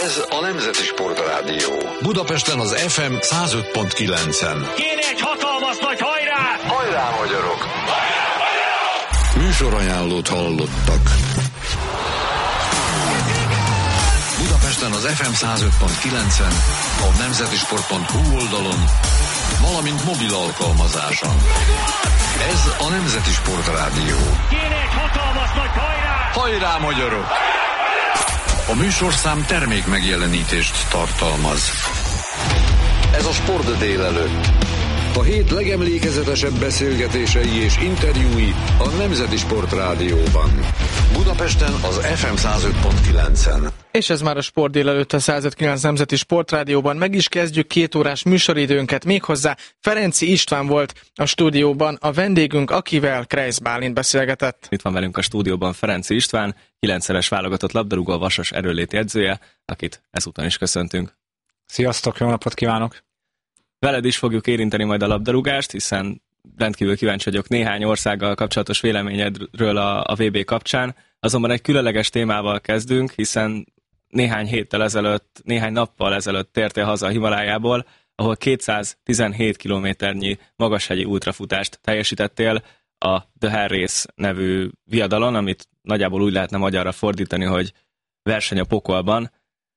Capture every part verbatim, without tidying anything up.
Ez a Nemzeti Sportrádió. Budapesten az ef em száz öt pont kilencen. Kéne egy hatalmas nagy hajrá! Hajrá, magyarok! Hajrá, magyarok! Műsorajánlót hallottak. Budapesten az ef em száz öt pont kilencen, a nemzetisport pont hu oldalon, valamint mobil alkalmazáson. Ez a Nemzeti Sportrádió. Kéne egy hatalmas nagy hajrá! Hajrá, magyarok! A műsorszám termék megjelenítést tartalmaz. Ez a Sport délelőtt. A hét legemlékezetesebb beszélgetései és interjúi a Nemzeti Sportrádióban. Budapesten az ef em száz öt pont kilencen. És ez már a Sport délelőtt a száz öt pont kilenc Nemzeti Sportrádióban. Meg is kezdjük két órás műsoridőnket, méghozzá Ferenczy István volt a stúdióban a vendégünk, akivel Kreisz Bálint beszélgetett. Itt van velünk a stúdióban Ferenczy István, kilencszeres válogatott labdarúgó, a Vasas erőnléti edzője, akit ezúton is köszöntünk. Sziasztok, jó napot kívánok! Veled is fogjuk érinteni majd a labdarúgást, hiszen rendkívül kíváncsi vagyok néhány országgal kapcsolatos véleményedről a, a vé bé kapcsán. Azonban egy különleges témával kezdünk, hiszen néhány héttel ezelőtt, néhány nappal ezelőtt tértél haza a Himalájából, ahol kétszáztizenhét kilométernyi magashegyi ultrafutást teljesítettél a The Hell Race nevű viadalon, amit nagyjából úgy lehetne magyarra fordítani, hogy verseny a pokolban.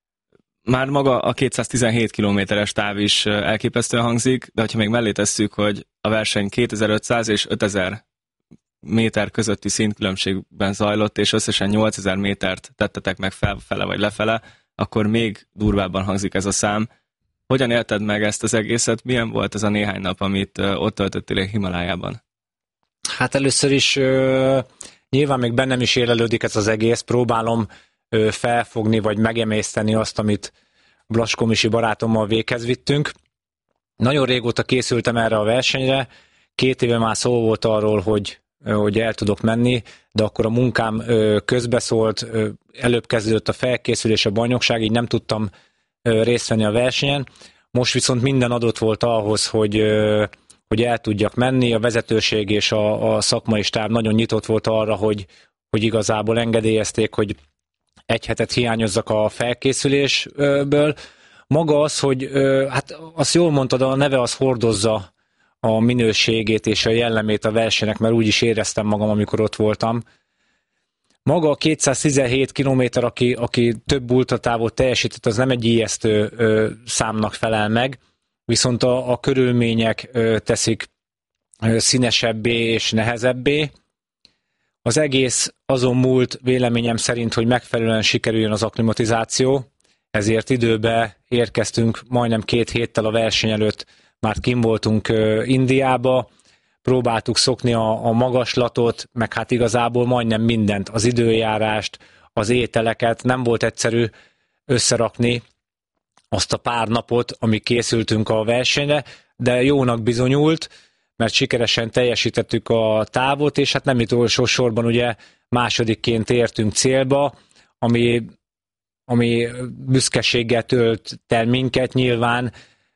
Már maga a kétszáztizenhét kilométeres táv is elképesztően hangzik, de ha még mellé tesszük, hogy a verseny kétezer-ötszáz és ötezer méter közötti szintkülönbségben zajlott, és összesen nyolcezer métert tettetek meg felfele vagy lefele, akkor még durvábban hangzik ez a szám. Hogyan élted meg ezt az egészet? Milyen volt ez a néhány nap, amit ott töltöttél a Himalájában? Hát először is uh, nyilván még bennem is érlelődik ez az egész, próbálom uh, felfogni vagy megemészteni azt, amit Blaskó Misi barátommal véghez vittünk. Nagyon régóta készültem erre a versenyre, két éve már szó volt arról, hogy hogy el tudok menni, de akkor a munkám közbeszólt, előbb kezdődött a felkészülés, a bajnokság, így nem tudtam részt venni a versenyen. Most viszont minden adott volt ahhoz, hogy, hogy el tudjak menni. A vezetőség és a, a szakmai stáb nagyon nyitott volt arra, hogy, hogy igazából engedélyezték, hogy egy hetet hiányozzak a felkészülésből. Maga az, hogy hát azt jól mondtad, a neve az hordozza a minőségét és a jellemét a versenynek, mert úgy is éreztem magam, amikor ott voltam. Maga a kétszáztizenhét kilométer, aki, aki több ultratávot teljesített, az nem egy ijesztő ö, számnak felel meg, viszont a, a körülmények ö, teszik ö, színesebbé és nehezebbé. Az egész azon múlt véleményem szerint, hogy megfelelően sikerüljön az akklimatizáció, ezért időbe érkeztünk majdnem két héttel a verseny előtt, már kim voltunk uh, Indiába, próbáltuk szokni a, a magaslatot, meg hát igazából majdnem mindent, az időjárást, az ételeket, nem volt egyszerű összerakni azt a pár napot, amíg készültünk a versenyre, de jónak bizonyult, mert sikeresen teljesítettük a távot, és hát nem utolsó sorban ugye másodikként értünk célba, ami, ami büszkeséggel tölt el minket nyilván.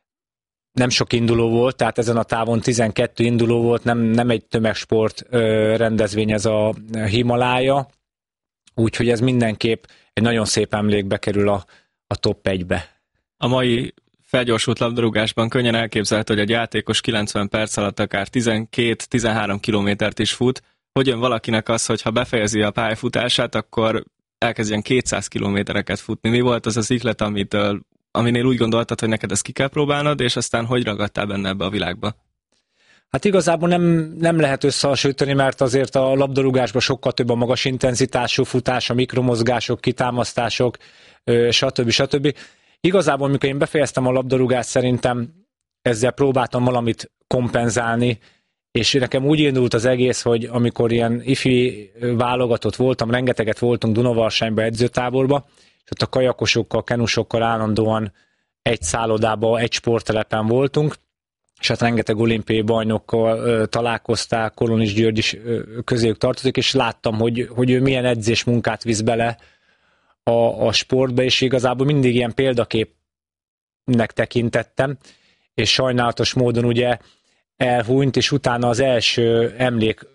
Nem sok induló volt, tehát ezen a távon tizenkettő induló volt, nem, nem egy tömegsport ö, rendezvény ez a Himalája, úgyhogy ez mindenképp egy nagyon szép emlékbe kerül a, a top egybe. A mai felgyorsult labdarúgásban könnyen elképzelhető, hogy egy játékos kilencven perc alatt akár tizenkét-tizenhárom kilométert is fut. Hogy jön valakinek az, hogy ha befejezi a pályafutását, akkor elkezdjen kétszáz kilométereket futni? Mi volt az az ihlet, amitől aminél úgy gondoltad, hogy neked ezt ki kell próbálnod, és aztán hogy ragadtál benne ebbe a világba? Hát igazából nem, nem lehet összehasonlítani, mert azért a labdarúgásban sokkal több a magas intenzitású futás, a mikromozgások, kitámasztások, stb. stb. Igazából, amikor én befejeztem a labdarúgást, szerintem ezzel próbáltam valamit kompenzálni, és nekem úgy indult az egész, hogy amikor ilyen ifi válogatott voltam, rengeteget voltunk Dunavarsályban edzőtáborba, és ott a kajakosokkal, kenusokkal állandóan egy szállodában, egy sporttelepen voltunk, és hát rengeteg olimpiai bajnokkal ö, találkoztál, Kolonis György is ö, közéjük tartozik, és láttam, hogy, hogy ő milyen edzés munkát visz bele a, a sportba, és igazából mindig ilyen példaképnek tekintettem, és sajnálatos módon ugye elhúnyt, és utána az első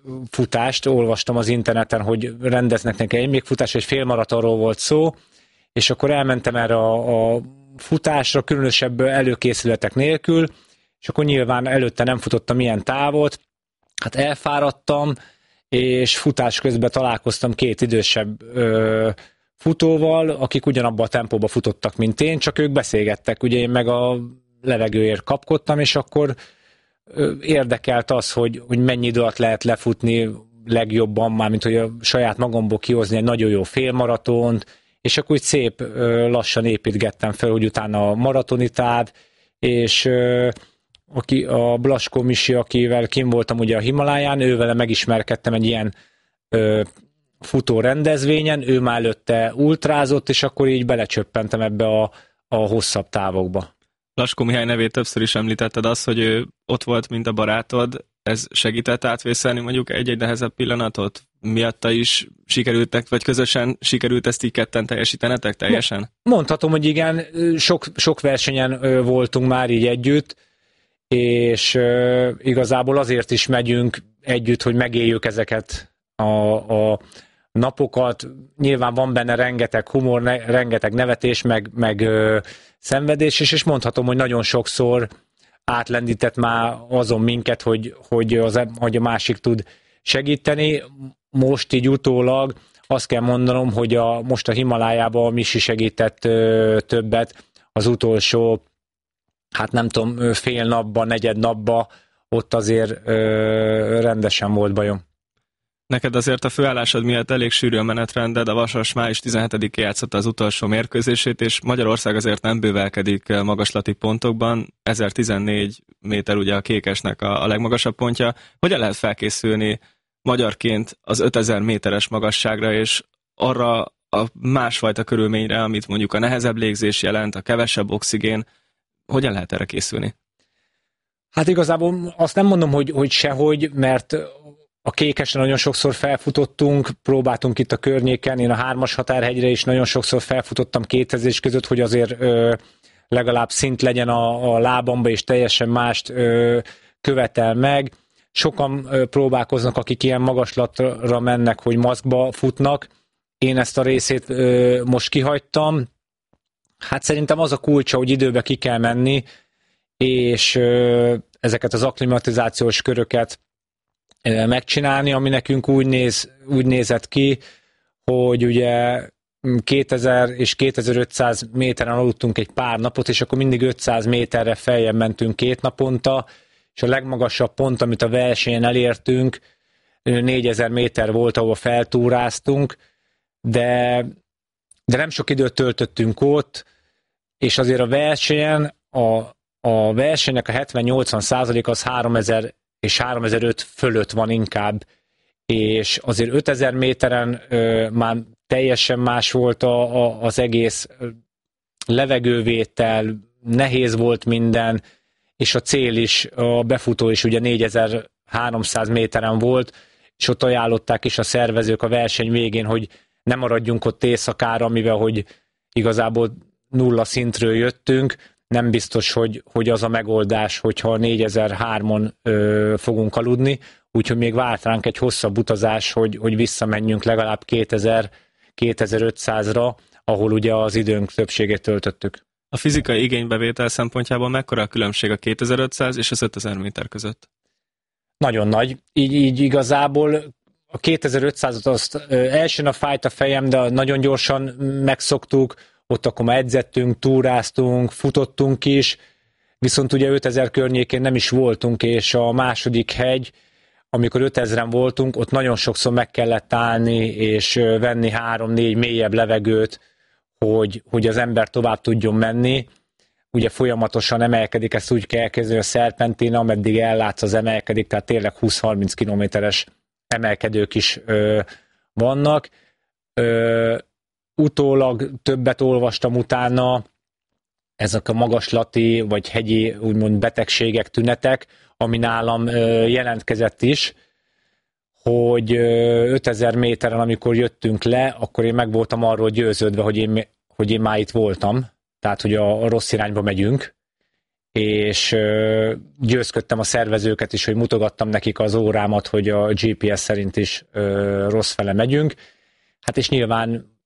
emlékfutást olvastam az interneten, hogy rendeznek neki emlékfutást, és félmaratonról volt szó, és akkor elmentem erre a, a futásra, különösebb előkészületek nélkül, és akkor nyilván előtte nem futottam ilyen távot, hát elfáradtam, és futás közben találkoztam két idősebb ö, futóval, akik ugyanabban a tempóban futottak, mint én, csak ők beszélgettek, ugye én meg a levegőért kapkodtam, és akkor ö, érdekelt az, hogy, hogy mennyi idő alatt lehet lefutni legjobban, mármint hogy a saját magamból kihozni egy nagyon jó félmaratont, és akkor úgy szép ö, lassan építgettem fel, hogy utána a maratoni táv, és ö, aki, a Blaskó Misi, akivel kim voltam ugye a Himaláján, ővele megismerkedtem egy ilyen ö, futó rendezvényen, ő már előtte ultrázott, és akkor így belecsöppentem ebbe a, a hosszabb távokba. Blaskó Mihály nevét többször is említetted, az, hogy ő ott volt, mint a barátod, ez segített átvészelni mondjuk egy-egy nehezebb pillanatot? Miatta is sikerültek, vagy közösen sikerült ezt így ketten teljesítenetek teljesen? Mondhatom, hogy igen, sok, sok versenyen voltunk már így együtt, és igazából azért is megyünk együtt, hogy megéljük ezeket a, a napokat. Nyilván van benne rengeteg humor, ne, rengeteg nevetés, meg, meg ö, szenvedés, és, és mondhatom, hogy nagyon sokszor átlendített már azon minket, hogy, hogy, az, hogy a másik tud segíteni. Most így utólag azt kell mondanom, hogy a, most a Himalájában a Misi segített ö, többet, az utolsó, hát nem tudom, fél napban, negyed napban, ott azért ö, rendesen volt bajom. Neked azért a főállásod miatt elég sűrű a menetrended, a Vasas május tizenhetedikén játszotta az utolsó mérkőzését, és Magyarország azért nem bővelkedik magaslati pontokban, ezertizennégy méter ugye a kékesnek a, a legmagasabb pontja. Hogyan lehet felkészülni magyarként az ötezer méteres magasságra, és arra a másfajta körülményre, amit mondjuk a nehezebb légzés jelent, a kevesebb oxigén, hogyan lehet erre készülni? Hát igazából azt nem mondom, hogy, hogy sehogy, mert a kékesre nagyon sokszor felfutottunk, próbáltunk itt a környéken, én a hármas határhegyre is nagyon sokszor felfutottam kétezés között, hogy azért ö, legalább szint legyen a, a lábamba, és teljesen mást ö, követel meg. Sokan ö, próbálkoznak, akik ilyen magaslatra mennek, hogy maszkba futnak. Én ezt a részét ö, most kihagytam. Hát szerintem az a kulcsa, hogy időbe ki kell menni, és ö, ezeket az akklimatizációs köröket megcsinálni, ami nekünk úgy, néz, úgy nézett ki, hogy ugye kétezer és kétezer-ötszáz méteren aludtunk egy pár napot, és akkor mindig ötszáz méterre feljebb mentünk két naponta, és a legmagasabb pont, amit a versenyen elértünk, négyezer méter volt, ahol feltúráztunk, de, de nem sok időt töltöttünk ott, és azért a versenyen, a, a versenynek a hetven-nyolcvan százalék az háromezer és háromezer-öt fölött van inkább, és azért ötezer méteren ö, már teljesen más volt a, a, az egész levegővétel, nehéz volt minden, és a cél is, a befutó is ugye négyezer-háromszáz méteren volt, és ott ajánlották is a szervezők a verseny végén, hogy ne maradjunk ott éjszakára, mivel hogy igazából nulla szintről jöttünk, nem biztos, hogy, hogy az a megoldás, hogyha négyezer-hármon ö, fogunk aludni, úgyhogy még várt ránk egy hosszabb utazás, hogy, hogy visszamenjünk legalább kétezer-kétezer-ötszázra, ahol ugye az időnk többségét töltöttük. A fizikai igénybevétel szempontjából mekkora a különbség a kétezer-ötszáz és az ötezer méter között? Nagyon nagy. Így, így igazából a kétezer-ötszázat azt ö, első nap fájt a fejem, de nagyon gyorsan megszoktuk, ott akkor már edzettünk, túráztunk, futottunk is, viszont ugye ötezer környékén nem is voltunk, és a második hegy, amikor ötezren voltunk, ott nagyon sokszor meg kellett állni, és venni három-négy mélyebb levegőt, hogy, hogy az ember tovább tudjon menni. Ugye folyamatosan emelkedik, ezt úgy kell elkezdeni, a szerpentin, ameddig ellátsz, az emelkedik, tehát tényleg húsz-harminc kilométeres emelkedők is ö, vannak. Ö, Utólag többet olvastam utána, ezek a magaslati vagy hegyi úgymond betegségek, tünetek, ami nálam ö, jelentkezett is, hogy ö, ötezer méteren, amikor jöttünk le, akkor én meg voltam arról győződve, hogy én, hogy én már itt voltam, tehát hogy a, a rossz irányba megyünk, és ö, győzködtem a szervezőket is, hogy mutogattam nekik az órámat, hogy a gé pé es szerint is ö, rossz fele megyünk. Hát és nyilván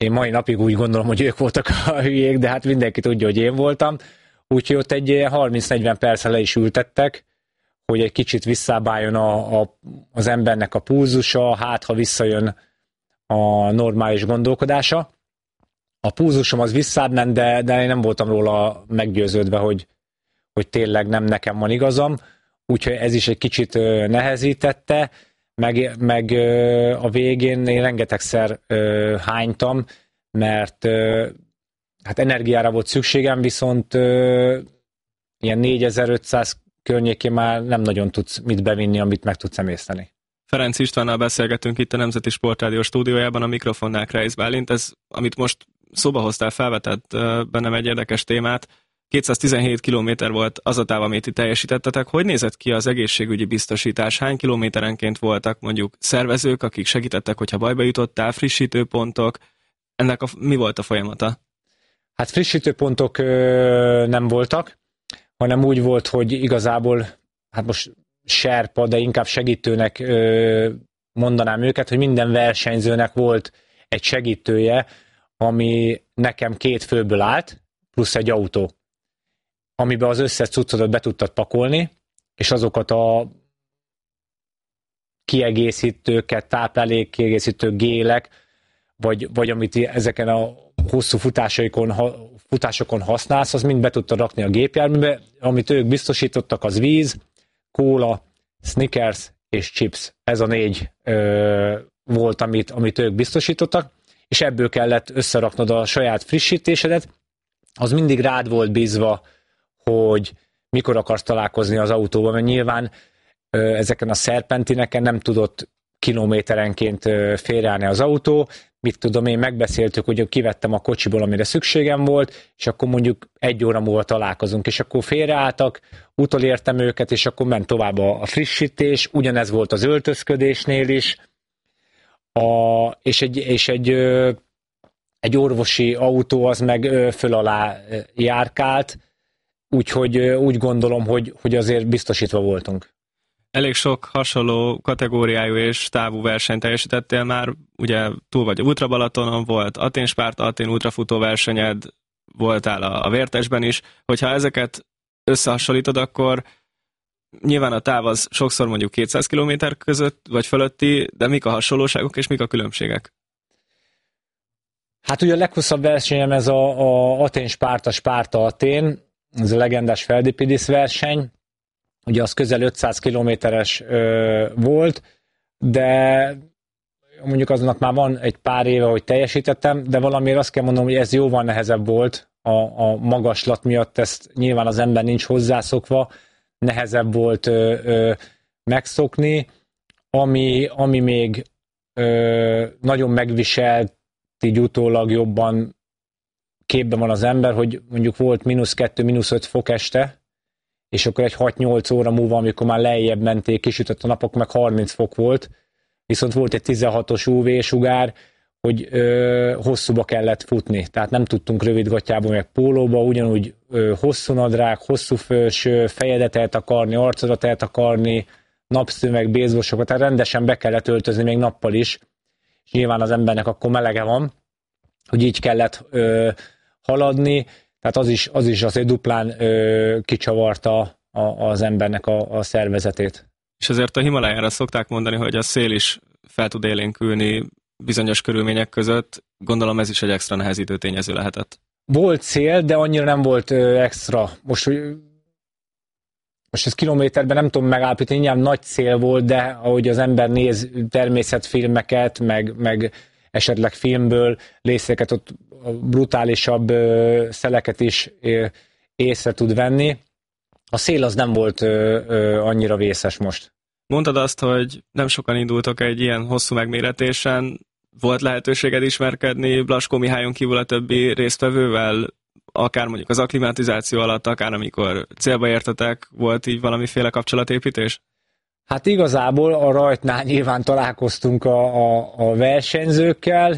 én mai napig úgy gondolom, hogy ők voltak a hülyék, de hát mindenki tudja, hogy én voltam. Úgyhogy ott egy harminc-negyven percre le is ültettek, hogy egy kicsit visszábbáljon a, a, az embernek a pulzusa, hát ha visszajön a normális gondolkodása. A pulzusom az visszább, de, de én nem voltam róla meggyőződve, hogy, hogy tényleg nem nekem van igazam. Úgyhogy ez is egy kicsit nehezítette, meg, meg a végén én rengetegszer hánytam, mert hát energiára volt szükségem, viszont ilyen négyezer-ötszáz környékén már nem nagyon tudsz mit bevinni, amit meg tudsz emészteni. Ferenc Istvánnal beszélgetünk itt a Nemzeti Sportrádió stúdiójában, a mikrofonnál Kreisz Bálint. Ez, amit most szóba hoztál, felvetett bennem egy érdekes témát. kétszáztizenhét kilométer volt az a táv, amit itt teljesítettetek. Hogy nézett ki az egészségügyi biztosítás? Hány kilométerenként voltak mondjuk szervezők, akik segítettek, hogyha bajba jutottál, frissítőpontok? Ennek a, mi volt a folyamata? Hát frissítőpontok ö, nem voltak, hanem úgy volt, hogy igazából, hát most serpa, de inkább segítőnek ö, mondanám őket, hogy minden versenyzőnek volt egy segítője, ami nekem két főből állt, plusz egy autó, amiben az összes cuccodat be tudtad pakolni, és azokat a kiegészítőket, táplálékkiegészítő gélek, vagy, vagy amit ezeken a hosszú futásaikon, futásokon használsz, az mind be tudtad rakni a gépjárműbe. Amit ők biztosítottak, az víz, kóla, Snickers és chips. Ez a négy ö, volt, amit, amit ők biztosítottak, és ebből kellett összeraknod a saját frissítésedet. Az mindig rád volt bízva, hogy mikor akarsz találkozni az autóban, mert nyilván ö, ezeken a szerpentineken nem tudott kilométerenként ö, félreállni az autó. Mit tudom én, megbeszéltük, hogy kivettem a kocsiból, amire szükségem volt, és akkor mondjuk egy óra múlva találkozunk, és akkor félreálltak, utolértem őket, és akkor ment tovább a, a frissítés, ugyanez volt az öltözködésnél is, a, és egy, és egy, ö, egy orvosi autó az meg ö, föl alá járkált, úgyhogy ö, úgy gondolom, hogy, hogy azért biztosítva voltunk. Elég sok hasonló kategóriájú és távú versenyt teljesítettél már, ugye túl vagy a Ultra Balatonon, volt Atén-Spárta, Atén ultrafutó versenyed, voltál a, a Vértesben is. Hogyha ezeket összehasonlítod, akkor nyilván a táv az sokszor mondjuk kétszáz kilométer között vagy fölötti, de mik a hasonlóságok és mik a különbségek? Hát ugye a leghosszabb versenyem ez a, a Atén-Spárta, Spárta-Atén, ez a legendás Feldipidis verseny. Ugye az közel ötszáz kilométeres ö, volt, de mondjuk aznak már van egy pár éve, hogy teljesítettem, de valamiért azt kell mondanom, hogy ez jóval nehezebb volt a, a magaslat miatt, ezt nyilván az ember nincs hozzászokva, nehezebb volt ö, ö, megszokni, ami, ami még ö, nagyon megviselt, így utólag jobban képben van az ember, hogy mondjuk volt mínusz kettő, mínusz öt fok este, és akkor egy hat-nyolc óra múlva, amikor már lejjebb menték, kisütött a napok, meg harminc fok volt, viszont volt egy tizenhatos ú vé-sugár, hogy ö, hosszúba kellett futni, tehát nem tudtunk rövidgatjába, meg pólóba, ugyanúgy ö, hosszú nadrág, hosszú felső, fejedet eltakarni, arcodat eltakarni, napszöveg, bézbosokat, tehát rendesen be kellett öltözni még nappal is, és nyilván az embernek akkor melege van, hogy így kellett ö, haladni, tehát az is, az is azért duplán ö, kicsavarta a, az embernek a, a szervezetét. És azért a Himalájára szokták mondani, hogy a szél is fel tud élénkülni bizonyos körülmények között. Gondolom ez is egy extra nehezítő tényező lehetett. Volt szél, de annyira nem volt ö, extra. Most, most ez kilométerben nem tudom megállapítani, nyilván nagy szél volt, de ahogy az ember néz természetfilmeket, meg, meg esetleg filmből részeket, ott brutálisabb ö, szeleket is ö, észre tud venni. A szél az nem volt ö, ö, annyira vészes most. Mondtad azt, hogy nem sokan indultok egy ilyen hosszú megméretésen. Volt lehetőséged ismerkedni Blaskó Mihályon kívül a többi résztvevővel? Akár mondjuk az akklimatizáció alatt, akár amikor célba értetek, volt így valamiféle kapcsolatépítés? Hát igazából a rajtnál nyilván találkoztunk a, a, a versenyzőkkel,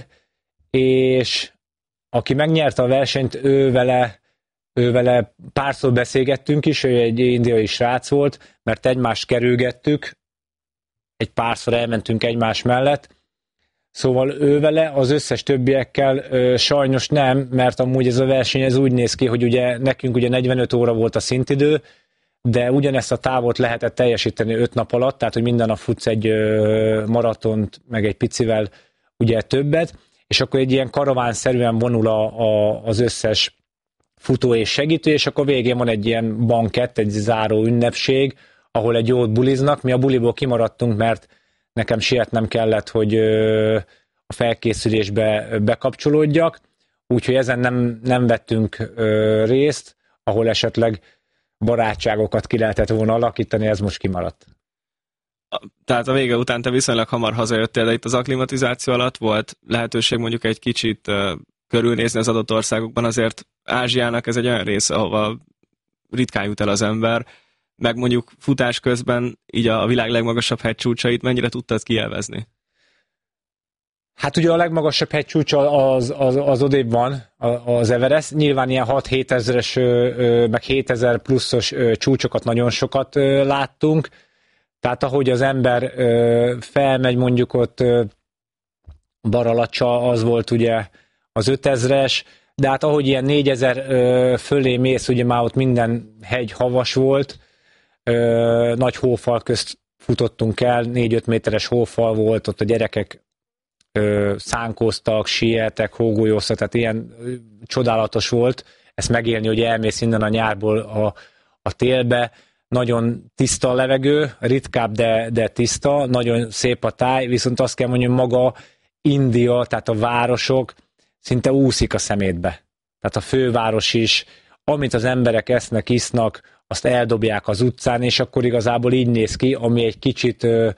és aki megnyerte a versenyt, ő vele, ő vele párszor beszélgettünk is, ő egy indiai srác volt, mert egymást kerülgettük, egy párszor elmentünk egymás mellett, Szóval ő vele, az összes többiekkel ö, sajnos nem, mert amúgy ez a verseny ez úgy néz ki, hogy ugye nekünk ugye negyvenöt óra volt a szintidő, de ugyanezt a távot lehetett teljesíteni öt nap alatt, tehát hogy minden nap futsz egy ö, maratont, meg egy picivel ugye többet, és akkor egy ilyen karavánszerűen vonul a, a, az összes futó és segítő, és akkor végén van egy ilyen bankett, egy záró ünnepség, ahol egy jót buliznak. Mi a buliból kimaradtunk, mert nekem sietnem kellett, hogy ö, a felkészülésbe bekapcsolódjak, úgyhogy ezen nem, nem vettünk ö, részt, ahol esetleg barátságokat ki lehetett volna alakítani, ez most kimaradt. Tehát a vége után te viszonylag hamar hazajöttél, de itt az akklimatizáció alatt volt lehetőség mondjuk egy kicsit uh, körülnézni az adott országokban, azért Ázsiának ez egy olyan része, ahova ritkán jut el az ember, meg mondjuk futás közben így a világ legmagasabb hegycsúcsait mennyire tudtad kielvezni? Hát ugye a legmagasabb hegycsúcsa az, az, az odébb van, az Everest. Nyilván ilyen hat-hét ezeres, meg hétezer pluszos csúcsokat nagyon sokat láttunk. Tehát ahogy az ember felmegy, mondjuk ott Baralacsa, az volt ugye az ötezres, de hát ahogy ilyen négyezer fölé mész, ugye már ott minden hegy havas volt, nagy hófal közt futottunk el, négy-öt méteres hófal volt, ott a gyerekek szánkóztak, sieltek, hógolyóztak, tehát ilyen csodálatos volt ezt megélni, hogy elmész innen a nyárból a, a télbe. Nagyon tiszta a levegő, ritkább, de, de tiszta, nagyon szép a táj, viszont azt kell mondjam, maga India, tehát a városok szinte úszik a szemétbe. Tehát a főváros is, amit az emberek esznek, isznak, azt eldobják az utcán, és akkor igazából így néz ki, ami egy kicsit ö,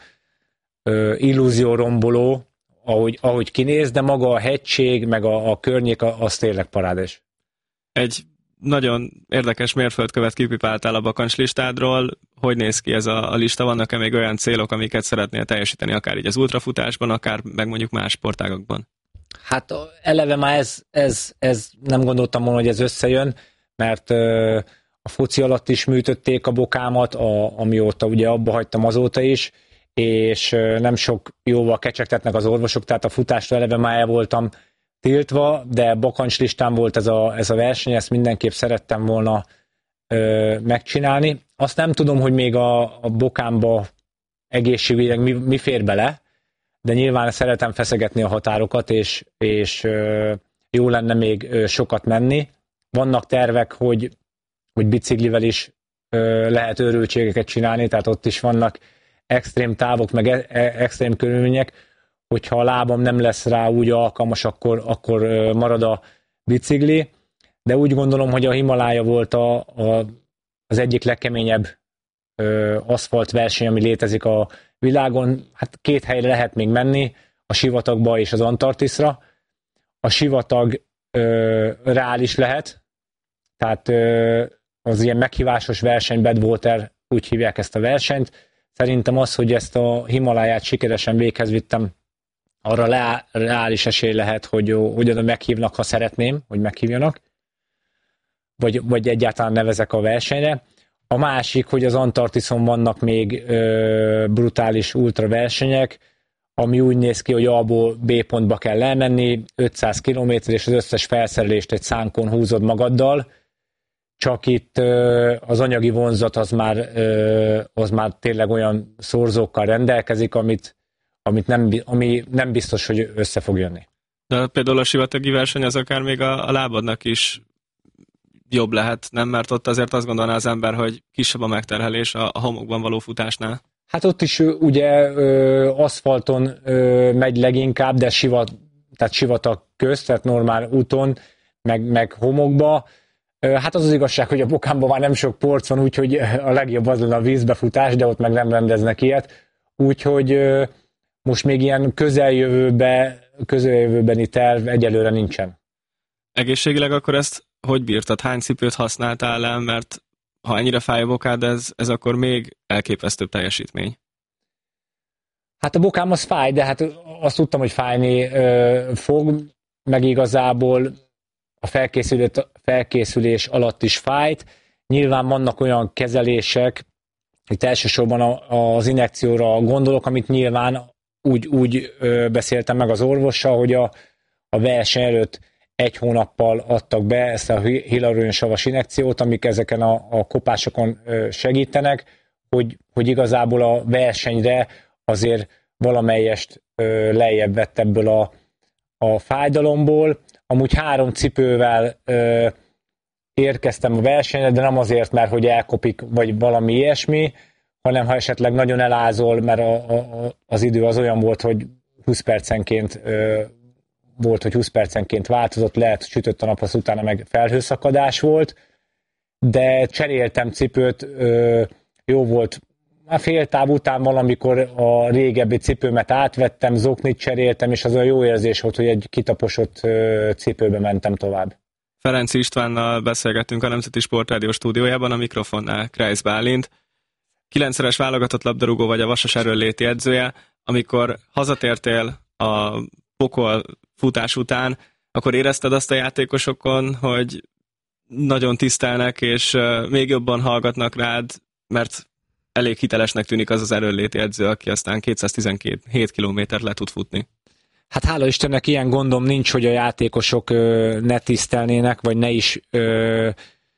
ö, illúzióromboló, ahogy, ahogy kinéz, de maga a hegység, meg a, a környék, az tényleg parádés. Egy nagyon érdekes mérföldkövet kipipáltál a bakancslistádról. Hogy néz ki ez a, a lista? Vannak-e még olyan célok, amiket szeretnél teljesíteni, akár így az ultrafutásban, akár meg mondjuk más sportágokban? Hát eleve már ez, ez, ez nem gondoltam volna, hogy ez összejön, mert ö, a foci alatt is műtötték a bokámat, a, amióta ugye abba hagytam azóta is, és nem sok jóval kecsegtetnek az orvosok, tehát a futástól eleve már el voltam tiltva, de bakancslistán volt ez a, ez a verseny, ezt mindenképp szerettem volna ö, megcsinálni. Azt nem tudom, hogy még a, a bokámba egészségügyileg mi, mi fér bele, de nyilván szeretem feszegetni a határokat, és, és ö, jó lenne még ö, sokat menni. Vannak tervek, hogy, hogy biciklivel is ö, lehet őrültségeket csinálni, tehát ott is vannak extrém távok, meg e- extrém körülmények, hogyha a lábam nem lesz rá úgy alkalmas, akkor, akkor marad a bicikli, de úgy gondolom, hogy a Himalája volt a, a, az egyik legkeményebb ö, aszfalt verseny, ami létezik a világon. Hát két helyre lehet még menni, a sivatagba és az Antarktiszra. A sivatag ö, reális lehet, tehát ö, az ilyen meghívásos verseny, Badwater, úgy hívják ezt a versenyt. Szerintem az, hogy ezt a Himaláját sikeresen véghez vittem, arra leá, reális esély lehet, hogy, hogy oda meghívnak, ha szeretném, hogy meghívjanak, vagy, vagy egyáltalán nevezek a versenyre. A másik, hogy az Antarktiszon vannak még ö, brutális ultra versenyek, ami úgy néz ki, hogy A-ból B pontba kell elmenni, ötszáz kilométer, és az összes felszerelést egy szánkon húzod magaddal, csak itt ö, az anyagi vonzat az már, ö, az már tényleg olyan szorzókkal rendelkezik, amit, amit nem, ami nem biztos, hogy össze fog jönni. De például a sivatagi verseny az akár még a, a lábadnak is jobb lehet, nem? Mert ott azért azt gondolná az ember, hogy kisebb a megterhelés a, a homokban való futásnál. Hát ott is ugye ö, aszfalton ö, megy leginkább, de sivat, tehát sivatag közt, tehát normál úton, meg, meg homokba. Hát az az igazság, hogy a bokámban már nem sok porc van, úgyhogy a legjobb az lenne a vízbefutás, de ott meg nem rendeznek ilyet. Úgyhogy most még ilyen közeljövőbe, közeljövőbeni terv egyelőre nincsen. Egészségileg akkor ezt hogy bírtad? Hány cipőt használtál el? Mert ha ennyire fáj a bokád, ez, ez akkor még elképesztőbb teljesítmény. Hát a bokám az fáj, de hát azt tudtam, hogy fájni ö, fog, meg igazából a felkészülés, felkészülés alatt is fájt. Nyilván vannak olyan kezelések, itt elsősorban az injekcióra gondolok, amit nyilván úgy, úgy ö, beszéltem meg az orvossal, hogy a, a verseny előtt egy hónappal adtak be ezt a hialuron-savas injekciót, amik ezeken a, a kopásokon ö, segítenek, hogy, hogy igazából a versenyre azért valamelyest ö, lejjebb vett ebből a, a fájdalomból. Amúgy három cipővel ö, érkeztem a versenyre, de nem azért, mert hogy elkopik, vagy valami ilyesmi, hanem ha esetleg nagyon elázol, mert a, a, az idő az olyan volt, hogy húsz percenként ö, volt, hogy húsz percenként változott, lehet sütött a nap, az utána meg felhőszakadás volt, de cseréltem cipőt, ö, jó volt, a fél táv után valamikor a régebbi cipőmet átvettem, zoknit cseréltem, és az a jó érzés volt, hogy egy kitaposott ö, cipőbe mentem tovább. Ferenczy Istvánnal beszélgettünk a Nemzeti Sportrádió stúdiójában, a mikrofonnál Kreis Bálint. Kilencszeres válogatott labdarúgó vagy a Vasas erőnléti edzője. Amikor hazatértél a pokol futás után, akkor érezted azt a játékosokon, hogy nagyon tisztelnek, és még jobban hallgatnak rád, mert elég hitelesnek tűnik az az erőnléti edző, aki aztán kétszáztizenkét kilométert le tud futni. Hát hála Istennek ilyen gondom nincs, hogy a játékosok ö, ne tisztelnének, vagy ne is ö,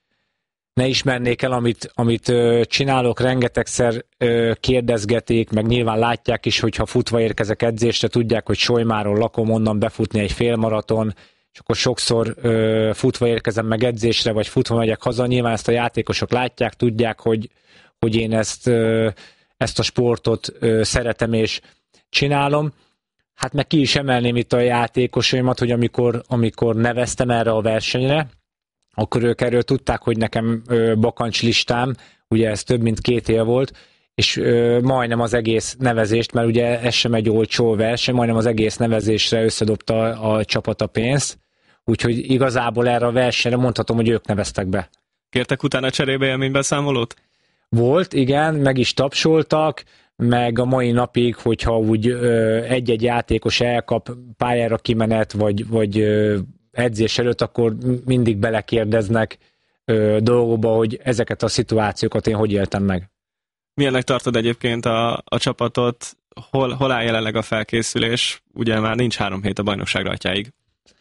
ne ismernék el, amit, amit ö, csinálok. Rengetegszer ö, kérdezgetik, meg nyilván látják is, hogyha futva érkezek edzésre, tudják, hogy Solymáron lakom, onnan befutni egy félmaraton, és akkor sokszor ö, futva érkezem meg edzésre, vagy futva megyek haza. Nyilván ezt a játékosok látják, tudják, hogy, hogy én ezt, ö, ezt a sportot ö, szeretem és csinálom. Hát meg ki is emelném itt a játékosaimat, hogy amikor, amikor neveztem erre a versenyre, akkor ők erről tudták, hogy nekem ö, bakancs listám, ugye ez több mint két év volt, és ö, majdnem az egész nevezést, mert ugye ez sem egy olcsó verseny, majdnem az egész nevezésre összedobta a, a csapat a pénzt, úgyhogy igazából erre a versenyre mondhatom, hogy ők neveztek be. Kértek utána cserébe élménybeszámolót? Volt, igen, meg is tapsoltak, meg a mai napig, hogyha úgy ö, egy-egy játékos elkap pályára kimenet, vagy, vagy ö, edzés előtt, akkor mindig belekérdeznek ö, dolgokba, hogy ezeket a szituációkat én hogy éltem meg. Milyennek tartod egyébként a, a csapatot? Hol, hol áll jelenleg a felkészülés? Ugye már nincs három hét a bajnokság rajtjáig.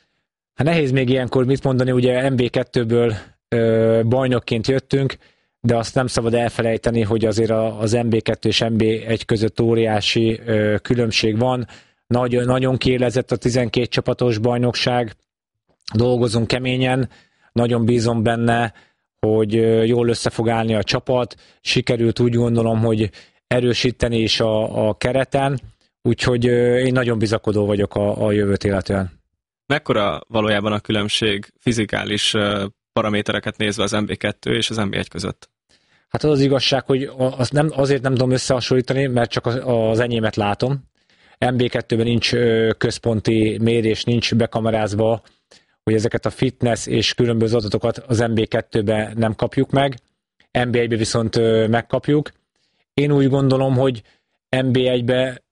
Hát nehéz még ilyenkor mit mondani, ugye em bé kettőből ö, bajnokként jöttünk, de azt nem szabad elfelejteni, hogy azért az em bé kettő és em bé egy között óriási ö, különbség van. Nagy, nagyon kiélezett a tizenkét csapatos bajnokság, dolgozunk keményen, nagyon bízom benne, hogy jól össze fog állni a csapat, sikerült úgy gondolom, hogy erősíteni is a, a kereten, úgyhogy én nagyon bizakodó vagyok a, a jövőt illetően. Mekkora valójában a különbség fizikális paramétereket nézve az em bé kettő és az em bé egy között? Hát az az igazság, hogy azt nem, azért nem tudom összehasonlítani, mert csak az enyémet látom. em bé kettőben nincs központi mérés, nincs bekamerázva, hogy ezeket a fitness és különböző adatokat az em bé kettőben nem kapjuk meg, em bé egyben viszont megkapjuk. Én úgy gondolom, hogy em bé egyben,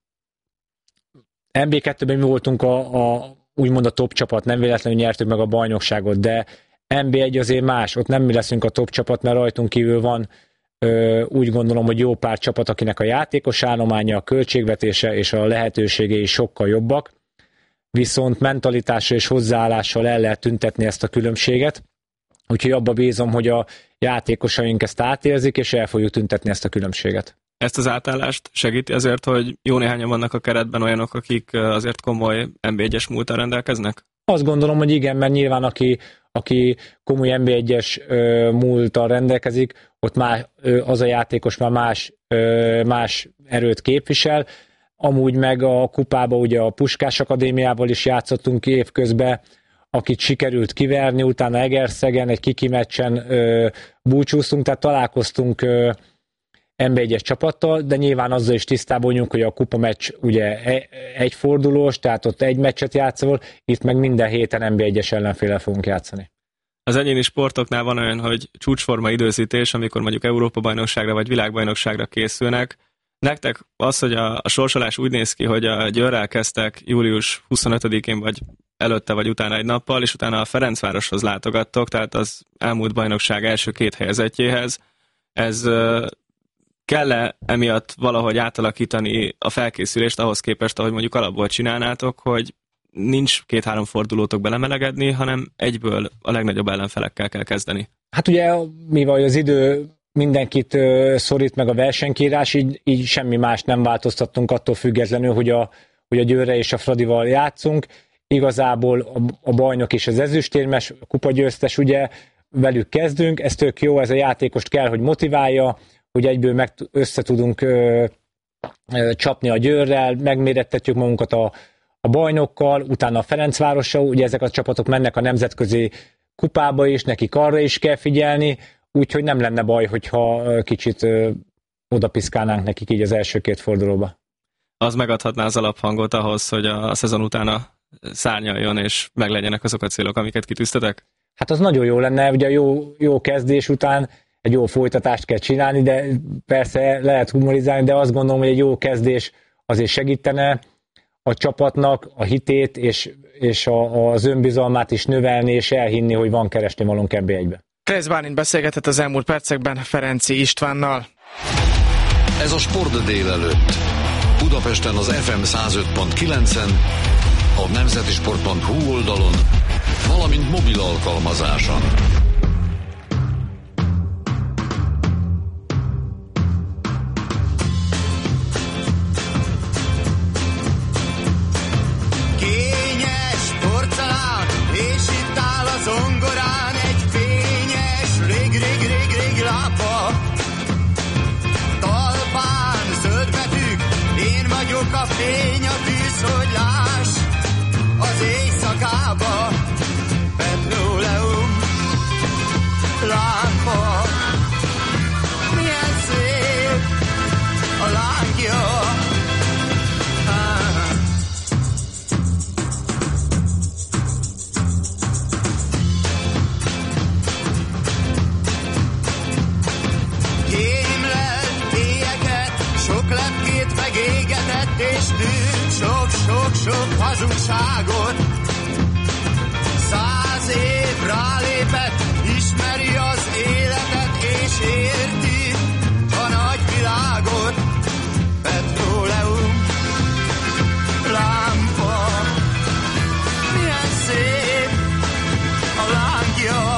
em bé kettőben mi voltunk a, a, úgymond a top csapat, nem véletlenül nyertük meg a bajnokságot, de em bé egy azért más, ott nem mi leszünk a top csapat, mert rajtunk kívül van ö, úgy gondolom, hogy jó pár csapat, akinek a játékos állománya, a költségvetése és a lehetőségei sokkal jobbak, viszont mentalitással és hozzáállással el lehet tüntetni ezt a különbséget, úgyhogy abba bízom, hogy a játékosaink ezt átérzik, és el fogjuk tüntetni ezt a különbséget. Ezt az átállást segíti azért, hogy jó néhányan vannak a keretben olyanok, akik azért komoly em bé egyes múlttal rendelkeznek? Azt gondolom, hogy igen, mert nyilván aki, aki komoly em bé egyes ö, múlttal rendelkezik, ott már ö, az a játékos már más, ö, más erőt képvisel. Amúgy meg a kupába ugye a Puskás Akadémiával is játszottunk évközben, akit sikerült kiverni, utána Egerszegen egy kiki meccsen ö, búcsúztunk, tehát találkoztunk ö, em bé egyes csapattal, de nyilván azzal is tisztában vagyunk, hogy a kupa meccs ugye egyfordulós, tehát ott egy meccset játszol, itt meg minden héten em bé egyes ellenféllel fogunk játszani. Az egyéni sportoknál van olyan, hogy csúcsforma időzítés, amikor mondjuk Európa-bajnokságra vagy világbajnokságra készülnek. Nektek az, hogy a, a sorsolás úgy néz ki, hogy a Győrrel kezdtek július huszonötödikén, vagy előtte, vagy utána egy nappal, és utána a Ferencvároshoz látogattok, tehát az elmúlt bajnokság első két helyezettjéhez. Ez kell-e emiatt valahogy átalakítani a felkészülést ahhoz képest, ahogy mondjuk alapból csinálnátok, hogy nincs két-három fordulótok belemelegedni, hanem egyből a legnagyobb ellenfelekkel kell kezdeni? Hát ugye, mivel az idő mindenkit ö, szorít meg a versenykírás, így, így semmi más nem változtattunk attól függetlenül, hogy a, hogy a Győrre és a Fradival játszunk. Igazából a, a bajnok és az ezüstérmes, a kupagyőztes, ugye velük kezdünk, ez tök jó, ez a játékost kell, hogy motiválja, hogy egyből meg össze tudunk ö, ö, csapni a Győrrel, megmérettetjük magunkat a, a bajnokkal, utána a Ferencvárossal, ugye ezek a csapatok mennek a nemzetközi kupába is, nekik arra is kell figyelni, úgyhogy nem lenne baj, hogyha kicsit ö, odapiszkálnánk nekik így az első két fordulóba. Az megadhatná az alaphangot ahhoz, hogy a szezon utána szárnyaljon, és meglegyenek azok a célok, amiket kitűztetek? Hát az nagyon jó lenne, ugye a jó, jó kezdés után egy jó folytatást kell csinálni, de persze lehet humorizálni, de azt gondolom, hogy egy jó kezdés azért segítene a csapatnak a hitét, és, és a, az önbizalmát is növelni, és elhinni, hogy van keresnivalónk ebbe egybe. Kreisz Bálint beszélgetett az elmúlt percekben Ferenczy Istvánnal. Ez a Sport délelőtt. Budapesten az ef em száz öt pont kilencen, a nemzetisport pont hu oldalon, valamint mobil alkalmazáson. Kényes porcelán, és itt áll a zongorán egy fényes, rég-rég-rég-rég lápa. Talpán zöld betűk, én vagyok a fény, a tűz, hogy láss az éjszakába. Petróleum lámpa, milyen szép a lángja. Kémlelt éjeket, sok lepkét megégetett, és tűnt sok-sok-sok hazugságot. Száz év rálépett, ismeri az életet, és érti a nagyvilágot. Petróleum lámpa, milyen szép a lángja.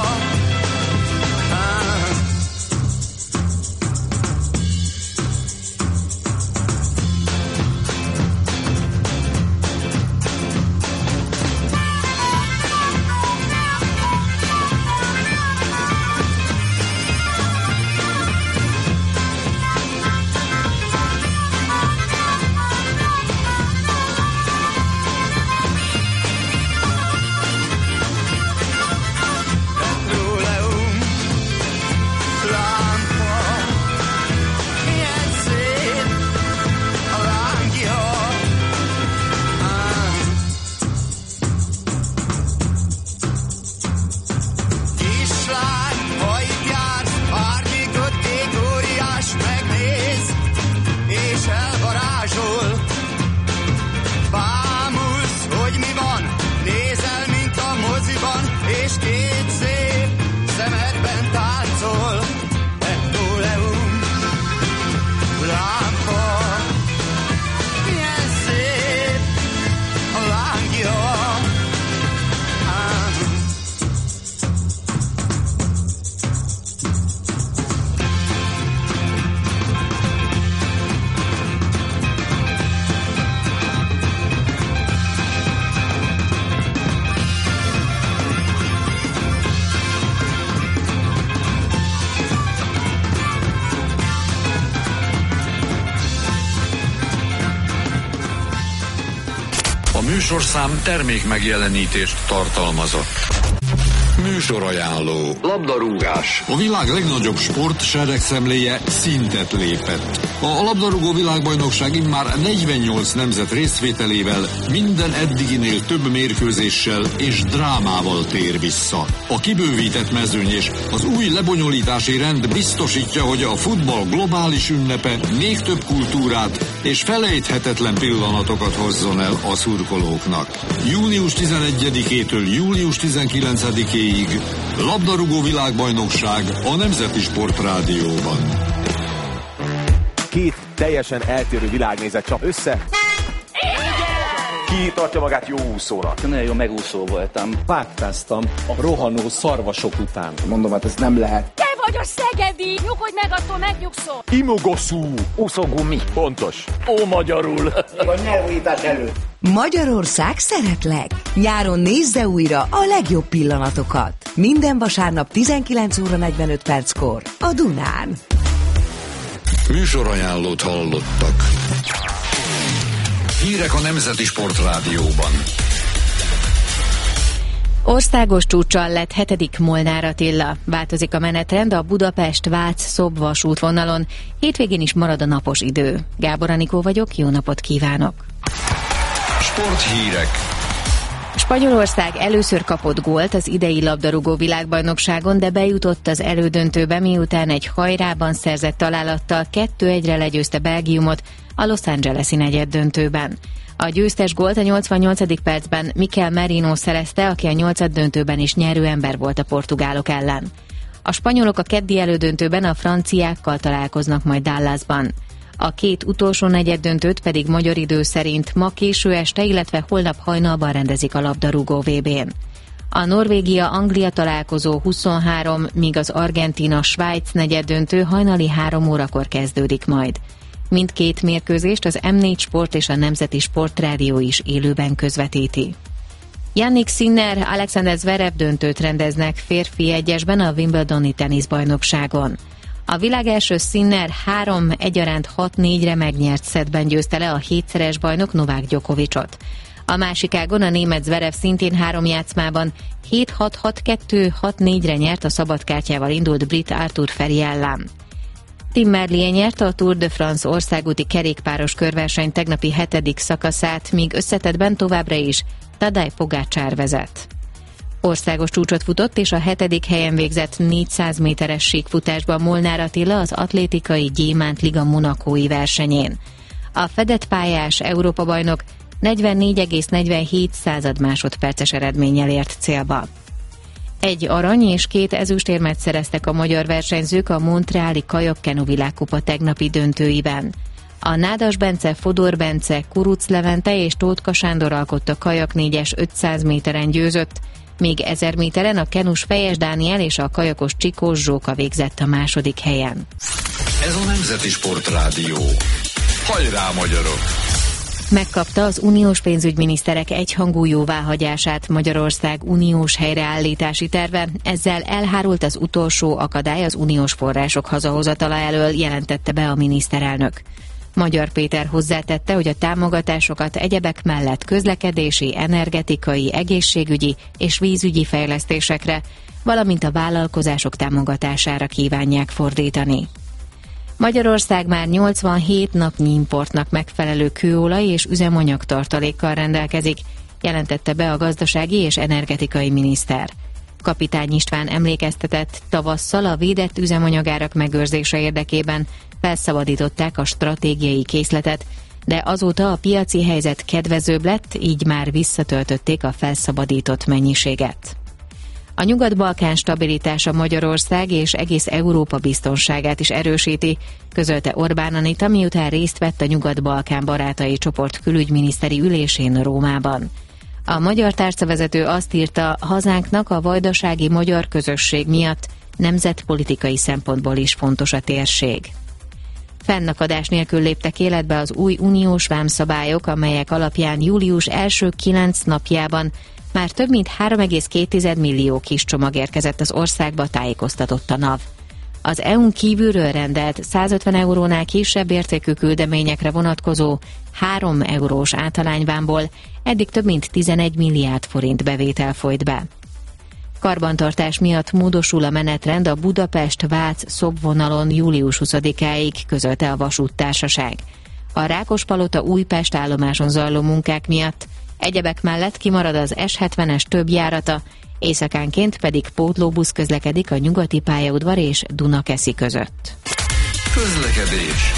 Műsorszám termék megjelenítést tartalmazott. Műsorajánló. Labdarúgás. A világ legnagyobb sport seregszemléje szintet lépett. A labdarúgó világbajnokság immár negyvennyolc nemzet részvételével minden eddiginél több mérkőzéssel és drámával tér vissza. A kibővített mezőny és az új lebonyolítási rend biztosítja, hogy a futball globális ünnepe még több kultúrát és felejthetetlen pillanatokat hozzon el a szurkolóknak. június tizenegyedikétől július tizenkilencedikéig labdarúgó világbajnokság a Nemzeti Sport Rádióban. Két teljesen eltérő világnézet csap össze. Ki tartja magát jó úszónak? Nagyon jó megúszó voltam. Páttáztam a rohanó szarvasok után. Mondom, hát ez nem lehet. Te vagy a szegedi! Nyugodj meg, attól megnyugszol! Imogoszú. Úszógumi. Pontos. Ó, magyarul. A nyelvújítás előtt. Magyarország szeretlek! Nyáron nézze újra a legjobb pillanatokat. Minden vasárnap tizenkilenc óra negyvenöt perckor a Dunán. Műsorajánlót hallottak. Hírek a Nemzeti Sportrádióban. Országos csúccsal lett hetedik Molnár Attila. Változik a menetrend a Budapest-Vác-Szob vasútvonalon. Hétvégén is marad a napos idő. Gábor Anikó vagyok, jó napot kívánok! Sporthírek. Spanyolország először kapott gólt az idei labdarúgó világbajnokságon, de bejutott az elődöntőbe, miután egy hajrában szerzett találattal kettő egyre legyőzte Belgiumot a Los Angeles-i negyeddöntőben. A győztes gólt a nyolcvannyolcadik percben Mikel Merino szerezte, aki a nyolcaddöntőben is nyerő ember volt a portugálok ellen. A spanyolok a keddi elődöntőben a franciákkal találkoznak majd Dallasban. A két utolsó negyeddöntőt pedig magyar idő szerint ma késő este, illetve holnap hajnalban rendezik a labdarúgó vé bén. A Norvégia-Anglia találkozó huszonhárom, míg az Argentína-Svájc negyeddöntő hajnali három órakor kezdődik majd. Mindkét mérkőzést az em négy Sport és a Nemzeti Sportrádió is élőben közvetíti. Jannik Sinner, Alexander Zverev döntőt rendeznek férfi egyesben a Wimbledoni teniszbajnokságon. A világ első Sinner három egyaránt hat négyre megnyert szettben győzte le a hétszeres bajnok Novák Djokovicot. A másik ágon a német Zverev szintén három játszmában hét hat hat kettő hat négyre nyert a szabadkártyával indult brit Arthur Feri ellen. Tim Merlier nyerte a Tour de France országúti kerékpáros körverseny tegnapi hetedik szakaszát, míg összetettben továbbra is Tadej Pogačar vezet. Országos csúcsot futott, és a hetedik helyen végzett négyszáz méteres síkfutásban Molnár Attila az atlétikai Gyémánt Liga monakói versenyén. A fedett pályás Európa-bajnok negyvennégy egész negyvenhét másodperces eredménnyel ért célba. Egy arany és két ezüstérmet szereztek a magyar versenyzők a montreali kajakkenu világkupa tegnapi döntőiben. A Nádas Bence, Fodor Bence, Kuruc Levente és Tótka Sándor alkotta kajak négyes ötszáz méteren győzött, még ezer méteren a kenus Fejes Dániel és a kajakos Csikós Zsóka végzett a második helyen. Ez a Nemzeti Sportrádió. Hajrá, magyarok! Megkapta az uniós pénzügyminiszterek egyhangú jóváhagyását Magyarország uniós helyreállítási terve, ezzel elhárult az utolsó akadály az uniós források hazahozatala elől, jelentette be a miniszterelnök. Magyar Péter hozzátette, hogy a támogatásokat egyebek mellett közlekedési, energetikai, egészségügyi és vízügyi fejlesztésekre, valamint a vállalkozások támogatására kívánják fordítani. Magyarország már nyolcvanhét napnyi importnak megfelelő kőolaj és üzemanyag tartalékkal rendelkezik, jelentette be a gazdasági és energetikai miniszter. Kapitány István emlékeztetett, tavasszal a védett üzemanyagárak megőrzése érdekében felszabadították a stratégiai készletet, de azóta a piaci helyzet kedvezőbb lett, így már visszatöltötték a felszabadított mennyiséget. A Nyugat-Balkán stabilitása Magyarország és egész Európa biztonságát is erősíti, közölte Orbán Anita, miután részt vett a Nyugat-Balkán barátai csoport külügyminiszteri ülésén Rómában. A magyar tárcavezető azt írta, hazánknak a vajdasági magyar közösség miatt nemzetpolitikai szempontból is fontos a térség. Fennakadás nélkül léptek életbe az új uniós vámszabályok, amelyek alapján július első kilenc napjában már több mint három egész két millió kis csomag érkezett az országba, tájékoztatott a NAV. Az é u-n kívülről rendelt százötven eurónál kisebb értékű küldeményekre vonatkozó három eurós általányvámból eddig több mint tizenegy milliárd forint bevétel folyt be. Karbantartás miatt módosul a menetrend a Budapest-Vác-Szob vonalon július huszadikáig, közölte a vasúttársaság. A Rákospalota Újpest állomáson zajló munkák miatt egyebek mellett kimarad az es hetvenes több járata, éjszakánként pedig pótlóbusz közlekedik a Nyugati pályaudvar és Dunakeszi között. Közlekedés.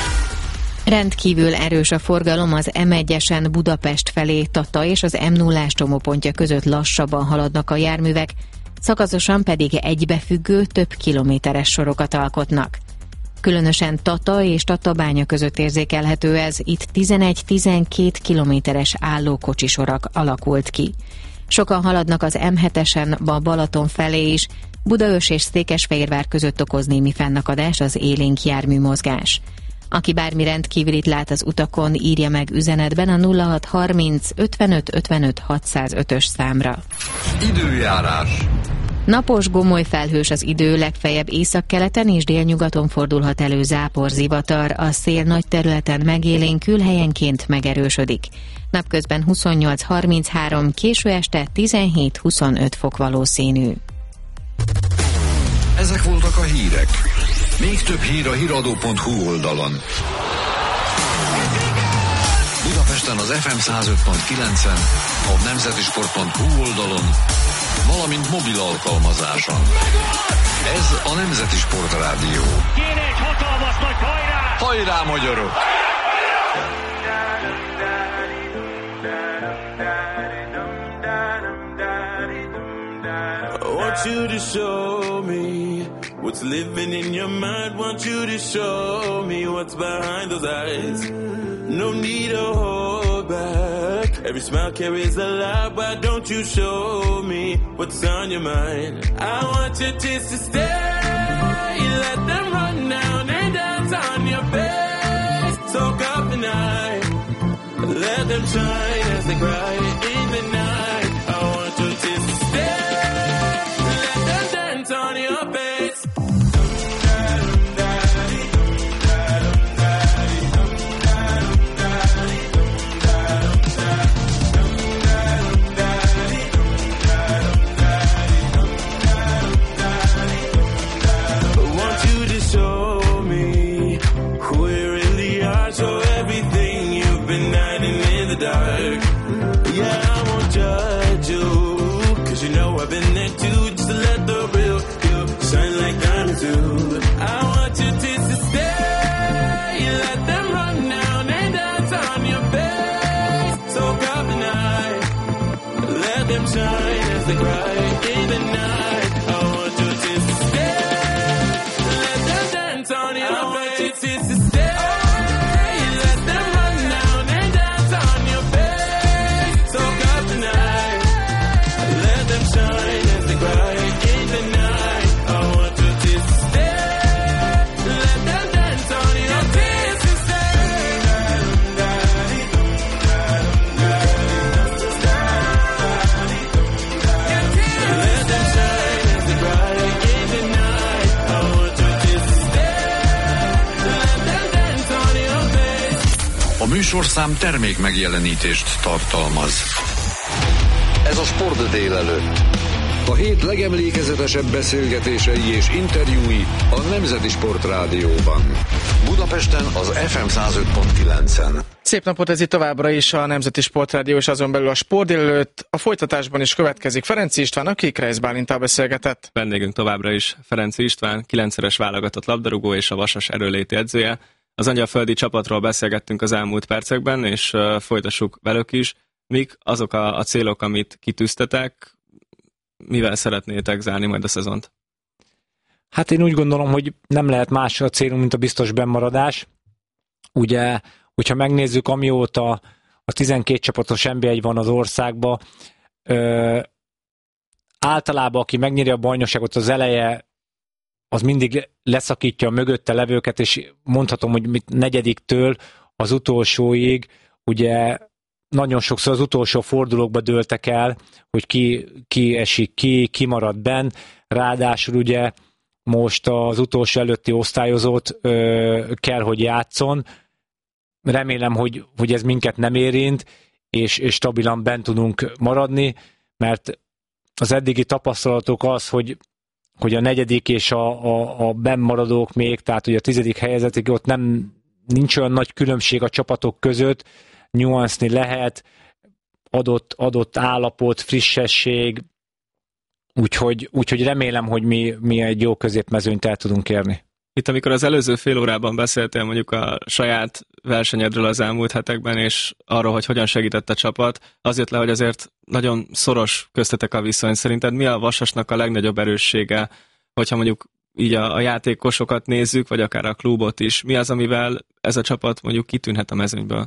Rendkívül erős a forgalom az em egyesen Budapest felé, Tata és az em nullás csomópontja között lassabban haladnak a járművek, szakaszosan pedig egybefüggő, több kilométeres sorokat alkotnak. Különösen Tata és Tatabánya között érzékelhető ez, itt tizenegy-tizenkét kilométeres állókocsisorak alakult ki. Sokan haladnak az em hetesen a Balaton felé is, Budaörs és Székesfehérvár között okoz némi fennakadás az élénk járműmozgás. Aki bármi rendkíülit lát az utakon, írja meg üzenetben a nulla hat harminc ötvenöt ötvenöt hatszázötös számra. Időjárás. Napos, gomoly felhős az idő, legfeljebb északkeleten és délnyugaton fordulhat elő zápor, zivatar, a szél nagy területen megélénkül, helyenként megerősödik. Napközben huszonnyolc harminchárom, késő este tizenhét huszonöt fok valószínű. Ezek voltak a hírek. Még több hír a híradó pont hu oldalon. Budapesten az ef em száz öt pont kilencen, a nemzetisport pont hu oldalon, valamint mobil alkalmazáson. Ez a Nemzeti Sport Rádió. Kéne egy hatalmas nagy hajrá! Hajrá, magyarok! I want you to show me what's living in your mind. Want you to show me what's behind those eyes. No need to hold back. Every smile carries a light. Why don't you show me what's on your mind? I want your tears to stay. Let them run down and dance on your face. Soak up the night. Let them shine as they cry in the night. I want your tears to stay. On your face. I want you to show me who you really are. Show everything you've been hiding in the dark. Yeah, I won't judge you, 'cause you know I've been there too. Just to let the real shine like diamonds do. I want your tears to stay. Let them run down and dance on your face. Soak up the night. Let them shine as they cry in the night. I want your tears to stay. Let them dance on your face. I want your tears to stay. Let them run down and dance on your face. Soak up the night. Let them shine as they cry in the night. I want your tears to stay. Let them dance on your tears to stay. Let them shine as they cry in the night. I want your tears to stay. Let them dance on your face. A műsorszám termék megjelenítést tartalmaz. Ez a Sport délelőtt. A hét legemlékezetesebb beszélgetései és interjúi a Nemzeti Sport Rádióban. Budapesten az ef em száz öt pont kilencen. Szép napot, ez itt továbbra is a Nemzeti Sport Rádió, és azon belül a Sport délelőtt. A folytatásban is következik Ferenczy István, aki Kreisz Bálinttal beszélgetett. Vendégünk továbbra is Ferenczy István, kilencszeres válogatott labdarúgó és a Vasas erőléti edzője. Az angyalföldi csapatról beszélgettünk az elmúlt percekben, és uh, folytassuk velük is. Mik azok a, a célok, amit kitűztetek, mivel szeretnétek zárni majd a szezont? Hát én úgy gondolom, hogy nem lehet más a célunk, mint a biztos bennmaradás. Ugye, hogyha megnézzük, amióta a tizenkét csapatos en bé egy van az országban, ö, általában aki megnyeri a bajnokságot az eleje, az mindig leszakítja a mögötte levőket, és mondhatom, hogy negyediktől az utolsóig, ugye nagyon sokszor az utolsó fordulókba dőltek el, hogy ki, ki esik ki, ki marad benn, ráadásul ugye most az utolsó előtti osztályozót ö, kell, hogy játszon. Remélem, hogy, hogy ez minket nem érint, és, és stabilan bent tudunk maradni, mert az eddigi tapasztalatok az, hogy, hogy a negyedik és a, a, a bennmaradók még, tehát ugye a tizedik helyezetig ott nem, nincs olyan nagy különbség a csapatok között, nyuanszni lehet, adott, adott állapot, frissesség, úgyhogy, úgyhogy remélem, hogy mi, mi egy jó középmezőnyt el tudunk érni. Itt, amikor az előző fél órában beszéltél mondjuk a saját versenyedről az elmúlt hetekben, és arról, hogy hogyan segített a csapat, az jött le, hogy azért nagyon szoros köztetek a viszony. Szerinted mi a Vasasnak a legnagyobb erőssége, hogyha mondjuk így a, a játékosokat nézzük, vagy akár a klubot is, mi az, amivel ez a csapat mondjuk kitűnhet a mezőnyből?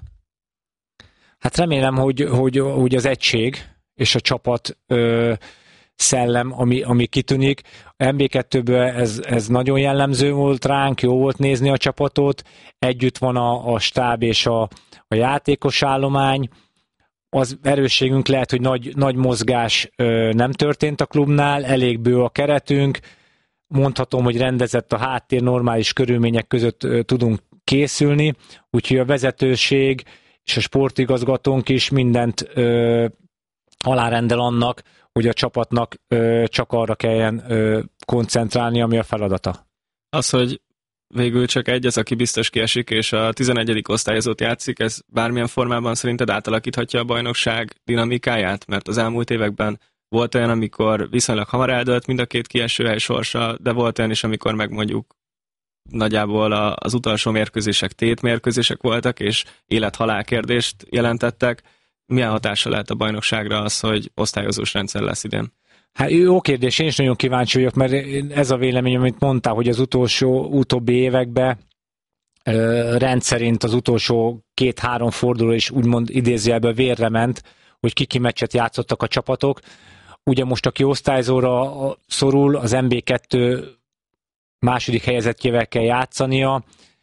Hát remélem, hogy, hogy, hogy az egység és a csapat ö, szellem, ami, ami kitűnik. A em bé kettőből ez, ez nagyon jellemző volt ránk, jó volt nézni a csapatot, együtt van a, a stáb és a, a játékos állomány. Az erősségünk lehet, hogy nagy, nagy mozgás ö, nem történt a klubnál, elég bő a keretünk, mondhatom, hogy rendezett a háttér, normális körülmények között ö, tudunk készülni, úgyhogy a vezetőség és a sportigazgatónk is mindent ö, alárendel annak, hogy a csapatnak ö, csak arra kelljen ö, koncentrálni, ami a feladata. Az, hogy végül csak egy az, aki biztos kiesik, és a tizenegyedik osztályozót játszik, ez bármilyen formában szerinted átalakíthatja a bajnokság dinamikáját? Mert az elmúlt években volt olyan, amikor viszonylag hamar eldőlt mind a két kiesőhely sorsa, de volt olyan is, amikor meg mondjuk nagyjából az utolsó mérkőzések tétmérkőzések voltak, és élet-halál kérdést jelentettek. Milyen hatása lehet a bajnokságra az, hogy osztályozós rendszer lesz idén? Hát jó kérdés, én is nagyon kíváncsi vagyok, mert ez a vélemény, amit mondtál, hogy az utolsó, utóbbi években ö, rendszerint az utolsó két-három forduló is úgymond idézőjelben vérre ment, hogy kiki meccset játszottak a csapatok. Ugye most aki osztályzóra szorul, az em bé kettő második helyezettjével kell játszania.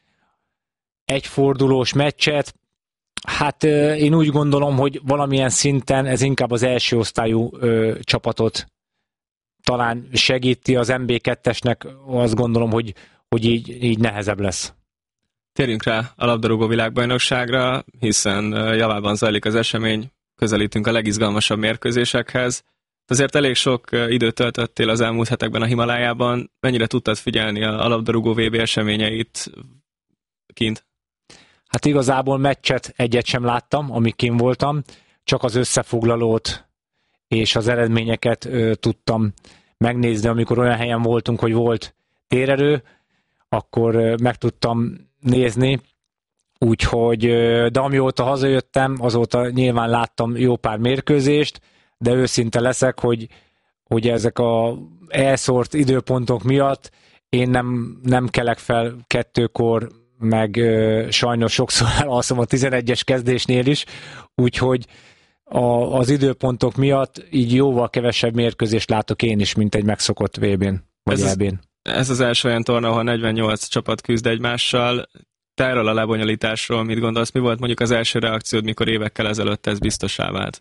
Egy fordulós meccset, hát én úgy gondolom, hogy valamilyen szinten ez inkább az első osztályú ö, csapatot talán segíti, az em bé kettesnek azt gondolom, hogy, hogy így, így nehezebb lesz. Térjünk rá a labdarúgó világbajnokságra, hiszen javában zajlik az esemény, közelítünk a legizgalmasabb mérkőzésekhez. Azért elég sok időt töltöttél az elmúlt hetekben a Himalájában. Mennyire tudtad figyelni a labdarúgó vé bé eseményeit kint? Hát igazából meccset egyet sem láttam, amíg kint voltam, csak az összefoglalót és az eredményeket ö, tudtam megnézni, amikor olyan helyen voltunk, hogy volt térerő, akkor ö, meg tudtam nézni, úgyhogy, ö, de amióta hazajöttem, azóta nyilván láttam jó pár mérkőzést, de őszinte leszek, hogy, hogy ezek a elszórt időpontok miatt én nem, nem kelek fel kettőkor, meg ö, sajnos sokszor elalszom a tizenegyes kezdésnél is, úgyhogy a, az időpontok miatt így jóval kevesebb mérkőzést látok én is, mint egy megszokott vé bén, vagy ez é bén. Az, ez az első olyan torna, ahol negyvennyolc csapat küzd egymással. Te erről a lebonyolításról mit gondolsz? Mi volt mondjuk az első reakciód, mikor évekkel ezelőtt ez biztossá vált?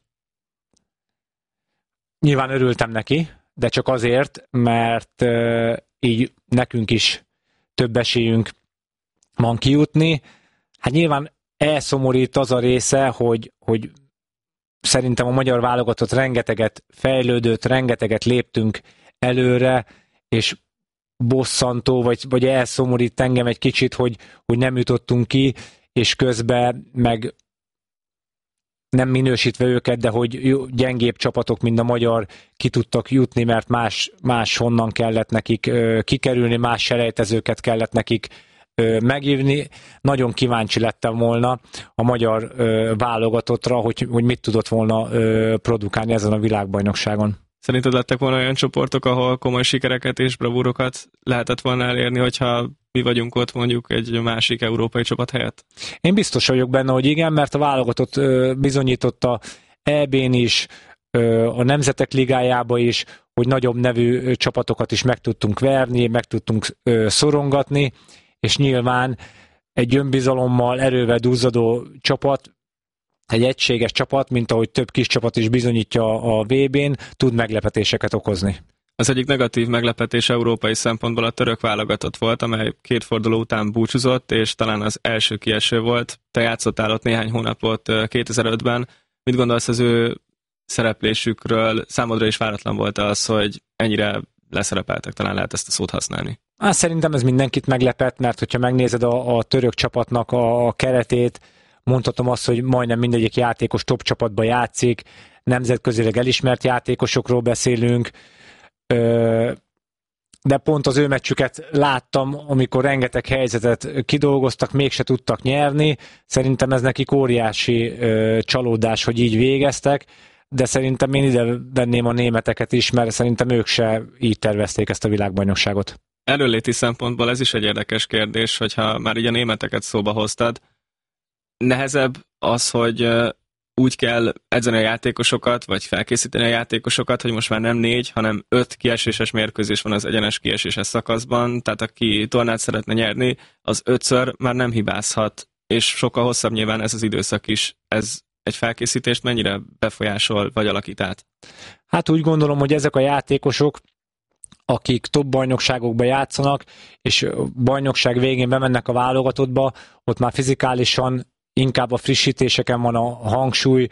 Nyilván örültem neki, de csak azért, mert uh, így nekünk is több esélyünk van kijutni. Hát nyilván elszomorít az a része, hogy, hogy szerintem a magyar válogatott rengeteget fejlődött, rengeteget léptünk előre, és bosszantó, vagy, vagy elszomorít engem egy kicsit, hogy, hogy nem jutottunk ki, és közben meg nem minősítve őket, de hogy gyengébb csapatok, mint a magyar ki tudtak jutni, mert más, más honnan kellett nekik ö, kikerülni, más selejtezőket kellett nekik ö, megírni. Nagyon kíváncsi lettem volna a magyar ö, válogatottra, hogy, hogy mit tudott volna ö, produkálni ezen a világbajnokságon. Szerinted lettek volna olyan csoportok, ahol komoly sikereket és bravúrokat lehetett volna elérni, hogyha mi vagyunk ott mondjuk egy másik európai csapat helyett? Én biztos vagyok benne, hogy igen, mert a válogatott bizonyította é bén is, a Nemzetek Ligájába is, hogy nagyobb nevű csapatokat is meg tudtunk verni, meg tudtunk szorongatni, és nyilván egy önbizalommal, erővel duzzadó csapat, egy egységes csapat, mint ahogy több kis csapat is bizonyítja a vé bén, tud meglepetéseket okozni. Az egyik negatív meglepetés európai szempontból a török válogatott volt, amely két forduló után búcsúzott, és talán az első kieső volt. Te játszottál ott néhány hónapot kétezer-ötben. Mit gondolsz az ő szereplésükről? Számodra is váratlan volt az, hogy ennyire leszerepeltek, talán lehet ezt a szót használni. Hát szerintem ez mindenkit meglepett, mert hogyha megnézed a, a török csapatnak a, a keretét, mondhatom azt, hogy majdnem mindegyik játékos top csapatban játszik, nemzetközileg elismert játékosokról beszélünk, de pont az ő meccsüket láttam, amikor rengeteg helyzetet kidolgoztak, mégse tudtak nyerni. Szerintem ez nekik óriási csalódás, hogy így végeztek, de szerintem én ide venném a németeket is, mert szerintem ők se így tervezték ezt a világbajnokságot. Erőléti szempontból ez is egy érdekes kérdés, hogyha már így a németeket szóba hoztad. Nehezebb az, hogy úgy kell edzeni a játékosokat, vagy felkészíteni a játékosokat, hogy most már nem négy, hanem öt kieséses mérkőzés van az egyenes kieséses szakaszban, tehát aki tornát szeretne nyerni, az ötször már nem hibázhat, és sokkal hosszabb nyilván ez az időszak is. Ez egy felkészítést mennyire befolyásol, vagy alakít át? Hát úgy gondolom, hogy ezek a játékosok, akik top bajnokságokba játszanak, és bajnokság végén bemennek a válogatottba, ott már fizikálisan inkább a frissítéseken van a hangsúly,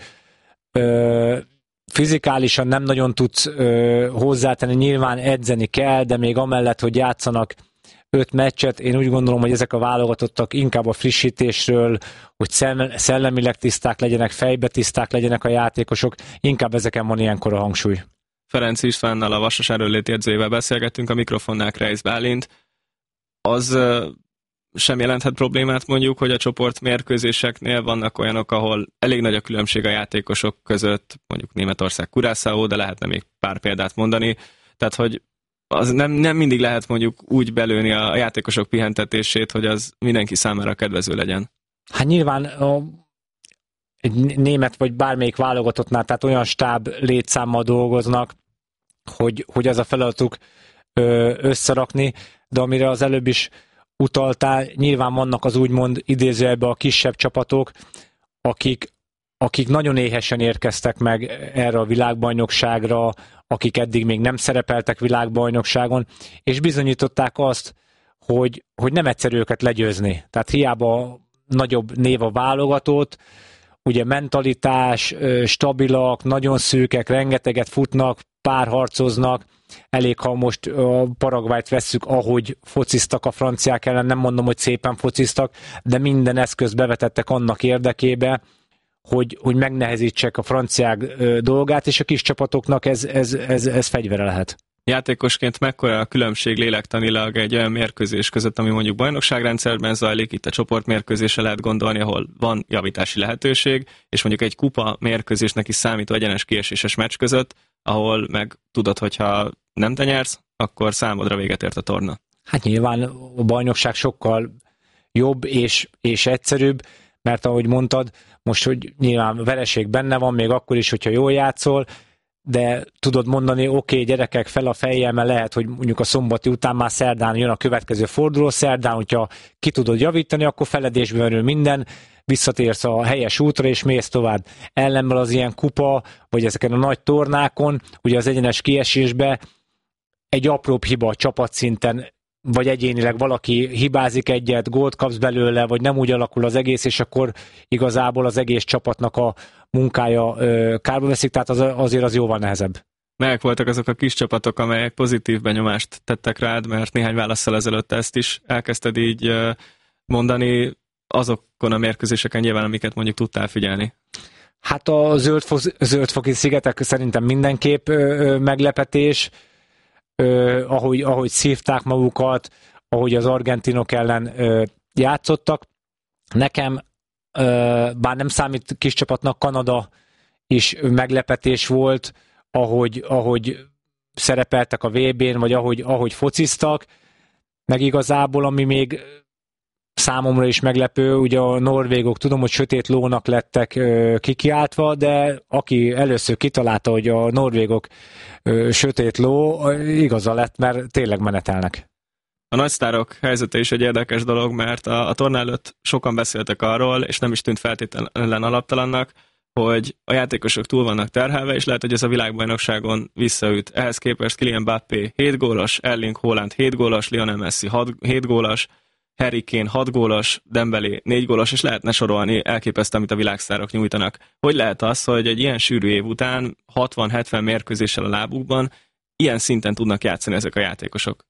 ö, fizikálisan nem nagyon tudsz ö, hozzátenni, nyilván edzeni kell, de még amellett, hogy játszanak öt meccset, én úgy gondolom, hogy ezek a válogatottak inkább a frissítésről, hogy szellemileg tiszták legyenek, fejbe tiszták legyenek a játékosok, inkább ezeken van ilyenkor a hangsúly. Ferenc Istvánnal, a Vasas erőléti edzőjével beszélgettünk, a mikrofonnál Kreisz Bálint. Az sem jelenthet problémát mondjuk, hogy a csoportmérkőzéseknél vannak olyanok, ahol elég nagy a különbség a játékosok között, mondjuk Németország, Curaçao, de lehetne még pár példát mondani. Tehát, hogy az nem, nem mindig lehet mondjuk úgy belőni a játékosok pihentetését, hogy az mindenki számára kedvező legyen. Hát nyilván a, egy német vagy bármelyik válogatottnál, tehát olyan stáb létszámmal dolgoznak, hogy, hogy az a feladatuk ö, összerakni, de amire az előbb is utaltál, nyilván vannak az úgymond idézőjelben a kisebb csapatok, akik, akik nagyon éhesen érkeztek meg erre a világbajnokságra, akik eddig még nem szerepeltek világbajnokságon, és bizonyították azt, hogy, hogy nem egyszerű őket legyőzni. Tehát hiába nagyobb név a válogatott, ugye mentalitás, stabilak, nagyon szűkek, rengeteget futnak, párharcoznak, elég, ha most a Paraguayt vesszük, ahogy fociztak a franciák ellen, nem mondom, hogy szépen fociztak, de minden eszközt bevetettek annak érdekébe, hogy, hogy megnehezítsek a franciák dolgát, és a kis csapatoknak ez, ez, ez, ez fegyvere lehet. Játékosként mekkora a különbség lélektanilag egy olyan mérkőzés között, ami mondjuk bajnokságrendszerben zajlik, itt a csoportmérkőzésre lehet gondolni, ahol van javítási lehetőség, és mondjuk egy kupa mérkőzésnek is számító egyenes kieséses meccs között, ahol meg tudod, hogyha nem te nyersz, akkor számodra véget ért a torna. Hát nyilván a bajnokság sokkal jobb és, és egyszerűbb, mert ahogy mondtad, most, hogy nyilván vereség benne van, még akkor is, hogyha jól játszol, de tudod mondani, oké, okay, gyerekek, fel a fejjel, mert lehet, hogy mondjuk a szombati után már szerdán jön a következő forduló, szerdán, hogyha ki tudod javítani, akkor feledésbe merül minden, visszatérsz a helyes útra, és mész tovább. Ellenben az ilyen kupa, vagy ezeken a nagy tornákon, ugye az egyenes kiesésbe egy apróbb hiba a csapatszinten, vagy egyénileg valaki hibázik egyet, gólt kapsz belőle, vagy nem úgy alakul az egész, és akkor igazából az egész csapatnak a munkája ö, kárba veszik, tehát az, azért az jóval nehezebb. Melyek voltak azok a kis csapatok, amelyek pozitív benyomást tettek rád, mert néhány válasszal ezelőtt ezt is elkezdted így ö, mondani, azokon a mérkőzéseken nyilván, amiket mondjuk tudtál figyelni? Hát a zöldfoki szigetek szerintem mindenképp ö, ö, meglepetés, ö, ahogy, ahogy szívták magukat, ahogy az argentinok ellen ö, játszottak. Nekem, ö, bár nem számít kis csapatnak, Kanada is meglepetés volt, ahogy, ahogy szerepeltek a vé bén, vagy ahogy, ahogy fociztak, meg igazából, ami még számomra is meglepő, ugye a norvégok, tudom, hogy sötét lónak lettek ö, kikiáltva, de aki először kitalálta, hogy a norvégok ö, sötét ló, igaza lett, mert tényleg menetelnek. A nagysztárok helyzete is egy érdekes dolog, mert a, a torna előtt sokan beszéltek arról, és nem is tűnt feltétlenül alaptalannak, hogy a játékosok túl vannak terhelve, és lehet, hogy ez a világbajnokságon visszaüt. Ehhez képest Kylian Mbappé hét gólos, Erling Haaland hét gólos, Lionel Messi hét gólos, Harry Kane hat gólos, Dembélé négy gólos, és lehetne sorolni, elképesztő, amit a világsztárok nyújtanak. Hogy lehet az, hogy egy ilyen sűrű év után hatvan-hetven mérkőzéssel a lábukban ilyen szinten tudnak játszani ezek a játékosok?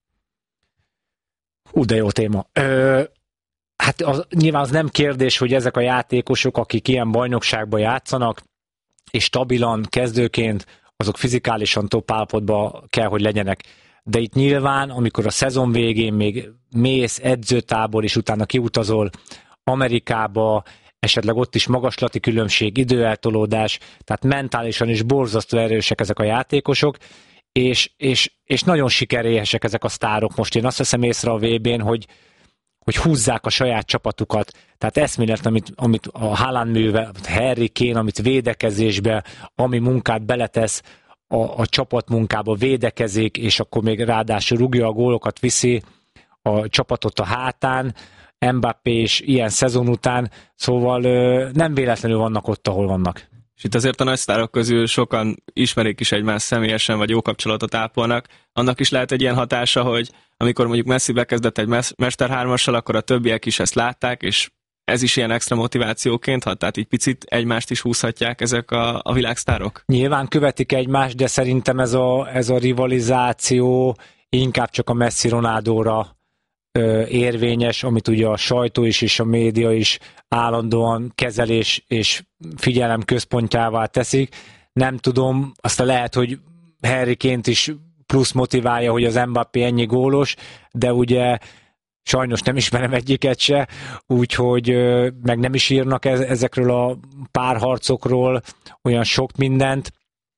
Hú, de jó téma. Ö, hát az, nyilván az nem kérdés, hogy ezek a játékosok, akik ilyen bajnokságban játszanak, és stabilan, kezdőként, azok fizikálisan top állapotban kell, hogy legyenek. De itt nyilván, amikor a szezon végén még mész edzőtábor, és utána kiutazol Amerikába, esetleg ott is magaslati különbség, időeltolódás, tehát mentálisan is borzasztó erősek ezek a játékosok, és, és, és nagyon sikeréhesek ezek a sztárok most. Én azt veszem észre a vé bén, hogy, hogy húzzák a saját csapatukat. Tehát eszméletlen, amit, amit a Haaland művel, Harry Kane, amit védekezésbe, ami munkát beletesz a, a csapatmunkába, védekezik, és akkor még ráadásul rúgja a gólokat, viszi a csapatot a hátán, Mbappé is ilyen szezon után, szóval nem véletlenül vannak ott, ahol vannak. És itt azért a nagy sztárok közül sokan ismerik is egymást személyesen, vagy jó kapcsolatot ápolnak. Annak is lehet egy ilyen hatása, hogy amikor mondjuk Messi bekezdett egy mesterhármassal, akkor a többiek is ezt látták, és ez is ilyen extra motivációként hat, tehát így picit egymást is húzhatják ezek a, a világsztárok? Nyilván követik egymást, de szerintem ez a, ez a rivalizáció inkább csak a Messi-Ronaldóra ö, érvényes, amit ugye a sajtó is és a média is állandóan kezelés és figyelem központjává teszik. Nem tudom, aztán lehet, hogy Harry Kane-t is plusz motiválja, hogy az Mbappé ennyi gólos, de ugye sajnos nem ismerem egyiket se, úgyhogy meg nem is írnak ezekről a párharcokról olyan sok mindent,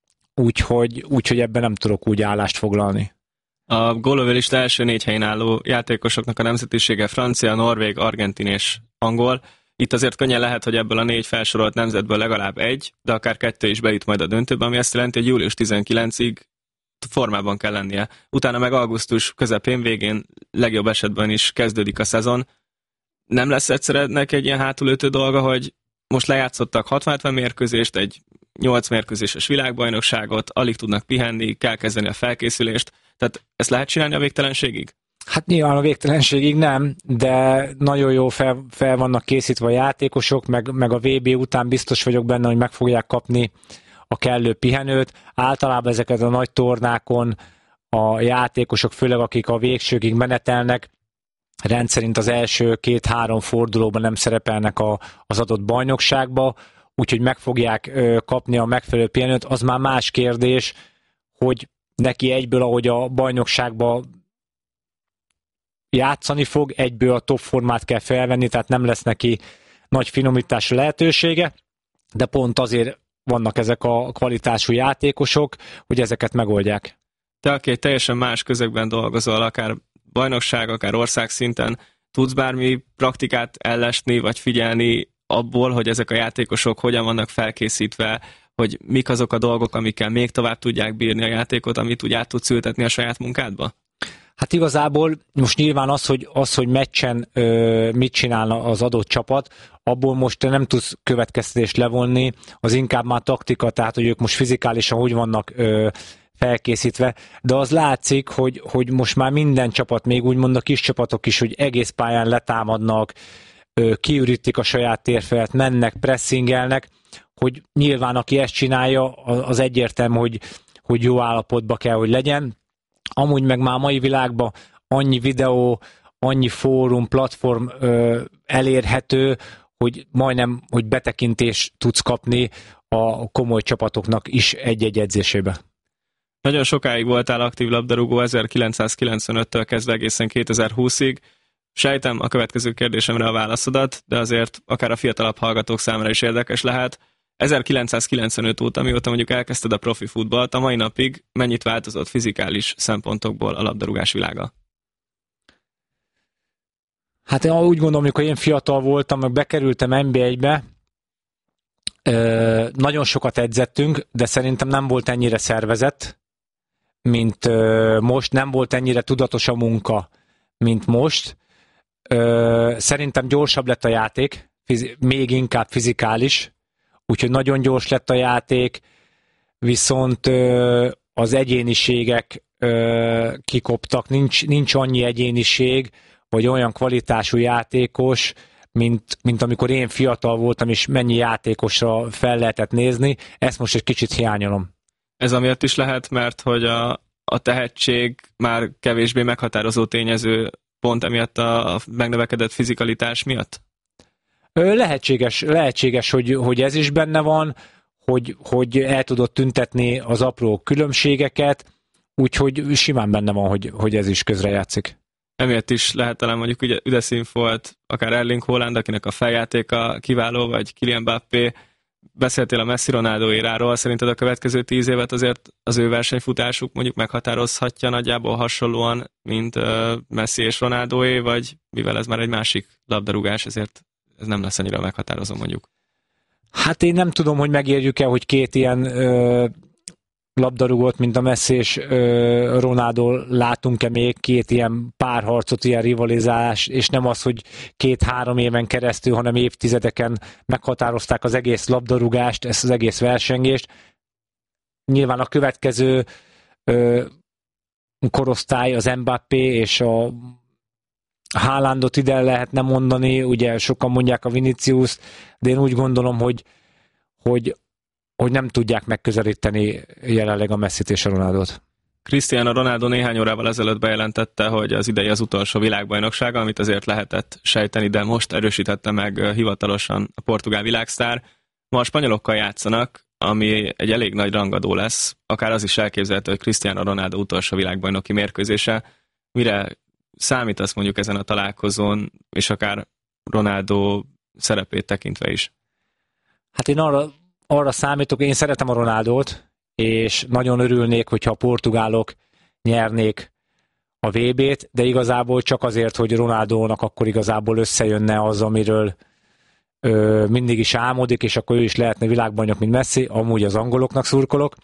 úgyhogy, úgyhogy ebben nem tudok úgy állást foglalni. A gólövőlista első négy helyén álló játékosoknak a nemzetisége francia, norvég, argentin és angol. Itt azért könnyen lehet, hogy ebből a négy felsorolt nemzetből legalább egy, de akár kettő is bejut majd a döntőbe, ami azt jelenti, hogy július tizenkilencedikéig formában kell lennie. Utána meg augusztus közepén, végén, legjobb esetben is kezdődik a szezon. Nem lesz egyszerűen egy ilyen hátulütő dolga, hogy most lejátszottak hatvan mérkőzést, egy nyolc mérkőzéses világbajnokságot, alig tudnak pihenni, kell kezdeni a felkészülést. Tehát ezt lehet csinálni a végtelenségig? Hát nyilván a végtelenségig nem, de nagyon jó fel, fel vannak készítve a játékosok, meg, meg a vé bé után biztos vagyok benne, hogy meg fogják kapni a kellő pihenőt. Általában ezeket a nagy tornákon a játékosok, főleg akik a végsőkig menetelnek, rendszerint az első két-három fordulóban nem szerepelnek a, az adott bajnokságba, úgyhogy meg fogják ö, kapni a megfelelő pihenőt. Az már más kérdés, hogy neki egyből, ahogy a bajnokságban játszani fog, egyből a top formát kell felvenni, tehát nem lesz neki nagy finomításra lehetősége, de pont azért vannak ezek a kvalitású játékosok, hogy ezeket megoldják. Te, aki egy teljesen más közegben dolgozol, akár bajnokság, akár országszinten, tudsz bármi praktikát ellesni, vagy figyelni abból, hogy ezek a játékosok hogyan vannak felkészítve, hogy mik azok a dolgok, amikkel még tovább tudják bírni a játékot, amit úgy át tudsz ültetni a saját munkádba? Hát igazából most nyilván az, hogy, az, hogy meccsen ö, mit csinálna az adott csapat, abból most te nem tudsz következtetést levonni, az inkább már taktika, tehát hogy ők most fizikálisan hogy vannak ö, felkészítve, de az látszik, hogy, hogy most már minden csapat, még úgymond a kis csapatok is, hogy egész pályán letámadnak, ö, kiürítik a saját térfelet, mennek, pressingelnek, hogy nyilván aki ezt csinálja, az egyértelmű, hogy, hogy jó állapotban kell, hogy legyen. Amúgy meg már a mai világban annyi videó, annyi fórum, platform ö, elérhető, hogy majdnem, hogy betekintést tudsz kapni a komoly csapatoknak is egy-egy edzésébe. Nagyon sokáig voltál aktív labdarúgó, ezerkilencszázkilencvenöttől kezdve egészen kétezer-húszig. Sejtem a következő kérdésemre a válaszodat, de azért akár a fiatalabb hallgatók számára is érdekes lehet. ezerkilencszázkilencvenöt óta, mióta mondjuk elkezdted a profi futballt, a mai napig mennyit változott fizikális szempontokból a labdarúgás világa? Hát én úgy gondolom, amikor én fiatal voltam, meg bekerültem en bé egybe, nagyon sokat edzettünk, de szerintem nem volt ennyire szervezett, mint most, nem volt ennyire tudatos a munka, mint most. Szerintem gyorsabb lett a játék, még inkább fizikális, úgyhogy nagyon gyors lett a játék, viszont az egyéniségek kikoptak, nincs, nincs annyi egyéniség, vagy olyan kvalitású játékos, mint, mint amikor én fiatal voltam, és mennyi játékosra fel lehetett nézni, ezt most egy kicsit hiányolom. Ez amiatt is lehet, mert hogy a, a tehetség már kevésbé meghatározó tényező pont emiatt a megnövekedett fizikalitás miatt? Lehetséges, lehetséges hogy, hogy ez is benne van, hogy, hogy el tudod tüntetni az apró különbségeket, úgyhogy simán benne van, hogy, hogy ez is közrejátszik. Emiatt is lehet talán mondjuk ugye üdeszín volt akár Erling Haaland, akinek a feljátéka kiváló, vagy Kylian Mbappé, beszéltél a Messi Ronaldo éráról, szerinted a következő tíz évet azért az ő versenyfutásuk mondjuk meghatározhatja nagyjából hasonlóan, mint Messi és Ronaldoé, vagy mivel ez már egy másik labdarúgás, ezért ez nem lesz annyira meghatározó mondjuk? Hát én nem tudom, hogy megérjük-e, hogy két ilyen ö, labdarúgót, mint a Messi és ö, Ronaldo látunk-e még, két ilyen párharcot, ilyen rivalizálás, és nem az, hogy két-három éven keresztül, hanem évtizedeken meghatározták az egész labdarúgást, ezt az egész versengést. Nyilván a következő ö, korosztály, az Mbappé és a Haalandot ide lehetne mondani, ugye sokan mondják a Vinicius, de én úgy gondolom, hogy, hogy, hogy nem tudják megközelíteni jelenleg a Messit és a Ronaldot. Cristiano Ronaldo néhány órával ezelőtt bejelentette, hogy az idei az utolsó világbajnoksága, amit azért lehetett sejteni, de most erősítette meg hivatalosan a portugál világsztár. Ma a spanyolokkal játszanak, ami egy elég nagy rangadó lesz, akár az is elképzelhető, hogy Cristiano Ronaldo utolsó világbajnoki mérkőzése. Mire számítasz mondjuk ezen a találkozón, és akár Ronaldo szerepét tekintve is? Hát én arra, arra számítok, én szeretem a Ronaldót, és nagyon örülnék, hogyha a portugálok nyernék a vé bét, de igazából csak azért, hogy Ronaldónak akkor igazából összejönne az, amiről ö, mindig is álmodik, és akkor ő is lehetne világbajnok, mint Messi, amúgy az angoloknak szurkolok.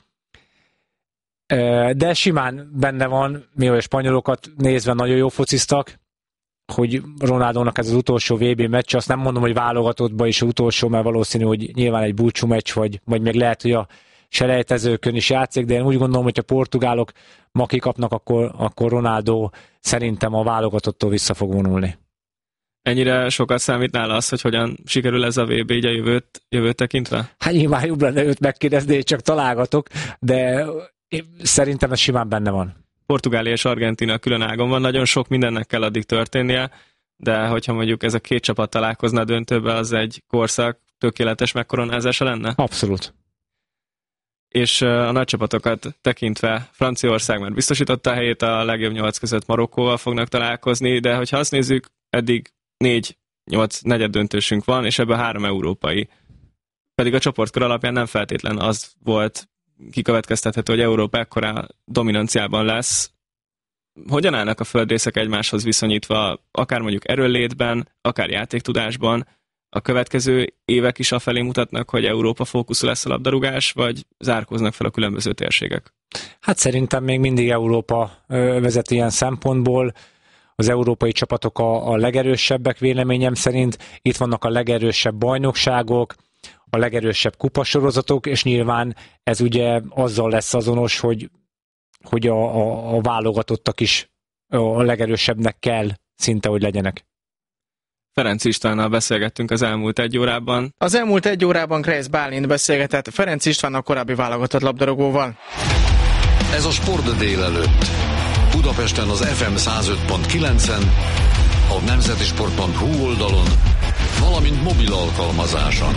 De simán benne van, mivel a spanyolokat nézve nagyon jó fociztak, hogy Ronaldónak ez az utolsó vé bé meccs, azt nem mondom, hogy válogatottban is utolsó, mert valószínű, hogy nyilván egy búcsú meccs, vagy, vagy még lehet, hogy a selejtezőkön is játszik, de én úgy gondolom, hogy a portugálok ma kikapnak, akkor, akkor Ronaldo szerintem a válogatottól vissza fog vonulni. Ennyire sokat számít nála az, hogy hogyan sikerül ez a vé bé így a jövőt, jövőt tekintve? Hát nyilván jobb lenne őt megkérdezni, én csak találgatok, de szerintem ez simán benne van. Portugália és Argentína külön ágon van, nagyon sok mindennek kell addig történnie, de hogyha mondjuk ez a két csapat találkozna a döntőbe, az egy korszak tökéletes megkoronázása lenne? Abszolút. És a nagy csapatokat tekintve Franciaország már biztosította a helyét, a legjobb nyolc között Marokkóval fognak találkozni, de hogyha azt nézzük, eddig négy nyolc negyed döntősünk van, és ebből három európai. Pedig a csoportkör alapján nem feltétlen az volt kikövetkeztethető, hogy Európa ekkora dominanciában lesz. Hogyan állnak a földrészek egymáshoz viszonyítva, akár mondjuk erőnlétben, akár játéktudásban? A következő évek is afelé mutatnak, hogy Európa fókuszú lesz a labdarúgás, vagy zárkóznak fel a különböző térségek? Hát szerintem még mindig Európa vezet ilyen szempontból. Az európai csapatok a, a legerősebbek véleményem szerint. Itt vannak a legerősebb bajnokságok, a legerősebb kupasorozatok, és nyilván ez ugye azzal lesz azonos, hogy, hogy a, a, a válogatottak is a legerősebbnek kell szinte, hogy legyenek. Ferenc Istvánnal beszélgettünk az elmúlt egy órában. Az elmúlt egy órában Kreisz Bálint beszélgetett Ferenc István a korábbi válogatott labdarúgóval. Ez a Sport délelőtt. Budapesten az ef em száz öt pont kilencen, a nemzetisport pont hu oldalon, valamint mobil alkalmazáson.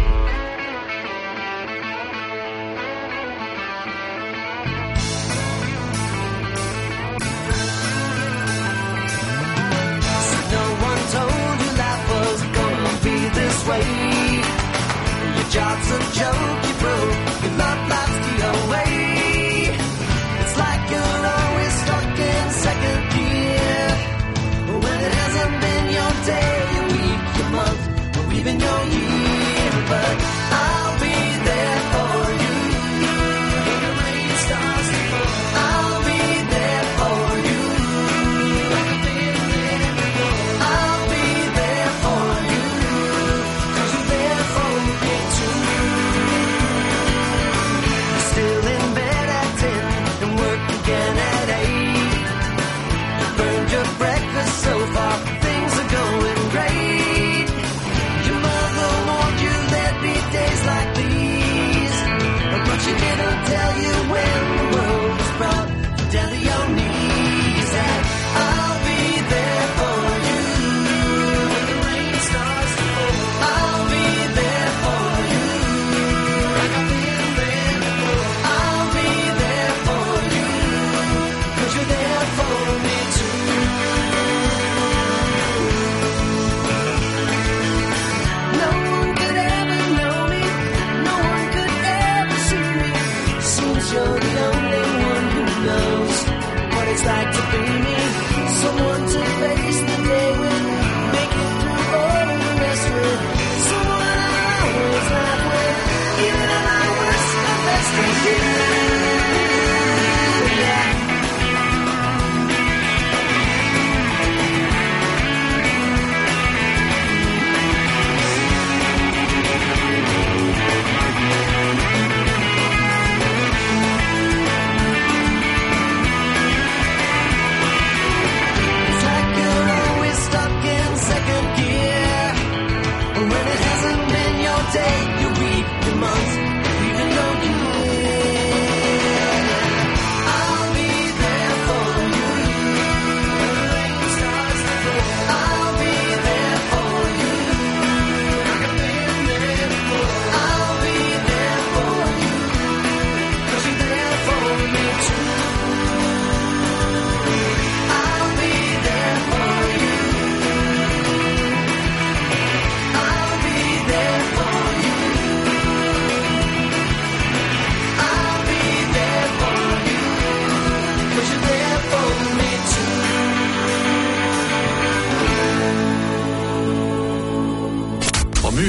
Your job's a joke, you broke, your love life's the away. It's like you're always stuck in second gear, when it hasn't been your day, your week, your month, or even your year. But I'll be there for you when the rain starts to fall. I'll be there for you. I'll be there for you, 'cause you're there for me too. Still in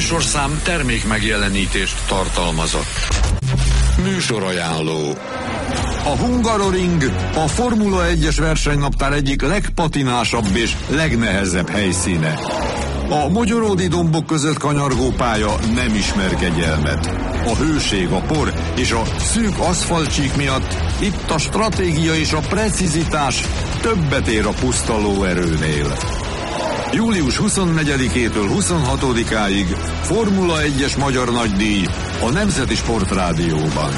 műsorszám termék megjelenítést tartalmazott. Műsorajánló. A Hungaroring a Formula egyes versenynaptár egyik legpatinásabb és legnehezebb helyszíne. A mogyoródi dombok között kanyargó pálya nem ismer kegyelmet. A hőség, a por és a szűk aszfaltcsík miatt itt a stratégia és a precizitás többet ér a puszta lóerőnél. július huszonnegyedikétől huszonhatodikáig Formula egyes magyar nagydíj a Nemzeti Sportrádióban.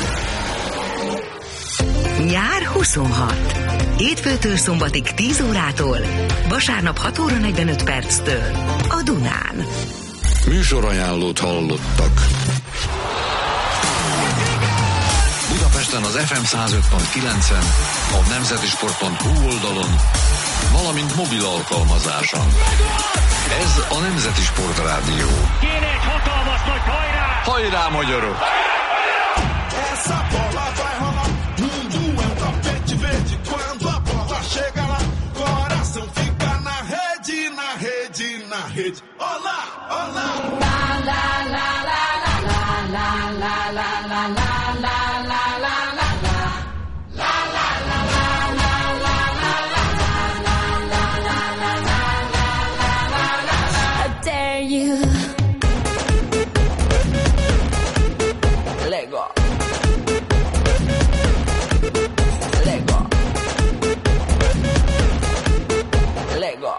Nyár huszonhat. Hétfőtől szombatig tíz órától, vasárnap hat óra negyvenöt perctől a Dunán. Műsorajánlót hallottak. Budapesten az ef em száz öt pont kilencen, a nemzetisport pont hu oldalon, valamint mobil alkalmazáson. Ez a Nemzeti Sportrádió. Kéne egy hatalmas nagy hajrá! Hajrá, magyarok! Essa bola vai rolar, mundo é um tapete verde. Quando a bola chega lá, coração fica na rede, na rede, na rede. Olá, olá! La la la la la la la la la la la la la la la. La la la la la la la la la la la la la la. I dare you. Lego. Lego. Lego.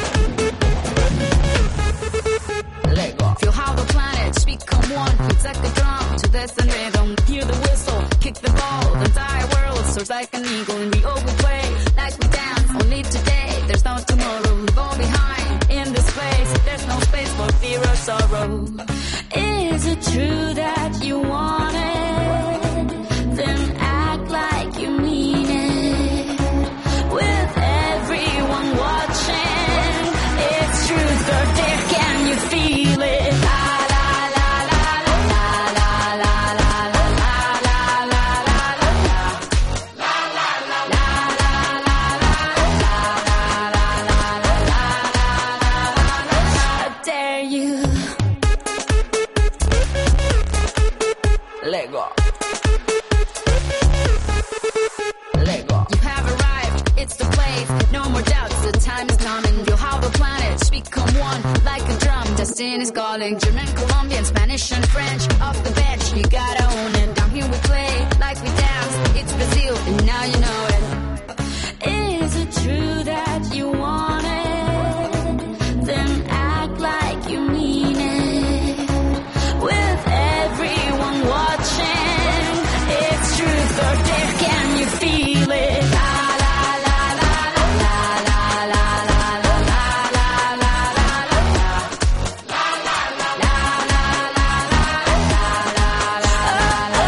Lego. Feel how the planets become one. It's like a drum to this and rhythm. Hear the whistle, kick the ball. The entire world soars like an eagle. And we all play like we dance. Only today, there's no tomorrow. We go behind in this place. There's no space for fear or sorrow. Is it true that you want it? Then act like you mean it. With everyone watching, it's truth or dare. Can you feel it? La la la la la la la la la la la la la la. La la la la la la la la la. I dare you. Lego. Lego. You have arrived, it's the place. No more doubts, the time is coming. Feel how the planets become one like a drum. Destiny's calling. German, Colombian, Spanish, and French. Off the bench, you gotta own it. Down here we play like we dance. It's Brazil, and now you know it. Is it true that you want it? Then act like you mean it. With everyone watching, it's truth or dare. Can you feel it? La la la la la la la la la la la la la la. La la la la la la la la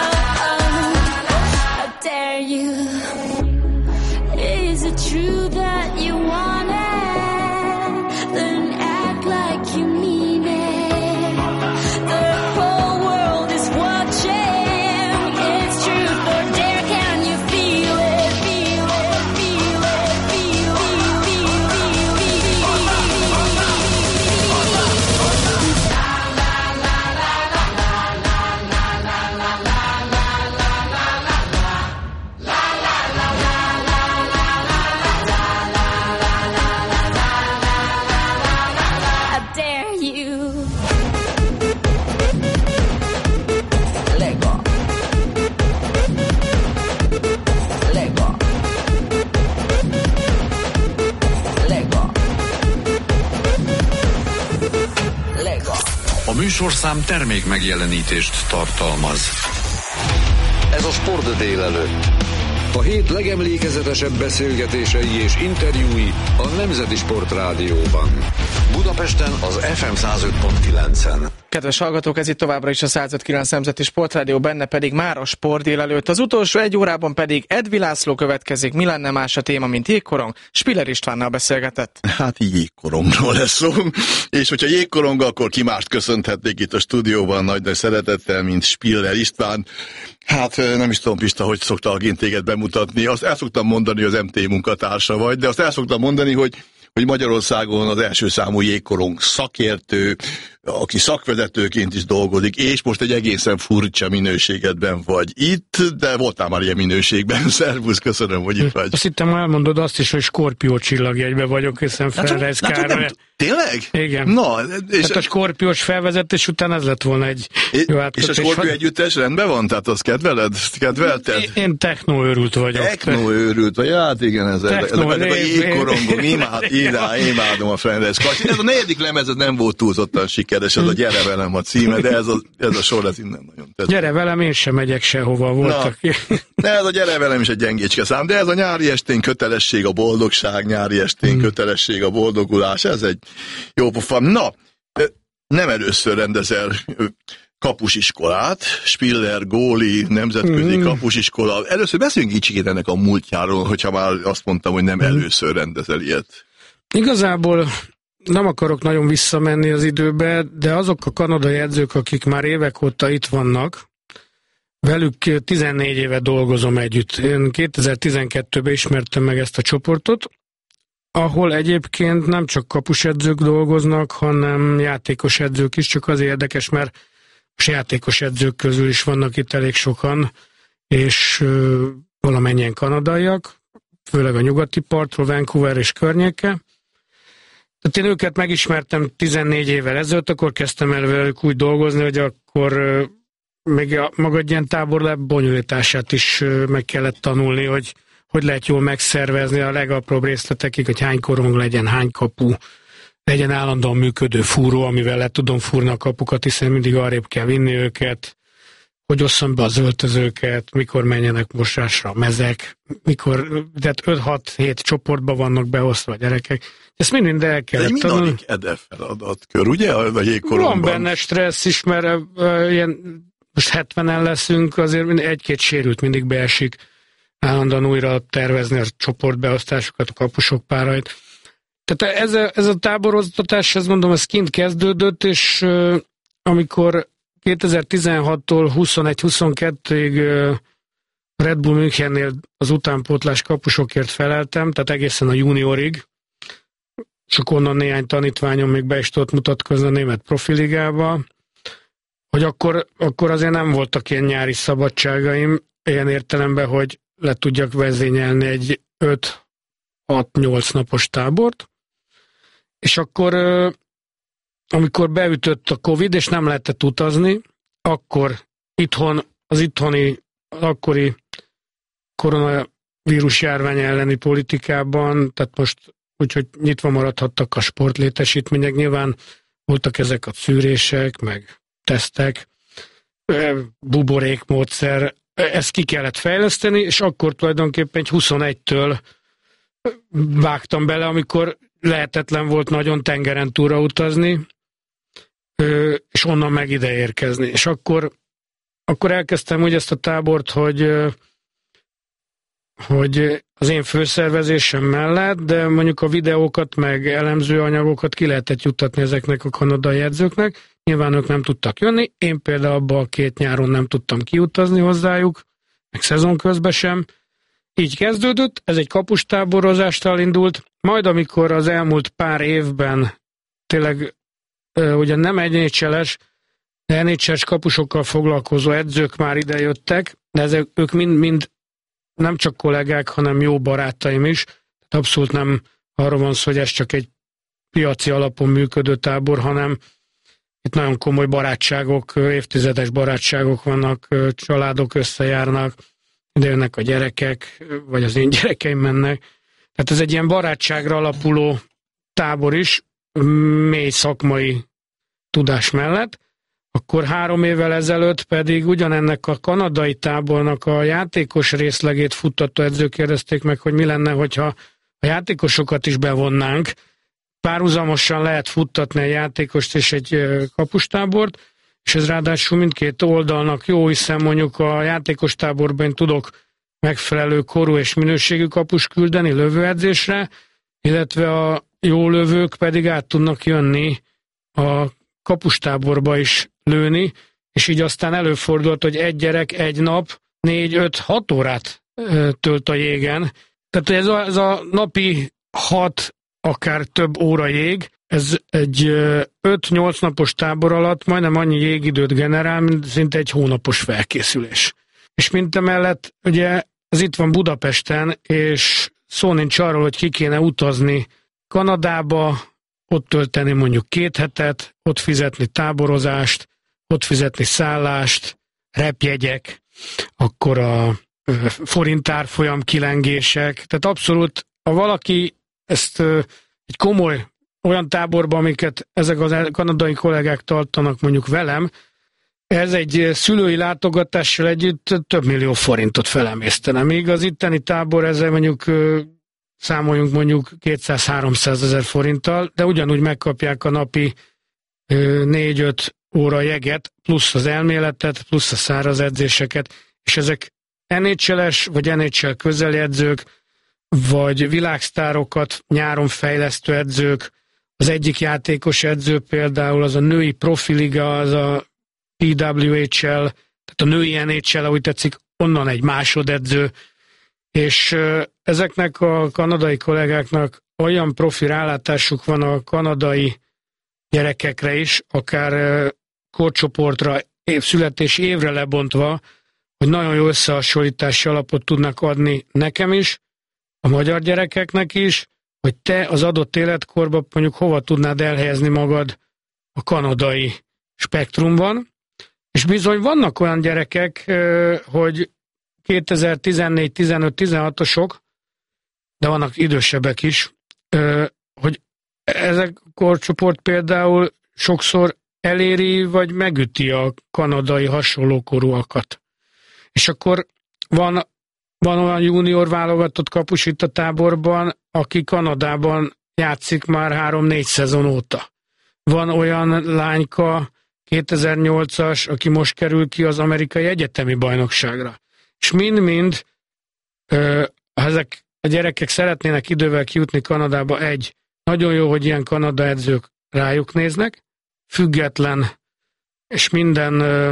la. I dare you. Is it true that you want it? Then act like you mean it. The whole world is watching. It's truth or dare. Can you feel it? Feel it? Feel it? Feel it? Feel I dare you. Lego. Lego. Lego. Lego. A műsorszám termék megjelenítést tartalmaz. Ez a Sport délelőtt. A hét legemlékezetesebb beszélgetései és interjúi a Nemzeti Sportrádióban. Budapesten az ef em száz öt pont kilencen. Kedves hallgatók, ez itt továbbra is a száz öt pont kilenc Nemzeti Sportrádió, benne pedig már a Sport délelőtt. Az utolsó egy órában pedig Edvi László következik. Mi lenne más a téma, mint jégkorong? Spiller Istvánnal beszélgetett. Hát így jégkorongról lesz szó. És hogyha jégkorong, akkor ki mást köszönhetnék itt a stúdióban nagy-nagy szeretettel, mint Spiller István. Hát nem is tudom, Pista, hogy szoktalak téged bemutatni. Azt el szoktam mondani, hogy az em té munkatársa vagy, de azt el szoktam mondani, hogy hogy Magyarországon az első számú jégkorong szakértő, aki szakvezetőként is dolgozik, és most egy egészen furcsa minőségedben vagy itt, de voltál már ilyen minőségben. Szervusz, köszönöm, hogy itt vagy. Azt hittem, elmondod azt is, hogy Skorpió csillagjegyben vagyok, hiszen Ferrez Károly. Tényleg? Igen. Na, és tehát a Skorpiós felvezetés után ez lett volna egy és, jó átkötés. És a Skorpió együttes rendben van? Tehát azt kedveled? Kedvelted? Én, én technoőrült vagyok. Technoőrült vagy? Hát igen, ez, Techno, ezek a jégkorongok, imád, imádom a Ferrez Károly. Ez a negyedik lemez, ez nem volt túlzottan sikeres, ez a Gyere velem a címe, de ez a, ez a sor, ez innen nagyon tetszik. Gyere velem, én sem megyek sehova, voltak. De ez a Gyere velem is egy gyengécske szám, de ez a nyári estén kötelesség a boldogság, nyári estén hmm. kötelesség a boldogulás, ez egy jó pofa. Na, nem először rendezel kapusiskolát, Spiller, góli, nemzetközi hmm. kapusiskola. Először beszéljünk kicsit ennek a múltjáról, hogyha már azt mondtam, hogy nem először rendezel ilyet. Igazából nem akarok nagyon visszamenni az időbe, de azok a kanadai edzők, akik már évek óta itt vannak, velük tizennégy éve dolgozom együtt. Én kétezer-tizenkettőben ismertem meg ezt a csoportot, ahol egyébként nem csak kapusedzők dolgoznak, hanem játékos edzők is, csak az érdekes, mert most játékos edzők közül is vannak itt elég sokan, és ö, valamennyien kanadaiak, főleg a nyugati partról, Vancouver és környéke. Tehát én őket megismertem tizennégy évvel ezelőtt, akkor kezdtem el velük úgy dolgozni, hogy akkor ö, még a maga ilyen tábor lebonyolítását is ö, meg kellett tanulni, hogy hogy lehet jól megszervezni a legapróbb részletekig, hogy hány korong legyen, hány kapu, legyen állandóan működő fúró, amivel le tudom fúrni a kapukat, hiszen mindig arrébb kell vinni őket, hogy osszam be az öltözőket, mikor menjenek mosásra a mezek, mikor, tehát öt-hat-hét csoportban vannak beosztva a gyerekek. Ezt mind el kellett tanulni. De mindig ede feladatkör, ugye? A jégkorongban. Van benne stressz is, mert uh, ilyen, most hetvenen leszünk, azért egy-két sérült mindig beesik. Állandóan újra tervezni a csoportbeosztásokat, a kapusok párait. Tehát ez a, ez a táboroztatás, ezt mondom, ez kint kezdődött, és uh, amikor kétezer-tizenhattól huszonegy-huszonkettőig uh, Red Bull Münchennél az utánpótlás kapusokért feleltem, tehát egészen a juniorig, és onnan néhány tanítványom még be is tudott mutatkozni a német profiligába, hogy akkor, akkor azért nem voltak ilyen nyári szabadságaim, ilyen értelemben, hogy le tudjak vezényelni egy öt-hat-nyolc napos tábort, és akkor, amikor beütött a Covid, és nem lehetett utazni, akkor itthon, az itthoni, akkori koronavírus járvány elleni politikában, tehát most úgyhogy nyitva maradhattak a sportlétesítmények, nyilván voltak ezek a szűrések, meg tesztek, buborékmódszer, ezt ki kellett fejleszteni, és akkor tulajdonképpen egy huszonegytől vágtam bele, amikor lehetetlen volt nagyon tengeren túra utazni, és onnan meg ide érkezni. És akkor, akkor elkezdtem úgy ezt a tábort, hogy, hogy az én főszervezésem mellett, de mondjuk a videókat, meg elemző anyagokat ki lehetett juttatni ezeknek a kanadai edzőknek. Nyilván ők nem tudtak jönni, én például abban a két nyáron nem tudtam kiutazni hozzájuk, meg szezon közben sem. Így kezdődött, ez egy kapustáborozástól indult, majd amikor az elmúlt pár évben tényleg ugye nem en há el-es, de en há el-es kapusokkal foglalkozó edzők már idejöttek, de ezek, ők mind, mind nem csak kollégák, hanem jó barátaim is. Abszolút nem arról van szó, hogy ez csak egy piaci alapon működő tábor, hanem itt nagyon komoly barátságok, évtizedes barátságok vannak, családok összejárnak, ide jönnek a gyerekek, vagy az én gyerekeim mennek. Tehát ez egy ilyen barátságra alapuló tábor is, mély szakmai tudás mellett. Akkor három évvel ezelőtt pedig ugyanennek a kanadai tábornak a játékos részlegét futtató edzők kérdezték meg, hogy mi lenne, hogyha a játékosokat is bevonnánk. Párhuzamosan lehet futtatni egy játékost és egy kapustábort, és ez ráadásul mindkét oldalnak jó, hiszen mondjuk a játékos táborban én tudok megfelelő korú és minőségű kapus küldeni lövőedzésre, illetve a jó lövők pedig át tudnak jönni a kapustáborba is lőni, és így aztán előfordult, hogy egy gyerek egy nap négy-öt-hat órát tölt a jégen. Tehát ez a, ez a napi hat, akár több óra jég, ez egy öt-nyolc napos tábor alatt majdnem annyi jégidőt generál, mint szinte egy hónapos felkészülés. És mindemellett ugye ez itt van Budapesten, és szó nincs arról, hogy ki kéne utazni Kanadába, ott tölteni mondjuk két hetet, ott fizetni táborozást, ott fizetni szállást, repjegyek, akkor a forintárfolyam kilengések. Tehát abszolút, ha valaki ezt egy komoly olyan táborban, amiket ezek a kanadai kollégák tartanak mondjuk velem, ez egy szülői látogatással együtt több millió forintot felemésztene. Míg az itteni tábor ezzel mondjuk számoljunk mondjuk kétszáz-háromszáz ezer forinttal, de ugyanúgy megkapják a napi négy-öt óra jeget, plusz az elméletet, plusz a száraz edzéseket, és ezek en há el-es vagy en há el közeli edzők, vagy világsztárokat nyáron fejlesztő edzők, az egyik játékos edző például az a női profiliga, az a pé dupla vé há el, tehát a női en há el, ahogy tetszik, onnan egy másodedző, és ezeknek a kanadai kollégáknak olyan profi rálátásuk van a kanadai gyerekekre is, akár korcsoportra, év, születési évre lebontva, hogy nagyon jó összehasonlítási alapot tudnak adni nekem is, a magyar gyerekeknek is, hogy te az adott életkorban mondjuk hova tudnád elhelyezni magad a kanadai spektrumban. És bizony vannak olyan gyerekek, hogy kétezer-tizennégy, tizenöt, tizenhatosok, de vannak idősebbek is, hogy ezek a korcsoport például sokszor eléri, vagy megüti a kanadai hasonlókorúakat. És akkor van, van olyan junior válogatott kapus itt a táborban, aki Kanadában játszik már három-négy szezon óta. Van olyan lányka, kétezer-nyolcas, aki most kerül ki az amerikai egyetemi bajnokságra. És mind-mind, ha ezek a gyerekek szeretnének idővel kijutni Kanadába, egy, nagyon jó, hogy ilyen Kanada edzők rájuk néznek, független, és minden ö,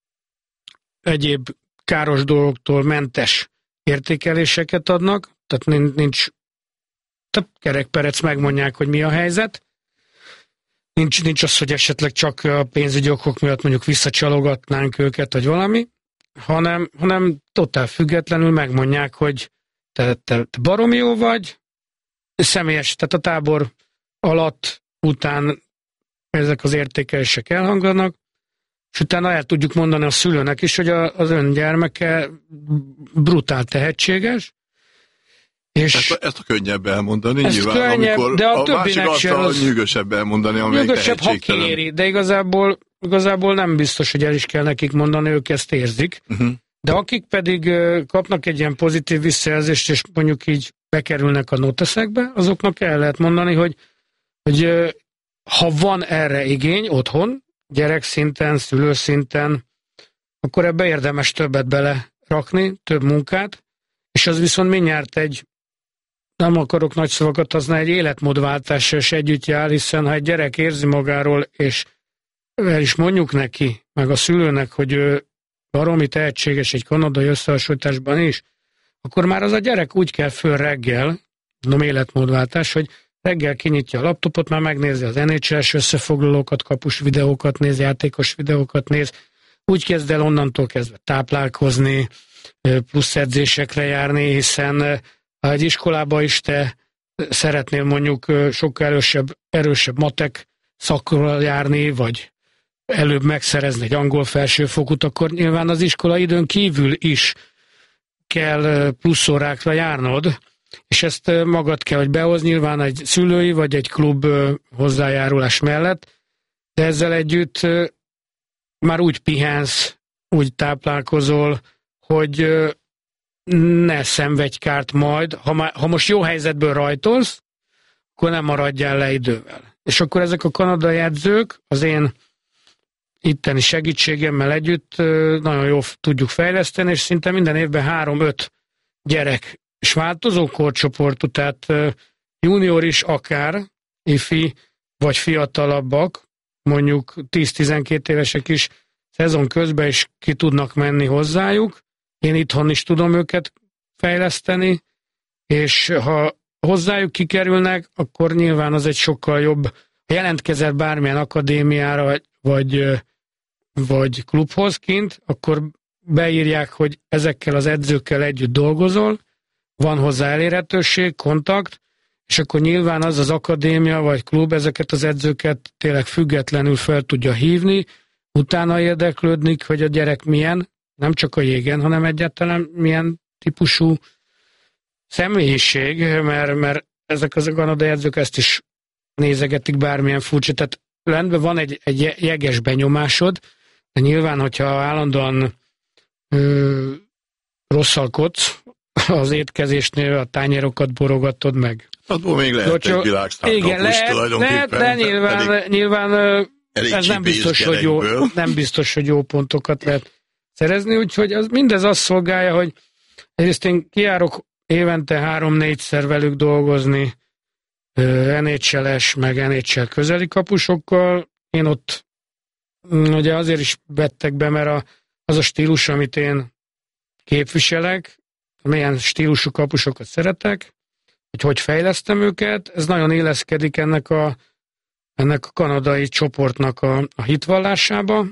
egyéb káros dolgoktól mentes értékeléseket adnak, tehát nincs, tehát kerekperec megmondják, hogy mi a helyzet. Nincs, nincs az, hogy esetleg csak a pénzügyi okok miatt mondjuk visszacsalogatnánk őket, vagy valami, hanem, hanem totál függetlenül megmondják, hogy te, te, te baromi jó vagy, személyes, tehát a tábor alatt, után ezek az értékelések elhanglanak, és utána el tudjuk mondani a szülőnek is, hogy a, az ön gyermeke brutál tehetséges. És ezt, a, ezt a könnyebb elmondani, ezt nyilván, könnyebb, amikor de a, a többinek másik sem az nyűgösebb elmondani, amelyik nyűgösebb, ha kéri, de igazából, igazából nem biztos, hogy el is kell nekik mondani, ők ezt érzik. Uh-huh. De akik pedig kapnak egy ilyen pozitív visszajelzést, és mondjuk így bekerülnek a noteszekbe, azoknak el lehet mondani, hogy, hogy ha van erre igény otthon, gyerekszinten, szülőszinten, akkor ebbe érdemes többet belerakni, több munkát, és az viszont mindjárt egy, nem akarok nagy szavakat használni, egy életmódváltással is együtt jár, hiszen ha egy gyerek érzi magáról, és el is mondjuk neki, meg a szülőnek, hogy ő baromi tehetséges egy kanadai összehasonlításban is, akkor már az a gyerek úgy kell föl reggel, mondom életmódváltás, hogy reggel kinyitja a laptopot, már megnézi az en há el-es összefoglalókat, kapus videókat néz, játékos videókat néz, úgy kezd el onnantól kezdve táplálkozni, plusz edzésekre járni, hiszen ha egy iskolába is te szeretnél mondjuk sokkal erősebb, erősebb matek szakról járni, vagy előbb megszerezni egy angol felsőfokút, akkor nyilván az iskola időn kívül is kell pluszórákra járnod, és ezt magad kell, hogy behoz nyilván egy szülői vagy egy klub hozzájárulás mellett, de ezzel együtt már úgy pihensz, úgy táplálkozol, hogy ne szenvedj kárt majd. Ha, már, ha most jó helyzetből rajtolsz, akkor nem maradjál le idővel. És akkor ezek a kanadai edzők az én itteni segítségemmel együtt nagyon jól tudjuk fejleszteni, és szinte minden évben három-öt gyerek, és változó korcsoportú, tehát junior is akár, ifi, vagy fiatalabbak, mondjuk tíz-tizenkét évesek is szezon közben is ki tudnak menni hozzájuk. Én itthon is tudom őket fejleszteni, és ha hozzájuk kikerülnek, akkor nyilván az egy sokkal jobb jelentkezel bármilyen akadémiára, vagy, vagy klubhoz kint, akkor beírják, hogy ezekkel az edzőkkel együtt dolgozol, van hozzá elérhetőség, kontakt, és akkor nyilván az az akadémia vagy klub ezeket az edzőket tényleg függetlenül fel tudja hívni, utána érdeklődni, hogy a gyerek milyen, nem csak a jégen, hanem egyáltalán milyen típusú személyiség, mert, mert ezek az a kanadai edzők ezt is nézegetik bármilyen furcsa. Tehát rendben van egy, egy jeges benyomásod, de nyilván, hogyha állandóan ö, rosszalkodsz az étkezésnél, a tányérokat borogatod meg. Abból még lehet Docsó, egy világsztár kapus lehet, tulajdonképpen. De, de nyilván, elég, nyilván elég ez nem biztos, hogy jó, nem biztos, hogy jó pontokat lehet szerezni, úgyhogy az, mindez azt szolgálja, hogy egyrészt én kijárok évente három-négyszer velük dolgozni, en há el-es, meg en há el közeli kapusokkal. Én ott ugye azért is vettek be, mert a, az a stílus, amit én képviselek, milyen stílusú kapusokat szeretek, hogy hogy fejlesztem őket, ez nagyon éleszkedik ennek a, ennek a kanadai csoportnak a, a hitvallásába,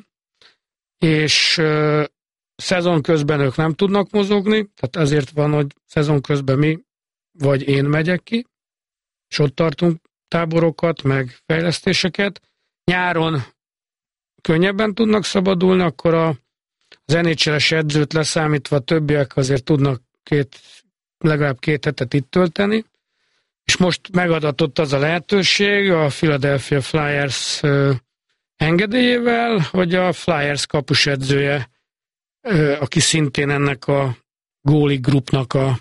és uh, szezon közben ők nem tudnak mozogni, tehát ezért van, hogy szezon közben mi, vagy én megyek ki, és ott tartunk táborokat, meg fejlesztéseket. Nyáron könnyebben tudnak szabadulni, akkor a, az en há el-es edzőt leszámítva többiek azért tudnak két, legalább két hetet itt tölteni, és most megadatott az a lehetőség a Philadelphia Flyers ö, engedélyével, hogy a Flyers kapusedzője, ö, aki szintén ennek a góli grupnak a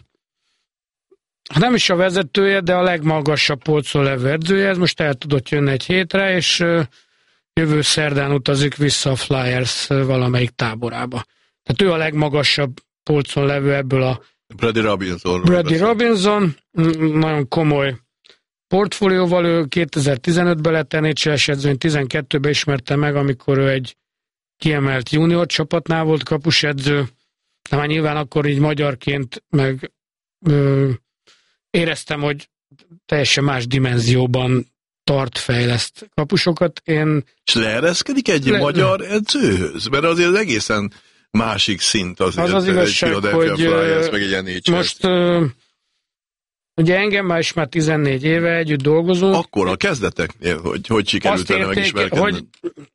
nem is a vezetője, de a legmagasabb polcon levő edzője, ez most el tudott jönni egy hétre, és ö, jövő szerdán utazik vissza a Flyers valamelyik táborába. Tehát ő a legmagasabb polcon levő ebből a Brady Robinson. Brady Robinson, nagyon komoly portfólióval, ő kétezer-tizenötben lett en há el-es edző, tizenkettőben ismerte meg, amikor ő egy kiemelt junior csapatnál volt kapusedző, de már nyilván akkor így magyarként meg ö, éreztem, hogy teljesen más dimenzióban tart, fejleszt kapusokat. Én... És leereszkedik egy le... magyar edzőhöz? Mert azért egészen másik szint azért. Az az igazság, hogy Flyers, meg egy en há el. most uh, ugye engem már is már tizennégy éve együtt dolgozunk. Akkor a kezdeteknél, hogy hogy sikerült vele megismerkedni? Hogy,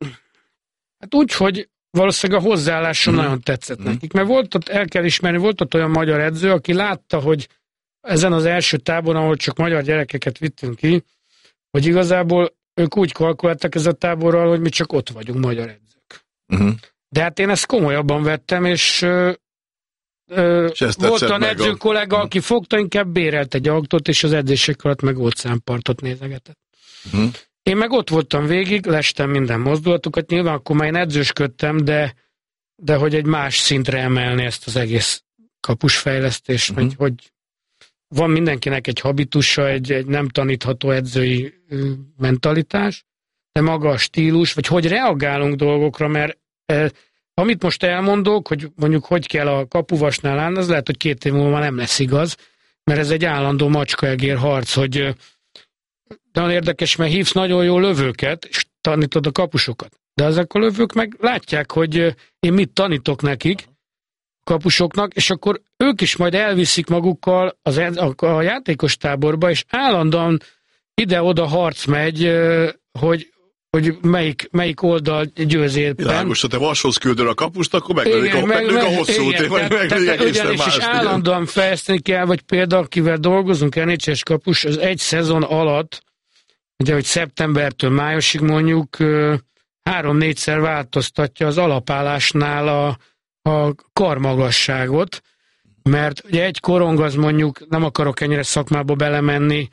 hát úgy, hogy valószínűleg a hozzáállásom hmm. nagyon tetszett hmm. nekik, mert volt ott, el kell ismerni, volt ott olyan magyar edző, aki látta, hogy ezen az első táboron, ahol csak magyar gyerekeket vittünk ki, hogy igazából ők úgy kalkuláltak ez a táborral, hogy mi csak ott vagyunk magyar edzők. Hmm. De hát én ezt komolyabban vettem, és, ö, ö, és volt olyan edző a... kollega, aki fogta, inkább bérelt egy autót, és az edzések alatt meg óceánpartot nézegetett. Uh-huh. Én meg ott voltam végig, lestem minden mozdulatukat, nyilván akkor már én edzősködtem, de, de hogy egy más szintre emelni ezt az egész kapusfejlesztést, uh-huh. hogy, hogy van mindenkinek egy habitusa, egy, egy nem tanítható edzői mentalitás, de maga a stílus, vagy hogy reagálunk dolgokra, mert Eh, amit most elmondok, hogy mondjuk hogy kell a kapuvasnál állni, az lehet, hogy két év múlva nem lesz igaz, mert ez egy állandó macskaegér harc, hogy eh, nagyon érdekes, mert hívsz nagyon jó lövőket, és tanítod a kapusokat. De ezek a lövők meg látják, hogy eh, én mit tanítok nekik, kapusoknak, és akkor ők is majd elviszik magukkal az, a, a játékos táborba, és állandóan ide-oda harc megy, eh, hogy hogy melyik, melyik oldal győz éppen. Világos, ha te vashoz küldöd a kapust, akkor meglődik a, meg, meg, a hosszú út, vagy meglődik egészen más. És állandóan fejleszteni kell, vagy például, akivel dolgozunk, en há el-es kapus, az egy szezon alatt, ugye, hogy szeptembertől májusig mondjuk három-négyszer változtatja az alapállásnál a, a karmagasságot, mert ugye egy korong az mondjuk, nem akarok ennyire szakmába belemenni,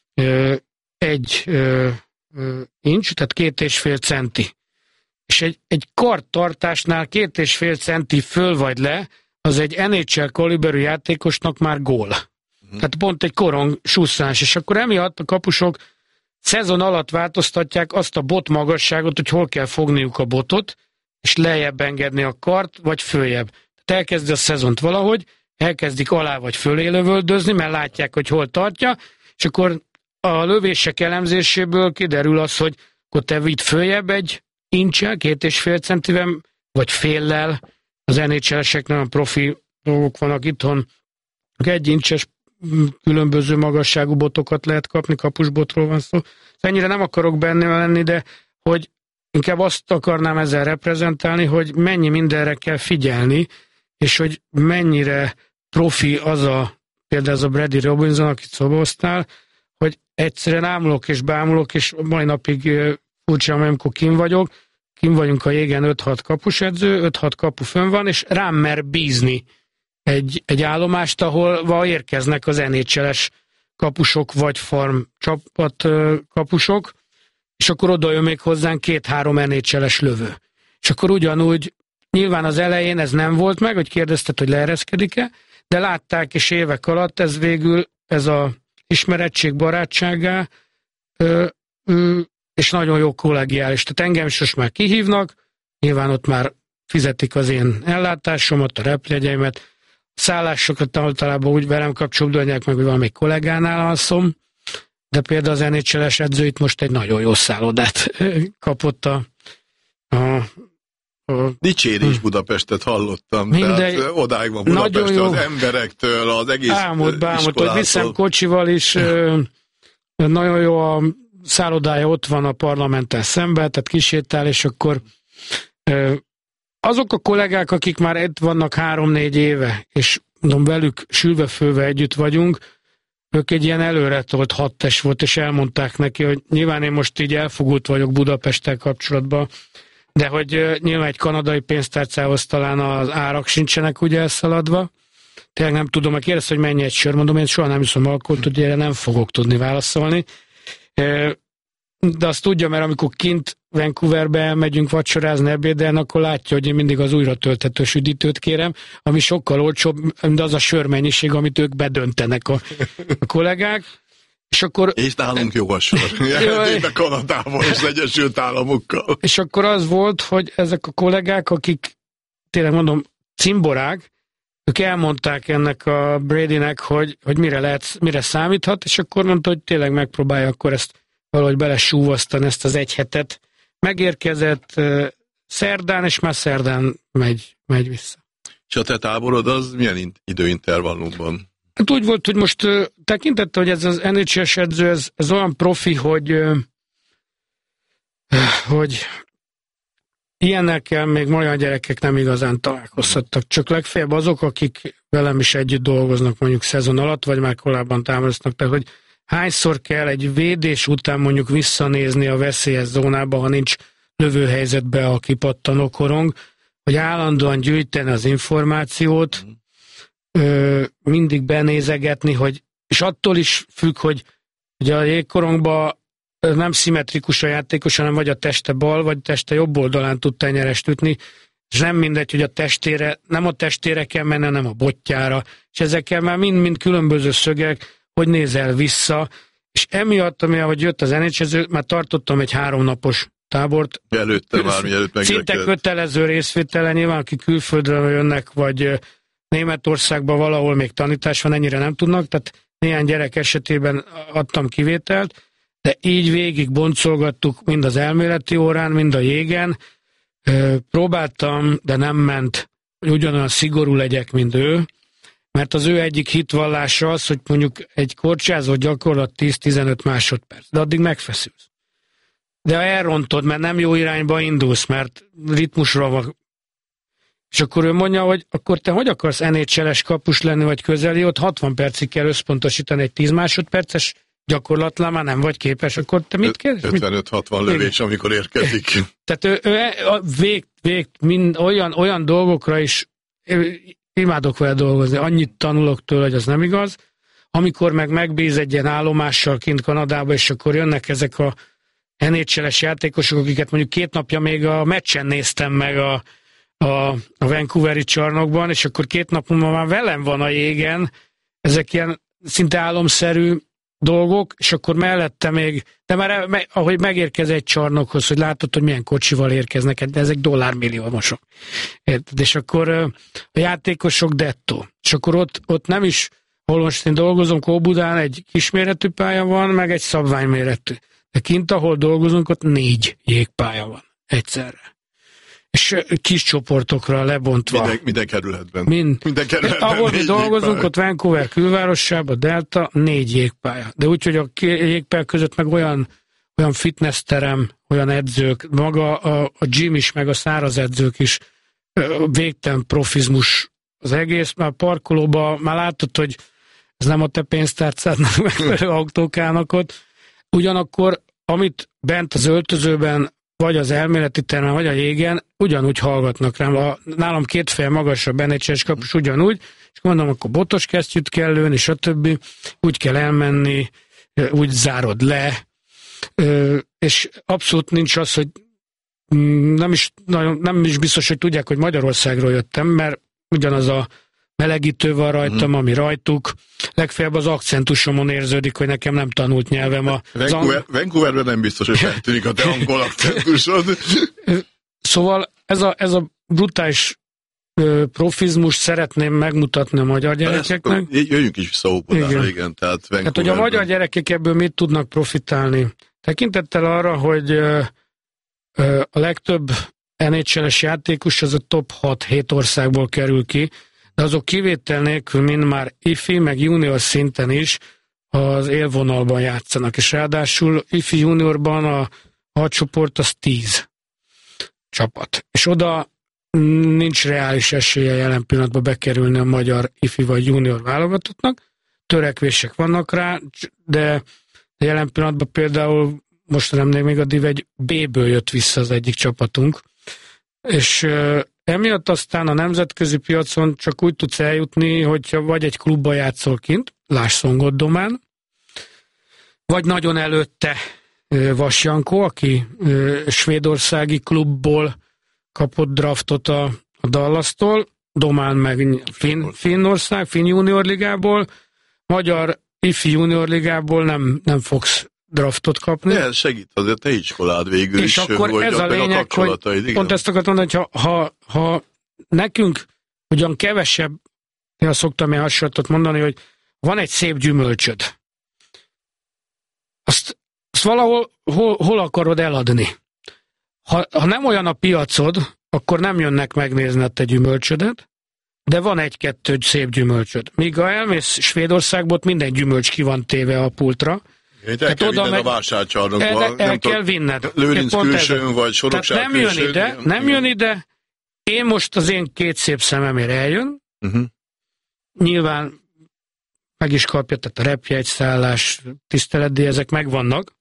egy inch, tehát két és fél centi. És egy, egy karttartásnál két és fél centi föl vagy le, az egy en há el kaliberű játékosnak már gól. Mm. Tehát pont egy korong susszás, és akkor emiatt a kapusok szezon alatt változtatják azt a bot magasságot, hogy hol kell fogniuk a botot, és lejjebb engedni a kart, vagy följebb. Tehát elkezdi a szezont valahogy, elkezdik alá vagy fölé lövöldözni, mert látják, hogy hol tartja, és akkor a lövések elemzéséből kiderül az, hogy akkor te vidd följebb egy incsel, két és fél centivel, vagy féllel, az en há el-esek nagyon profi dolgok vannak itthon, egy incses különböző magasságú botokat lehet kapni, kapusbotról van szó. Ennyire nem akarok benne lenni, de hogy inkább azt akarnám ezzel reprezentálni, hogy mennyi mindenre kell figyelni, és hogy mennyire profi az a, például az a Brady Robinson, akit szoboztál, hogy egyszerűen ámulok és bámulok, és mai napig furcsa, amikor kim vagyok, kim vagyunk a jégen öt-hat kapusedző, öt-hat kapu fönn van, és rám mer bízni egy, egy állomást, ahol érkeznek az en há el-es kapusok, vagy farm csapat kapusok, és akkor oda jön még hozzánk két-három en há el-es lövő. És akkor ugyanúgy, nyilván az elején ez nem volt meg, hogy kérdezted, hogy leereszkedik-e, de látták, és évek alatt ez végül, ez a ismerettség barátságá, ö, ö, és nagyon jó kollegiális. Tehát engem is most már kihívnak, nyilván ott már fizetik az én ellátásomat, a repjegyeimet, szállásokat általában úgy velem kapcsolódják meg, hogy valamelyik kollégánál alszom, de például az en há el-es edző itt most egy nagyon jó szállodát kapott a, a, a dicsérés Budapestet hallottam, mindegy, tehát odáig van Budapest az emberektől, az egész bámult, bámult, hogy viszem kocsival is, nagyon jó a szállodája, ott van a parlamenttel szemben, tehát kisétál, és akkor azok a kollégák, akik már itt vannak három-négy éve, és mondom, velük sülve-főve együtt vagyunk, ők egy ilyen előretolt hattes volt, és elmondták neki, hogy nyilván én most így elfogult vagyok Budapesttel kapcsolatban, de hogy nyilván egy kanadai pénztárcához talán az árak sincsenek ugye elszaladva. Tényleg nem tudom, hogy kérdez, hogy mennyi egy sör, mondom, én soha nem iszom alkoholt, hogy erre nem fogok tudni válaszolni. De azt tudja, mert amikor kint Vancouverbe elmegyünk vacsorázni, ebédelni, akkor látja, hogy én mindig az újra tölthetős üdítőt kérem, ami sokkal olcsóbb, mint az a sörmennyiség, amit ők bedöntenek a, a kollégák. És akkor... És nálunk jó a sör. Ellentétben Kanadával és Egyesült Államokkal. És akkor az volt, hogy ezek a kollégák, akik tényleg mondom, cimborák, ők elmondták ennek a Bradynek, hogy, hogy mire, lehet, mire számíthat, és akkor mondta, hogy tényleg megpróbálja akkor ezt valahogy belesúvasztani ezt az egy hetet. Megérkezett uh, szerdán, és már szerdán megy, megy vissza. És a te táborod az milyen időintervallumban? Hát úgy volt, hogy most uh, tekintette, hogy ez az en há el-es edző, ez, ez olyan profi, hogy uh, hogy ilyennekkel még olyan gyerekek nem igazán találkozhattak. Csak legfeljebb azok, akik velem is együtt dolgoznak mondjuk szezon alatt, vagy már korábban támasznak. Tehát, hogy hányszor kell egy védés után mondjuk visszanézni a veszélyes zónába, ha nincs lövőhelyzetbe a kipattanó korong, hogy állandóan gyűjteni az információt, ö, mindig benézegetni, hogy, és attól is függ, hogy, hogy a jégkorongban nem szimmetrikus a játékos, hanem vagy a teste bal, vagy a teste jobb oldalán tud tenyerest ütni, és nem mindegy, hogy a testére, nem a testére kell menni, hanem a botjára, és ezekkel már mind-mind különböző szögek, hogy nézel vissza, és emiatt, ami ahogy jött az en há el, már tartottam egy háromnapos tábort. Előtte már, mielőtt megérkezett. Szinte kötelező részvétele, nyilván, akik külföldről jönnek, vagy Németországban valahol még tanítás van, ennyire nem tudnak, tehát néhány gyerek esetében adtam kivételt, de így végig boncolgattuk mind az elméleti órán, mind a jégen. Próbáltam, de nem ment, hogy ugyanolyan szigorú legyek, mint ő, mert az ő egyik hitvallása az, hogy mondjuk egy korcsázó gyakorlat tíz-tizenöt másodperc, de addig megfeszülsz. De ha elrontod, mert nem jó irányba indulsz, mert ritmusra van, és akkor ő mondja, hogy akkor te hogy akarsz en há el-es kapus lenni, vagy közeli, ott hatvan percig kell összpontosítani egy tíz másodperces gyakorlatlan, már nem vagy képes, akkor te mit kérdez? ötvenöt-hatvan lövés, amikor érkezik. Tehát ő, ő vég, vég mind, olyan, olyan dolgokra is imádok vele dolgozni, annyit tanulok tőle, hogy az nem igaz. Amikor meg megbíz egy ilyen állomással kint Kanadába, és akkor jönnek ezek a en há el-es játékosok, akiket mondjuk két napja még a meccsen néztem meg a, a, a Vancouveri csarnokban, és akkor két nap múlva már velem van a jégen, ezek ilyen szinte álomszerű dolgok, és akkor mellette még, de már me, ahogy megérkez egy csarnokhoz, hogy látod, hogy milyen kocsival érkeznek, de ezek dollármilliómosok. És akkor a játékosok dettó. És akkor ott, ott nem is, Hol most én dolgozom, Kóbudán egy kisméretű pálya van, meg egy szabványméretű. De kint, ahol dolgozunk, ott négy jégpálya van egyszerre. És kis csoportokra lebontva. Minden, minden kerületben. Mind. Minden kerületben. Ahol mi dolgozunk, jégpálya. Ott Vancouver külvárosában, Delta, négy jégpálya. De úgy, hogy a jégpálya között meg olyan, olyan fitnessterem, olyan edzők, maga a, a gym is, meg a száraz edzők is, végtelen profizmus az egész. Már parkolóban már látod, hogy ez nem a te pénztárcádnak megfelelő autók állnak ott. Ugyanakkor, amit bent az öltözőben, vagy az elméleti termen, vagy a jégen, ugyanúgy hallgatnak rám. A, nálam két fél magasabb en há el-es kapus ugyanúgy, és mondom, akkor botos kesztyűt kell lőni, stb. Úgy kell elmenni, úgy zárod le, és abszolút nincs az, hogy nem is, nagyon, nem is biztos, hogy tudják, hogy Magyarországról jöttem, mert ugyanaz a melegítő van rajtam, mm. ami rajtuk. Legfeljebb az akcentusomon érződik, hogy nekem nem tanult nyelvem a... Vancouver, Vancouverben nem biztos, hogy feltűnik a te angol akcentusod. Szóval ez a, ez a brutális ö, profizmus szeretném megmutatni a magyar gyerekeknek. Jöjjünk is vissza Óbudára, igen. igen. Tehát, tehát, hogy a magyar gyerekek ebből mit tudnak profitálni? Tekintettel arra, hogy ö, ö, a legtöbb en há el-es játékos az a top hat-hét országból kerül ki, de azok kivétel nélkül mind már ifi, meg junior szinten is az élvonalban játszanak, és ráadásul ifi juniorban a hadcsoport az tíz csapat. És oda nincs reális esélye jelen pillanatban bekerülni a magyar ifi vagy junior válogatottnak. Törekvések vannak rá, de jelen pillanatban például most nem még a div egy B-ből jött vissza az egyik csapatunk, és emiatt aztán a nemzetközi piacon csak úgy tudsz eljutni, hogyha vagy egy klubba játszol kint, lásd Szongoddomán, vagy nagyon előtte Vas Jankó, aki svédországi klubból kapott draftot a, a Dallastól, Domán meg Finn, Finnország, Finn junior ligából, magyar ifi junior ligából nem, nem fogsz draftot kapni. Ez segít azért te iskolád végül és is. És akkor ez a lényeg, a hogy igen. Pont ezt akartam mondani, hogy ha, ha, ha nekünk ugyan kevesebb, én szoktam ilyen hasonlatot mondani, hogy van egy szép gyümölcsöd. Azt, azt valahol hol, hol akarod eladni? Ha, ha nem olyan a piacod, akkor nem jönnek megnézni a te gyümölcsödet, de van egy-kettő szép gyümölcsöd. Míg ha elmész Svédországból, minden gyümölcs ki van téve a pultra, Itt el kell vinned meg, a vásárcsarnokba. El, el kell vinned. Lőrinc külsőn, vagy Sorokság nem jön ide, igen. nem jön ide. Én most az én két szép szememért eljön. Uh-huh. Nyilván meg is kapja, tehát a repjegyszállás, tiszteletdíj, ezek megvannak.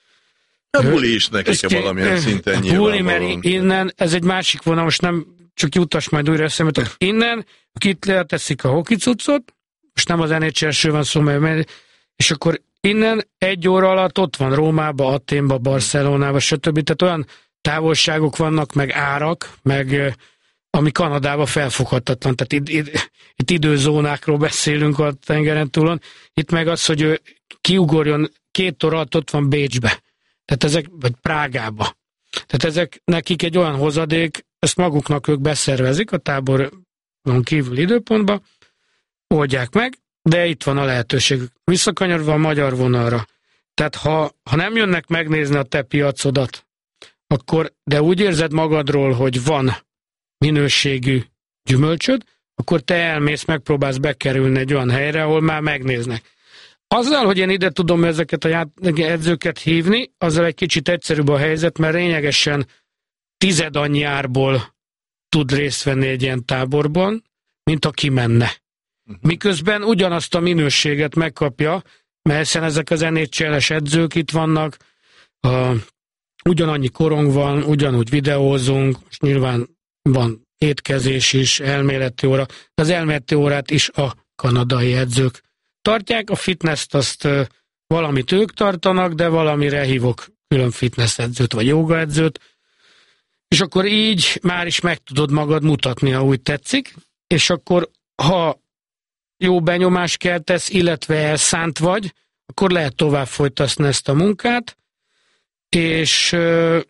A buli is nekik valamilyen szinten nyilvánvalóan. Buli, mert innen, ez egy másik vonal, most nem csak jutas majd újra eszembe, tehát innen kit leteszik a hokicucot, most nem az en há el-sről van szó, mert és akkor innen egy óra alatt ott van Rómába, Athénba, Barcelonába, stb. Tehát olyan távolságok vannak, meg árak, meg ami Kanadában felfoghatatlan. Tehát itt, itt, itt időzónákról beszélünk a tengeren túlon. Itt meg az, hogy ő kiugorjon két óra alatt ott van Bécsbe. Tehát ezek, vagy Prágába. Tehát ezek nekik egy olyan hozadék, ezt maguknak ők beszervezik a táboron kívül időpontba, oldják meg, de itt van a lehetőség. Visszakanyarva a magyar vonalra. Tehát ha, ha nem jönnek megnézni a te piacodat, akkor, de úgy érzed magadról, hogy van minőségű gyümölcsöd, akkor te elmész, megpróbálsz bekerülni egy olyan helyre, ahol már megnéznek. Azzal, hogy én ide tudom ezeket a edzőket hívni, azzal egy kicsit egyszerűbb a helyzet, mert lényegesen tized annyi árból tud részt venni egy ilyen táborban, mint aki menne. Miközben ugyanazt a minőséget megkapja, mert hiszen ezek az en há el-es edzők itt vannak, a, ugyanannyi korong van, ugyanúgy videózunk, és nyilván van étkezés is, elméleti óra, de az elméleti órát is a kanadai edzők tartják, a fitness-t azt uh, valamit ők tartanak, de valamire hívok külön fitness edzőt, vagy joga edzőt, és akkor így már is meg tudod magad mutatni, ha úgy tetszik, és akkor ha jó benyomást keltesz, illetve elszánt vagy, akkor lehet tovább folytatni ezt a munkát, és uh,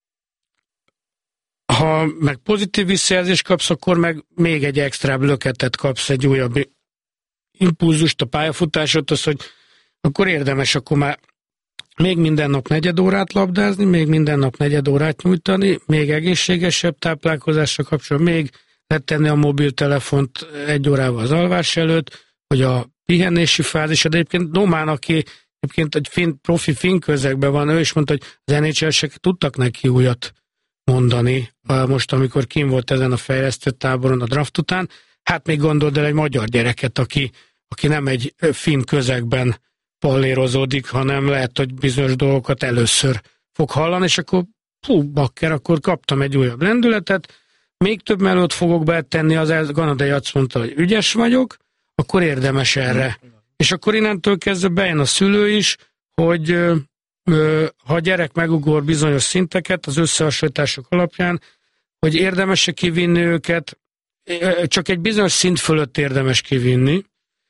ha meg pozitív visszajelzést kapsz, akkor meg még egy extra löketet kapsz egy újabb impulzust, a pályafutásot, az, hogy akkor érdemes akkor már még minden nap negyed órát labdázni, még minden nap negyed órát nyújtani, még egészségesebb táplálkozásra kapcsolatban, még letenni a mobiltelefont egy órával az alvás előtt, hogy a pihenési fázis, de egyébként Domán, aki egyébként egy fin, profi finn közegben van, ő is mondta, hogy az en há el-sek tudtak neki újat mondani, most amikor kim volt ezen a fejlesztő táboron a draft után, hát még gondold el egy magyar gyereket, aki, aki nem egy finn közegben pallérozódik, hanem lehet, hogy bizonyos dolgokat először fog hallani, és akkor hú, bakker, akkor kaptam egy újabb lendületet, még több melót fogok betenni, az kanadai azt mondta, hogy ügyes vagyok, akkor érdemes erre. Mm. És akkor innentől kezdve bejön a szülő is, hogy ö, ö, ha a gyerek megugor bizonyos szinteket az összehasonlítások alapján, hogy érdemes-e kivinni őket, csak egy bizonyos szint fölött érdemes kivinni,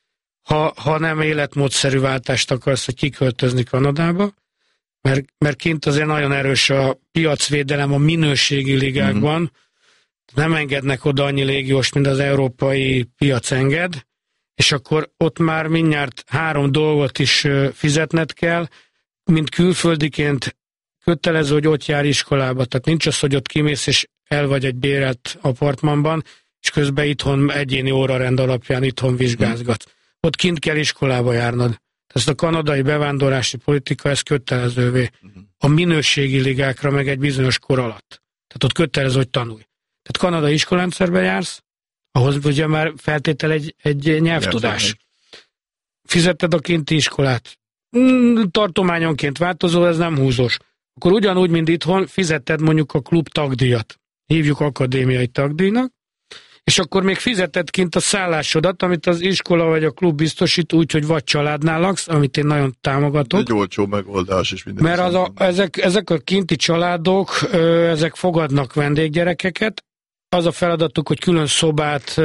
ha, ha nem életmódszerű váltást akarsz, hogy kiköltözni Kanadába, mert, mert kint azért nagyon erős a piacvédelem a minőségi ligákban, mm. nem engednek oda annyi légióst, mint az európai piac enged, és akkor ott már mindjárt három dolgot is fizetned kell, mint külföldiként kötelező, hogy ott jár iskolába, tehát nincs az, hogy ott kimész és el vagy egy bérelt apartmanban, és közben itthon egyéni órarend alapján itthon vizsgázgatsz. Ott kint kell iskolába járnod. Ezt a kanadai bevándorlási politika, ez kötelezővé. A minőségi ligákra meg egy bizonyos kor alatt. Tehát ott kötelező, hogy tanulj. Tehát kanadai iskolárendszerbe jársz, ahhoz ugye már feltétel egy, egy nyelvtudás. Fizetted a kinti iskolát. Tartományonként változó, ez nem húzós. Akkor ugyanúgy, mint itthon, fizetted mondjuk a klub tagdíjat. Hívjuk akadémiai tagdíjnak, és akkor még fizeted kint a szállásodat, amit az iskola vagy a klub biztosít úgy, hogy vagy családnál laksz, amit én nagyon támogatok. Egy olcsó megoldás is minden. Mert az a, ezek, ezek a kinti családok, ezek fogadnak vendéggyerekeket, az a feladatuk, hogy külön szobát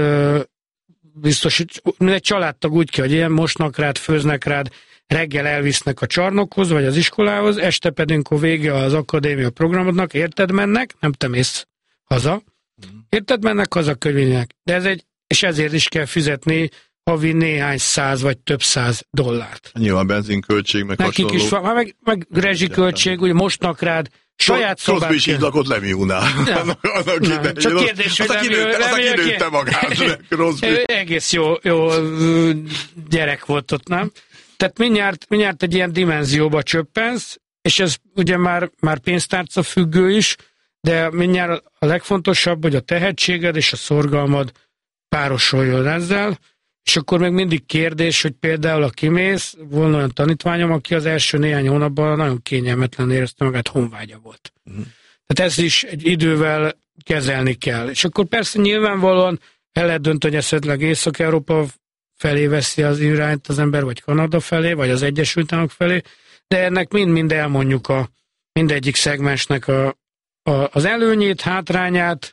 biztosít, egy családtag úgy kell, hogy ilyen mosnak rád, főznek rád, reggel elvisznek a csarnokhoz, vagy az iskolához, este pedig, amikor vége az akadémia programodnak, érted, mennek, nem te mész haza, érted, mennek haza könyvények, de ez egy, és ezért is kell fizetni havi néhány száz, vagy több száz dollárt. Nyilván benzinköltség, meg nekik hasonló. is van, meg, meg rezsiköltség, ugye mostnak rád, saját szobát. Crosby is így lakott Lemiónál. Csak kérdés, hogy Lemió kinőtte magát. Egész jó, jó gyerek volt ott, nem? Tehát mindjárt, mindjárt egy ilyen dimenzióba csöppensz, és ez ugye már, már pénztárca függő is, de mindjárt a legfontosabb, hogy a tehetséged és a szorgalmad párosuljon ezzel, és akkor még mindig kérdés, hogy például a kimész, volna olyan tanítványom, aki az első néhány hónapban nagyon kényelmetlen érezte magát, honvágya volt. Uh-huh. Tehát ezt is egy idővel kezelni kell. És akkor persze nyilvánvalóan el lehet dönteni, hogy esetleg Észak-Európa felé veszi az irányt az ember, vagy Kanada felé, vagy az Egyesült Államok felé, de ennek mind-mind elmondjuk a mindegyik szegmensnek a, a, az előnyét, hátrányát,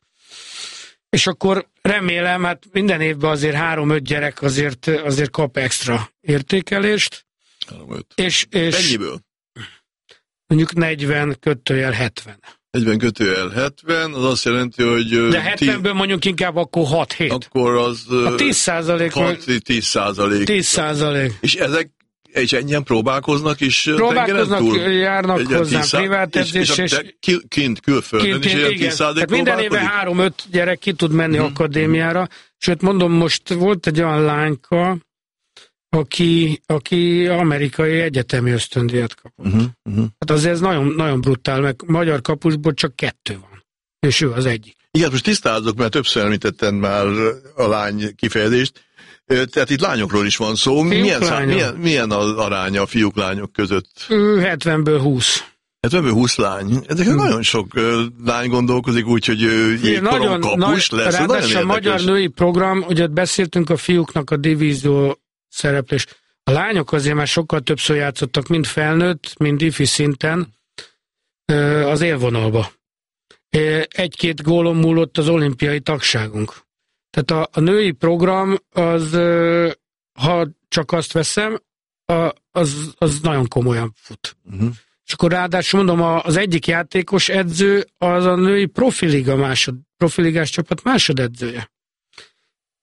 és akkor remélem, hát minden évben azért három-öt gyerek azért, azért kap extra értékelést. És, és Mennyiből? Mondjuk negyven kötőjel hetven. negyven kötőjel hetven, az azt jelenti, hogy... De hetvenből mondjuk inkább akkor hat-hét. Akkor az... A tíz százalék. tíz százalék. tíz százalék. És ezek és ennyien próbálkoznak is próbálkoznak, túl? járnak egy hozzám privát edzés, és, és kint külföldön is ilyen tíz százalék próbálkozik? Minden éve három-öt gyerek ki tud menni hmm. akadémiára, sőt mondom, most volt egy olyan lányka, aki, aki amerikai egyetemi ösztöndíjat kapott. Uh-huh, uh-huh. Hát azért ez nagyon, nagyon brutál, meg magyar kapusból csak kettő van, és ő az egyik. Igen, most tisztázok, mert többször említettem már a lány kifejezést. Tehát itt lányokról is van szó. Fiúk, milyen, szám, milyen, milyen az aránya a fiúk-lányok között? hetvenből húsz. hetvenből húsz lány. Ezek hmm. nagyon sok uh, lány gondolkozik úgy, hogy jégkorong kapus lesz. Ráadásul a magyar női program, ugye beszéltünk a fiúknak a divízió szereplés. A lányok azért már sokkal többször játszottak, mind felnőtt, mind ifi szinten az élvonalba. Egy-két gólon múlott az olimpiai tagságunk. Tehát a, a női program, az, ha csak azt veszem, a, az, az nagyon komolyan fut. Uh-huh. És akkor ráadásul mondom, az egyik játékos edző az a női profiliga másod, profiligás csapat másodedzője.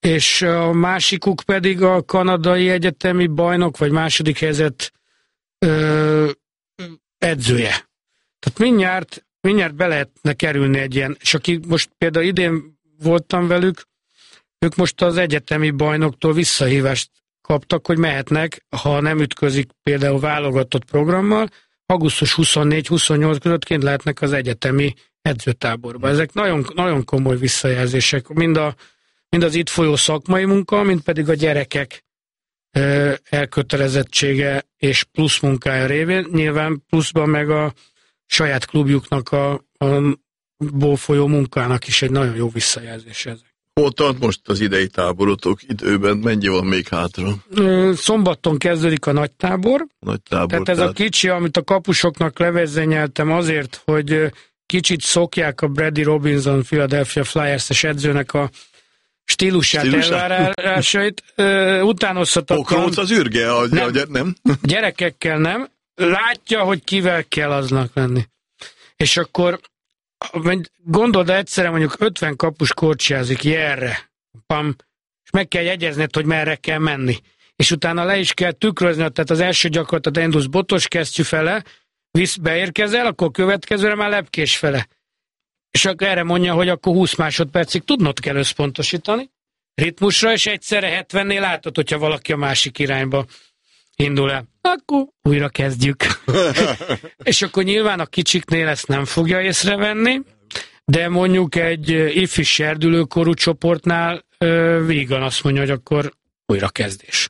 és a másikuk pedig a kanadai egyetemi bajnok, vagy második helyzet ö, edzője. Tehát mindjárt, mindjárt be lehetne kerülni egy ilyen, és aki most például idén voltam velük, ők most az egyetemi bajnoktól visszahívást kaptak, hogy mehetnek, ha nem ütközik például válogatott programmal, augusztus huszonnégy huszonnyolc között kint lehetnek az egyetemi edzőtáborban. Ezek nagyon, nagyon komoly visszajelzések, mind, a, mind az itt folyó szakmai munka, mind pedig a gyerekek ö, elkötelezettsége és plusz munkája révén. Nyilván pluszban meg a saját klubjuknak a, a ból folyó munkának is egy nagyon jó visszajelzés ezek. Hol tart most az idei táborotok időben? Mennyi van még hátra? Szombaton kezdődik a nagy tábor. Nagy tábor. Tehát ez tehát... a kicsi, amit a kapusoknak levezényeltem azért, hogy kicsit szokják a Brady Robinson Philadelphia Flyers-es edzőnek a stílusát, stílusát? elvárásait. Utánozhatatlan. Pokróc az űrge, a, nem, a, nem? Gyerekekkel nem. Látja, hogy kivel kell aznak lenni. És akkor gondold, egyszerre mondjuk ötven kapus korcsiázik, jelre, pam, és meg kell jegyezned, hogy merre kell menni. És utána le is kell tükrözni, tehát az első gyakorlatot elindulsz botos kesztyű fele, visz, beérkezel, akkor következőre már lepkés fele. És akkor erre mondja, hogy akkor húsz másodpercig tudnod kell összpontosítani ritmusra, és egyszerre hetvennél látod, hogyha valaki a másik irányba indul el. Akkor újra kezdjük. És akkor nyilván a kicsiknél ezt nem fogja észrevenni, de mondjuk egy ifi serdülőkorú csoportnál vígan azt mondja, hogy akkor újra kezdés.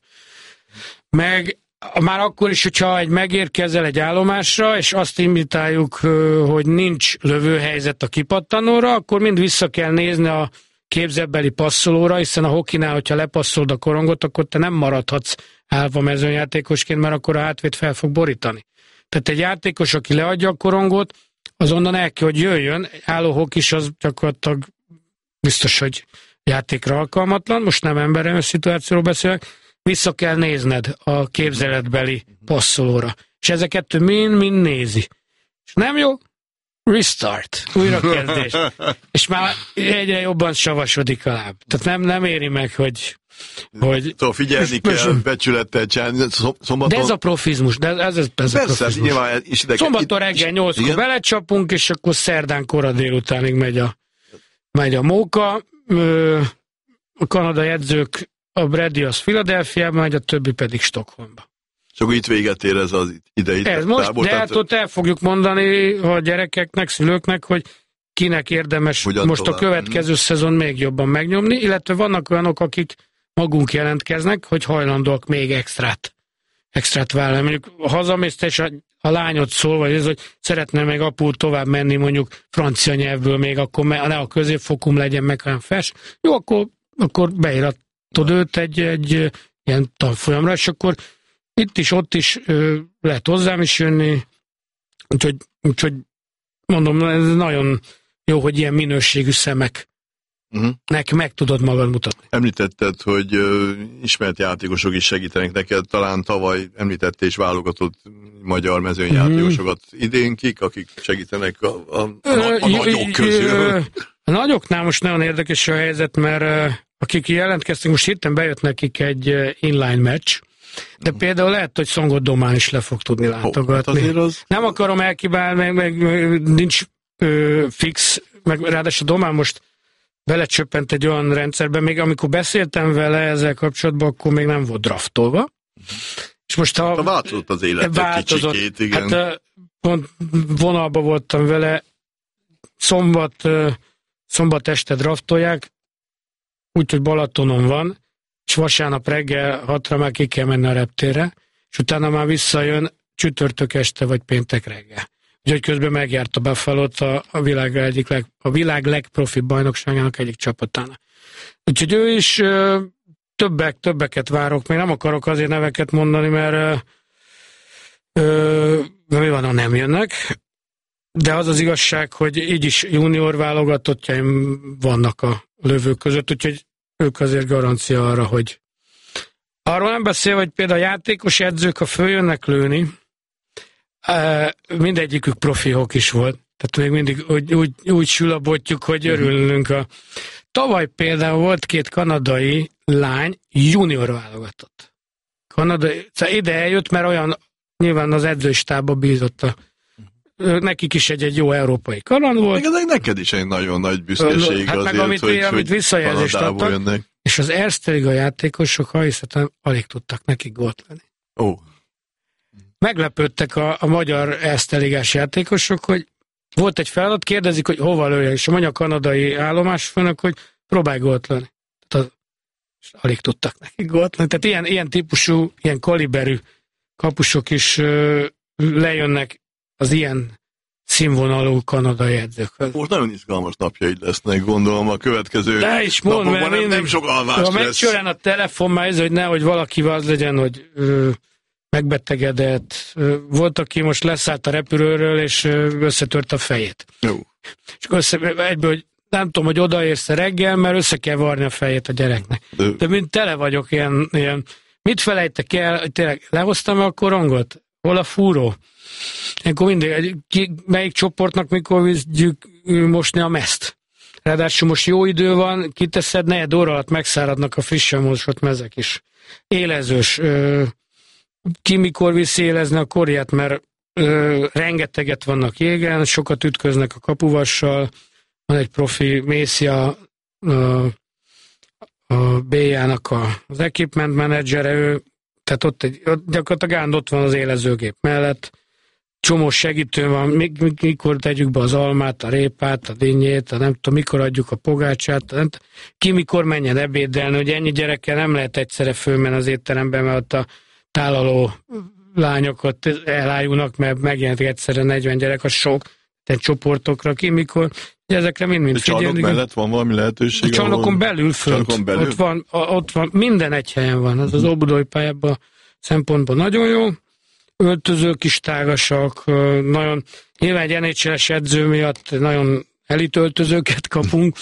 Meg már akkor is, hogyha egy megérkezel egy állomásra, és azt imitáljuk, hogy nincs lövőhelyzet a kipattanóra, akkor mind vissza kell nézni a képzőbeli passzolóra, hiszen a hokinál, hogyha lepasszolod a korongot, akkor te nem maradhatsz állva mezőnyjátékosként, mert akkor a hátvét fel fog borítani. Tehát egy játékos, aki leadja a korongot, azonnan el kell, hogy jöjjön, álló hokis az gyakorlatilag biztos, hogy játékra alkalmatlan, most nem emberi szituációról beszélek, vissza kell nézned a képzeletbeli passzolóra. És ezeket ő mind-mind nézi. És nem jó? Restart. Újrakezdés. És már egyre jobban savasodik a láb. Tehát nem, nem éri meg, hogy... hogy szóval figyelni kell, becsülettel csinálni. Szombaton... De ez a profizmus, de ez, ez, ez Persze, a profizmus. Is ide... Szombaton reggel nyolckor belecsapunk, és akkor szerdán kora délutánig megy a, megy a móka. A kanadai edzők, a Brady az Philadelphiában, megy, a többi pedig Stockholmba. És akkor itt véget ér ez az idei ez most, tábor. De hát ott el fogjuk mondani a gyerekeknek, szülőknek, hogy kinek érdemes Ugyan most tovább. A következő hmm. szezon még jobban megnyomni, illetve vannak olyanok, akik magunk jelentkeznek, hogy hajlandóak még extrát, extrát vállalni. Mondjuk hazamész, és a, a lányod szól, vagy ez, hogy szeretne még apu tovább menni mondjuk francia nyelvből, még akkor me, ne a középfokum legyen meg, hanem fes. Jó, akkor, akkor beíratod őt egy, egy ilyen tanfolyamra, és akkor itt is, ott is ö, lehet hozzám is jönni, úgyhogy, úgyhogy mondom, ez nagyon jó, hogy ilyen minőségű szemek uh-huh. nek meg tudod magad mutatni. Említetted, hogy ö, ismert játékosok is segítenek neked, talán tavaly említettél és válogatott magyar mezőnyjátékosokat uh-huh. idén kik, akik segítenek a, a, a, a, a nagyok közül. A nagyoknál most nagyon érdekes a helyzet, mert akik jelentkeztek, most hirtelen bejött nekik egy inline meccs, de például lehet, hogy Szongot Domán is le fog tudni látogatni. Oh, az... Nem akarom elkibálni, meg, meg, meg nincs ö, fix, meg ráadásul Domán most belecsöppent egy olyan rendszerben, még amikor beszéltem vele ezzel kapcsolatban, akkor még nem volt draftolva. Uh-huh. És most ha... Változott az életet kicsikét, igen. Hát pont vonalban voltam vele, szombat, szombat este draftolják, úgyhogy Balatonon van, és vasárnap reggel hatra már ki kell menni a reptérre, és utána már visszajön csütörtök este, vagy péntek reggel. Úgyhogy közben megjárt a Buffalo-t a, a, világ egyik leg, a világ legprofibb bajnokságának egyik csapatának. Úgyhogy ő is ö, többek, többeket várok, még nem akarok azért neveket mondani, mert ö, mi van, ha nem jönnek, de az az igazság, hogy így is junior válogatottjaim vannak a lövők között, úgyhogy ők azért garancia arra, hogy arról nem beszél, hogy például a játékos edzők, ha följönnek lőni, mindegyikük profihok is volt. Tehát még mindig úgy, úgy, úgy sül a botjuk, hogy örülünk. A... Tavaly például volt két kanadai lány junior válogatott. Kanadai, szóval ide eljött, mert olyan nyilván az edzőstába bízott a nekik is egy, egy jó európai kaland volt. Meg neked is egy nagyon nagy büszkeség hát azért, meg amit, hogy, amit visszajelzést adtak, jönnek. És az Erste Liga játékosok, ha hiszem, alig tudtak nekik gólt lenni. Ó. Meglepődtek a, a magyar Erste Ligás játékosok, hogy volt egy feladat, kérdezik, hogy hova lője, és mondja a kanadai állomásfőnök, hogy próbálj gólt lenni. Tehát az, és alig tudtak nekik gólt lenni. Tehát ilyen, ilyen típusú, ilyen kaliberű kapusok is ö, lejönnek az ilyen színvonalú kanadai edzőkhöz. Most nagyon izgalmas napjaid lesznek, gondolom, a következő De is mond, napokban nem, mindig, nem sok alvás lesz. Ha megcsörren a telefon, már ez, hogy nehogy valakivel az legyen, hogy ö, megbetegedett. Ö, volt, aki most leszállt a repülőről, és ö, összetört a fejét. Jó. És össze, egyből, hogy nem tudom, hogy odaérsz reggel, mert össze kell varni a fejét a gyereknek. De, De mint tele vagyok ilyen, ilyen mit felejtek el, hogy tényleg lehoztam a korongot? Hol a fúró? Akkor mindig, ki, melyik csoportnak mikor vizdjük mosni a meszt. Ráadásul most jó idő van, kiteszed, negyed óra alatt megszáradnak a frissen mosott mezek is. Élezős. Ki mikor viszi élezni a korját, mert ö, rengeteget vannak jégen, sokat ütköznek a kapuvassal, van egy profi Mészia, a, a bé jának a, az equipment menedzsere, ő, tehát ott, egy, ott gyakorlatilag ott van az élezőgép mellett, csomó segítő van, mikor tegyük be az almát, a répát, a dinnyét, a nem tudom, mikor adjuk a pogácsát, nem tudom, ki mikor menjen ebédelni, hogy ennyi gyerekkel nem lehet egyszerre fölmenni az étteremben, mert ott a tálaló lányok ott elájulnak, mert megjelentek egyszerre negyven gyerek, az sok, tehát csoportokra ki, mikor, ezekre mind-mind figyelni. A csarnok mellett van valami lehetőség? A csarnokon belül fönt, belül? Ott, van, ott van, minden egy helyen van, az az óbudói pályában szempontból nagyon jó, öltözők is tágasak, nagyon, nyilván egy en há el-es edző miatt nagyon elitöltözőket kapunk,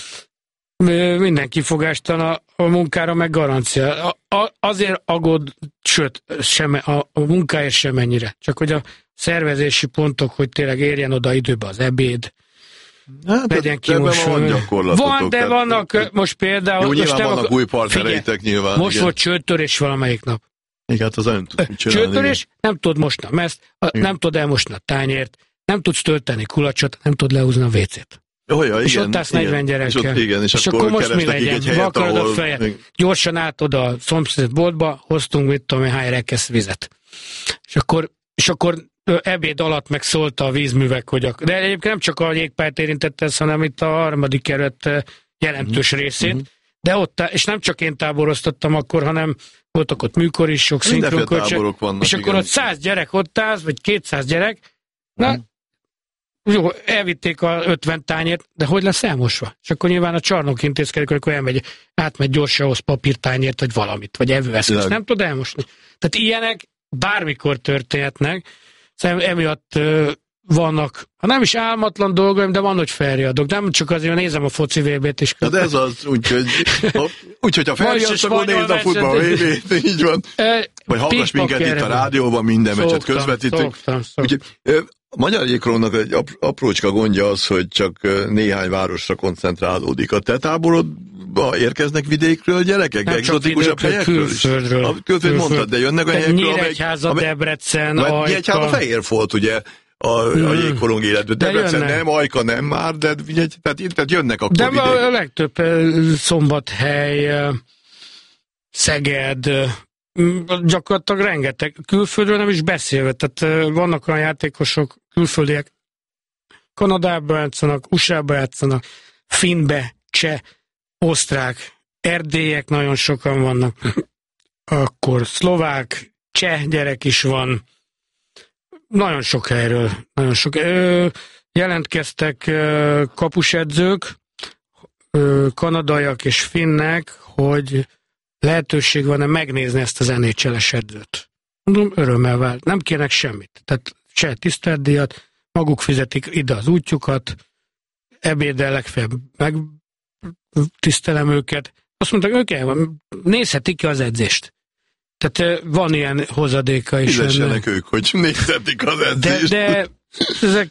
minden kifogástalan a, a munkára meg garancia. A, a, azért agod, sőt, sem, a, a munkáért sem ennyire. Csak hogy a szervezési pontok, hogy tényleg érjen oda időbe az ebéd, hát, legyen ki most. Van gyakorlatotok. Van, de vannak tehát, most például... Jó, nyilván vannak a, új partnereitek nyilván. Most igen. volt csőtörés valamelyik nap. Igen, hát az nem tud mit csinálni. Csőtörés, nem tudod mosni a meszt, nem tudod elmosni a tányért, nem tudsz tölteni kulacsot, nem tudod lehúzni a vécét. Olyan, és igen, ott állsz negyven gyerekkel. És, ott, igen, és, és akkor, akkor most mi legyen? Vakarod a fejet. Még... Gyorsan át oda a szomszéd boltba, hoztunk, mit tudom, hány rekesz vizet. És akkor, és akkor ebéd alatt meg szólta a vízművek, hogy a... De egyébként nem csak a jégpályát érintette ez, hanem itt a harmadik kerület jelentős mm-hmm. részét. Mm-hmm. De ott, és nem csak én táboroztattam akkor, hanem voltak ott műkor is, sok szinkronkocsek. És akkor igen. Ott száz gyerek ott állsz, vagy kétszáz gyerek. Na, mm. Jó, elvitték a ötven tányért, de hogy lesz elmosva? És akkor nyilván a csarnok intézkedik, akkor elmegy, átmegy gyorsan, hoz papírtányért, vagy valamit, vagy evőeszközt. Nem tud elmosni. Tehát ilyenek bármikor történhetnek. Szóval emiatt uh, vannak, ha nem is álmatlan dolgaim, de van, hogy felriadok. Nem csak azért, nézem a foci vé bét is. De ez az, úgyhogy úgy, hogyha felriadsz, akkor nézd a futball vé bét, így van. Vagy hallgass minket itt a rádióban, minden meccset közvetítünk. A magyar jégkorongnak egy aprócska gondja az, hogy csak néhány városra koncentrálódik. A te táborodba érkeznek vidékről gyerekek? Nem egzotikusabb helyekről külföldről. A külföld mondtad, de jönnek a helyekről, Nyíregyháza, amely, Debrecen, Ajka. Nyíregyháza Fehérfolt, ugye, a, hmm. a jégkorong életben. Debrecen jönnek. Nem, Ajka nem már, de tehát, tehát jönnek akkor de vidék. De a legtöbb Szombathely, Szeged, gyakorlatilag rengeteg. Külföldről nem is beszélve. Tehát vannak olyan játékosok, külföldiek, Kanadába játszanak, u es á-ba játszanak, finnbe, cseh, osztrák, erdélyek nagyon sokan vannak. Akkor szlovák, cseh gyerek is van. Nagyon sok helyről. Nagyon sok. Ö, jelentkeztek ö, kapusedzők, ö, kanadaiak és finnek, hogy lehetőség van-e megnézni ezt az en há el-es edzőt. Mondom, örömmel vált. Nem kérnek semmit. Tehát se tiszteletdíjat, maguk fizetik ide az útjukat, ebéddel legfeljebb megtisztelem őket. Azt mondták, ők el, nézhetik ki az edzést. Tehát van ilyen hozadéka is. Fizessenek ők, hogy nézhetik az edzést. De, de ezek, ezek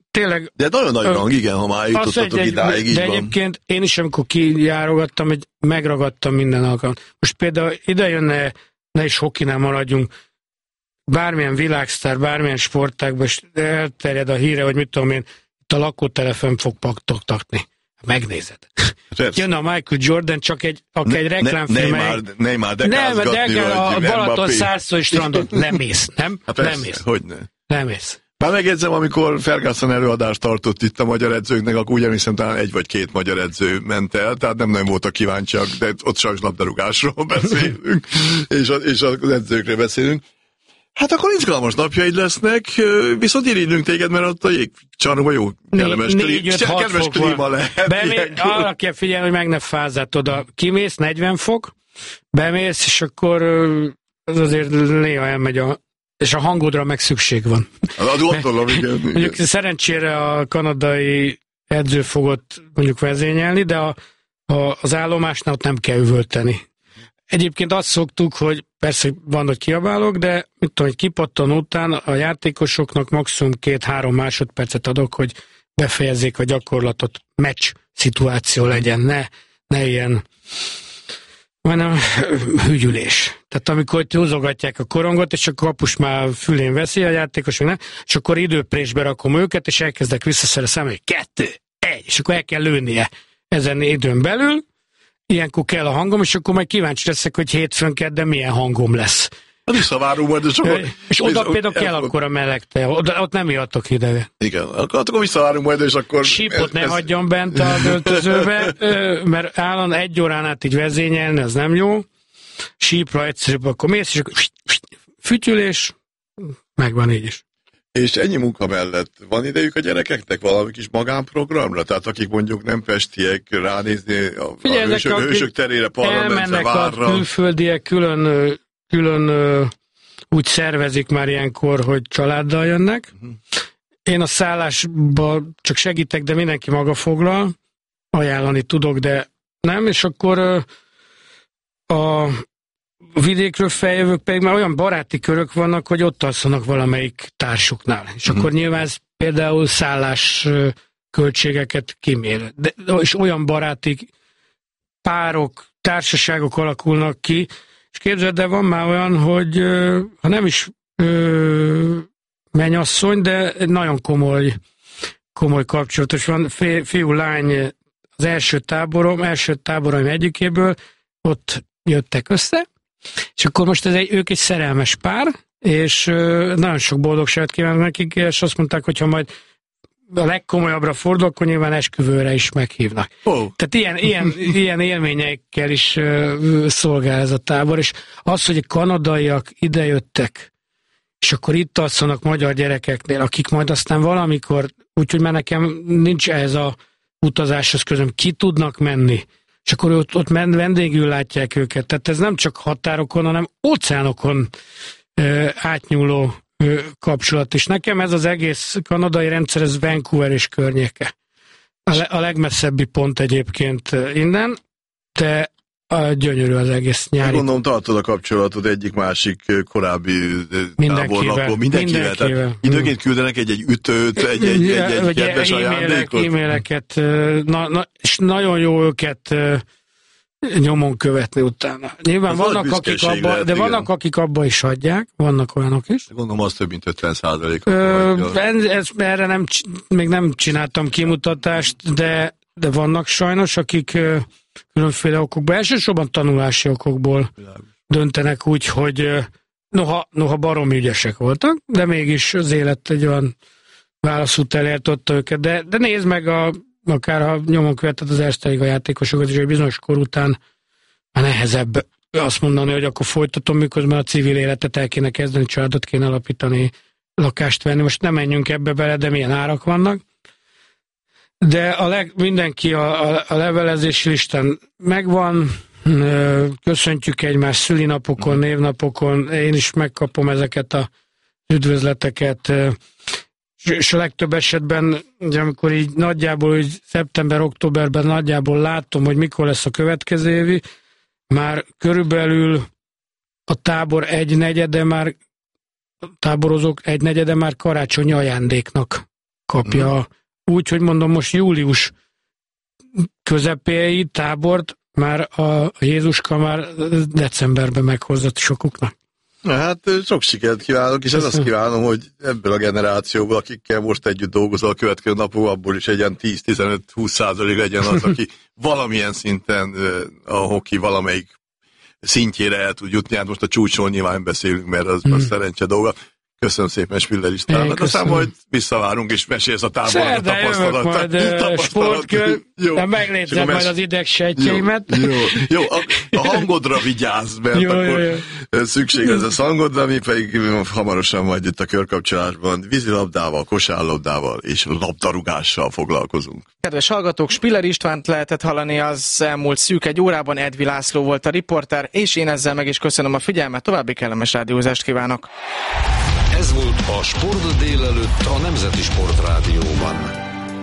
tényleg... De nagyon nagy rang, igen, ha már jutottatok idáig, így de van. egyébként én is, amikor kijárogattam, hogy megragadtam minden alkalmat. Most például ide jönne, ne is hokinál maradjunk, bármilyen világsztár, bármilyen sportágban, és elterjed a híre, hogy mit tudom én, itt a lakótelefon fog paktoktatni. Megnézed. Persze. Jön a Michael Jordan, csak egy, aki egy reklámfilm. Ne, ne már dekázgatni, nem, de kell a Balaton százszor strandon. Nem mész, nem? Hát persze, nem mész. Hogyne. Nem mész. Már megjegyzem, amikor Ferguson előadást tartott itt a magyar edzőknek, akkor úgy emlékszem, talán egy vagy két magyar edző ment el, tehát nem nagyon voltak kíváncsiak, de ott sajnos labdarúgásról beszélünk, és, a, és az edzőkről beszélünk. Hát akkor izgalmas napjaid lesznek, viszont irigylünk téged, mert ott a jégcsarnokban jó, kellemes, négy, öt, kellemes klíma lehet. Bemér, arra kell figyelni, hogy meg ne fázzát oda. Kimész, negyven fok, bemész, és akkor az azért néha elmegy a... és a hangodra meg szükség van. Az gondolom, igen. Mondjuk szerencsére a kanadai edző fogott mondjuk vezényelni, de a, a, az állomásnál ott nem kell üvölteni. Egyébként azt szoktuk, hogy persze van, hogy kiabálok, de mit tudom, hogy kipattan után a játékosoknak maximum két-három másodpercet adok, hogy befejezzék a gyakorlatot, meccs szituáció legyen, ne, ne ilyen hanem hügyülés. Tehát amikor húzogatják a korongot, és a kapus már fülén veszi a játékos, ne, és akkor időprésbe rakom őket, és elkezdek visszaszerre számolni, hogy kettő, egy, és akkor el kell lőnie ezen időn belül, ilyenkor kell a hangom, és akkor majd kíváncsi leszek, hogy hétfőn kedden milyen hangom lesz. Visszavárunk majd, és akkor... És oda például kell akkor a meleg te, oda, ott nem ihatok hidege. Igen, akkor, akkor visszavárunk majd, és akkor... Sípot ne ez... hagyjon bent a öltözőbe, mert állandóan egy órán át így vezényelni, az nem jó. Sípra egyszerűbb, akkor mész, és akkor fütyülés, megvan így is. És ennyi munka mellett van idejük a gyerekeknek valami kis magánprogramra? Tehát akik mondjuk nem pestiek, ránézni a, Figyelj, a hősök, hősök terére, parlamentre, várra? Elmennek a külföldiek, külön, külön úgy szervezik már ilyenkor, hogy családdal jönnek. Uh-huh. Én a szállásba csak segítek, de mindenki maga foglal. Ajánlani tudok, de nem. És akkor a vidékről feljövők pedig már olyan baráti körök vannak, hogy ott alszanak valamelyik társuknál. És uh-huh. akkor nyilván ez például szállás költségeket kimér. De, és olyan baráti párok, társaságok alakulnak ki, és képzeld, de van már olyan, hogy ha nem is ö, mennyasszony, de nagyon komoly, komoly kapcsolatos van. Fiú-lány az első táborom, első táborom egyikéből, ott jöttek össze, és akkor most ez egy, ők egy szerelmes pár, és ö, nagyon sok boldogságot kívánok nekik, és azt mondták, hogy ha majd a legkomolyabbra fordul, akkor nyilván esküvőre is meghívnak. Oh. Tehát ilyen, ilyen, ilyen élményekkel is ö, szolgál ez a tábor, és az, hogy a kanadaiak idejöttek, és akkor itt alszanak magyar gyerekeknél, akik majd aztán valamikor, úgyhogy már nekem nincs ez a utazáshoz közöm, ki tudnak menni, és akkor ott, ott vendégül látják őket. Tehát ez nem csak határokon, hanem óceánokon ö, átnyúló ö, kapcsolat. És nekem ez az egész kanadai rendszer, ez Vancouver és környéke. A, le, a legmesszebbi pont egyébként innen, de a gyönyörű az egész nyári. Gondolom tartod a kapcsolatot egyik-másik korábbi táborlakó. Mindenkivel. mindenkivel. Időnként küldenek egy-egy ütőt, egy-egy, egy-egy kedves ajándékot? E-maileket, na, na, és nagyon jó őket nyomon követni utána. Nyilván az vannak, akik abba, lehet, de igen. vannak, akik abba is hagyják, vannak olyanok is. Gondolom, az több mint ötven százalék. Erre nem, még nem csináltam kimutatást, de, de vannak sajnos, akik különféle okokból, elsősorban tanulási okokból Világos. döntenek úgy, hogy noha, noha baromi ügyesek voltak, de mégis az élet egy olyan válaszút elértotta őket. De, de nézd meg, a, akár ha nyomon követted az Erste a játékosokat, és egy bizonyos kor után már nehezebb azt mondani, hogy akkor folytatom, miközben a civil életet el kéne kezdeni, családot kéne alapítani, lakást venni. Most nem menjünk ebbe bele, de milyen árak vannak. De a leg, mindenki a, a, a levelezési listán megvan, köszöntjük egymás szülinapokon, névnapokon, én is megkapom ezeket a üdvözleteket, és a legtöbb esetben, amikor így nagyjából így szeptember-októberben nagyjából látom, hogy mikor lesz a következő évi, már körülbelül a tábor egy negyede már, a táborozók egy negyede már karácsonyi ajándéknak kapja hmm. úgy, hogy mondom most július közepéi tábort már a Jézuska már decemberben meghozott sokuknak. Na hát sok sikert kívánok, és ez azt kívánom, hogy ebből a generációból, akikkel most együtt dolgozol a következő napokban, abból is egy ilyen tíz-tizenöt-húsz százalék legyen az, aki valamilyen szinten a hoki valamelyik szintjére el tud jutni. Hát most a csúcson nyilván beszélünk, mert az, az szerencse dolga. Köszönöm szépen Spiller István. Aztán majd visszavárunk, és mesélsz a táborban a tapasztalat. Majd sportkör, de meglétszed majd az idegsejtjeimet. Jó, jó, jó a, a hangodra vigyázz, mert jó, akkor jó, jó. szükség lesz a hangodra, mi pedig hamarosan majd itt a körkapcsolásban vízilabdával, kosárlabdával és labdarúgással foglalkozunk. Kedves hallgatók, Spiller Istvánt lehetett hallani az elmúlt szűk egy órában, Edvi László volt a riporter, és én ezzel meg is köszönöm a figyelmet, további kellemes rádiózást kívánok! Ez volt a Sport délelőtt a Nemzeti Sportrádióban.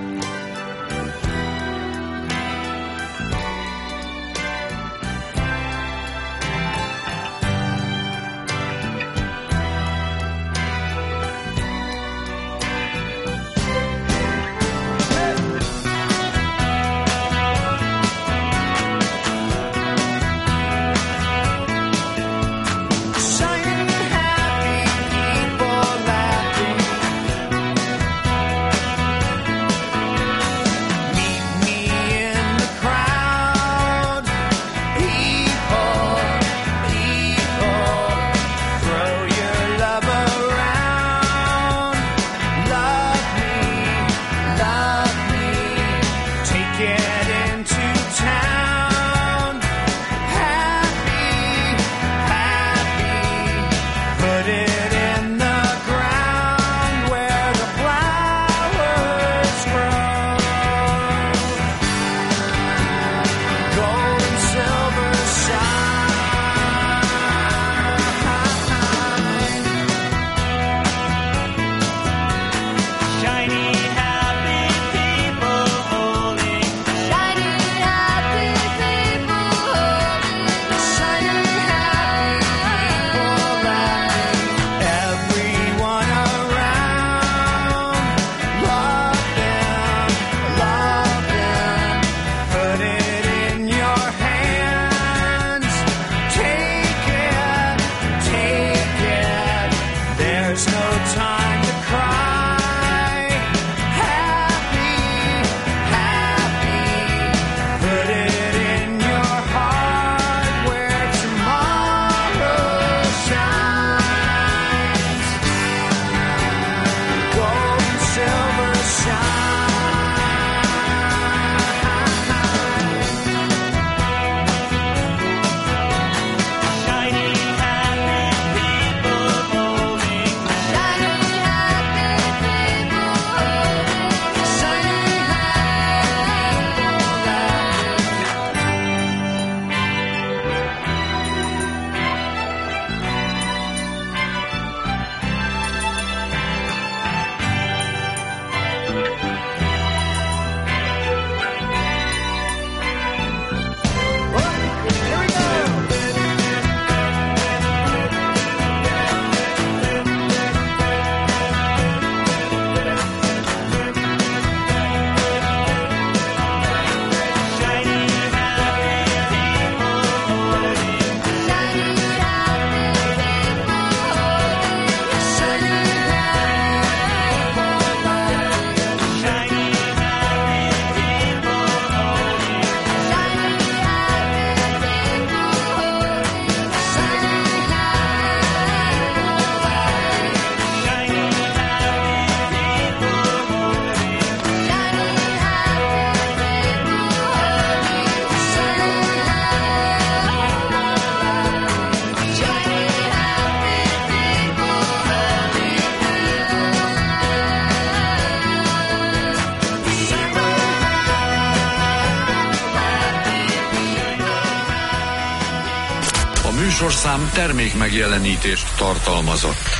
Műsorszám termék megjelenítést tartalmazott.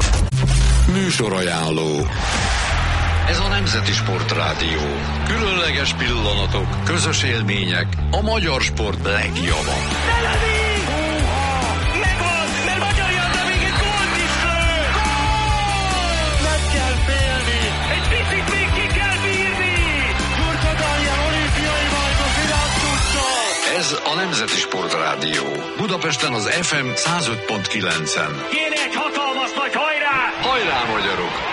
Műsorajánló. Ez a Nemzeti Sportrádió. Különleges pillanatok, közös élmények, a magyar sport legjava. Megvan, mert Magyar Jándor még egy gólt is lő! Nem kell félni, egy picit még ki kell Nemzeti Sportrádió. Budapesten az ef em száz öt pont kilencen. Kéne egy hatalmas nagy hajrá! Hajrá, magyarok!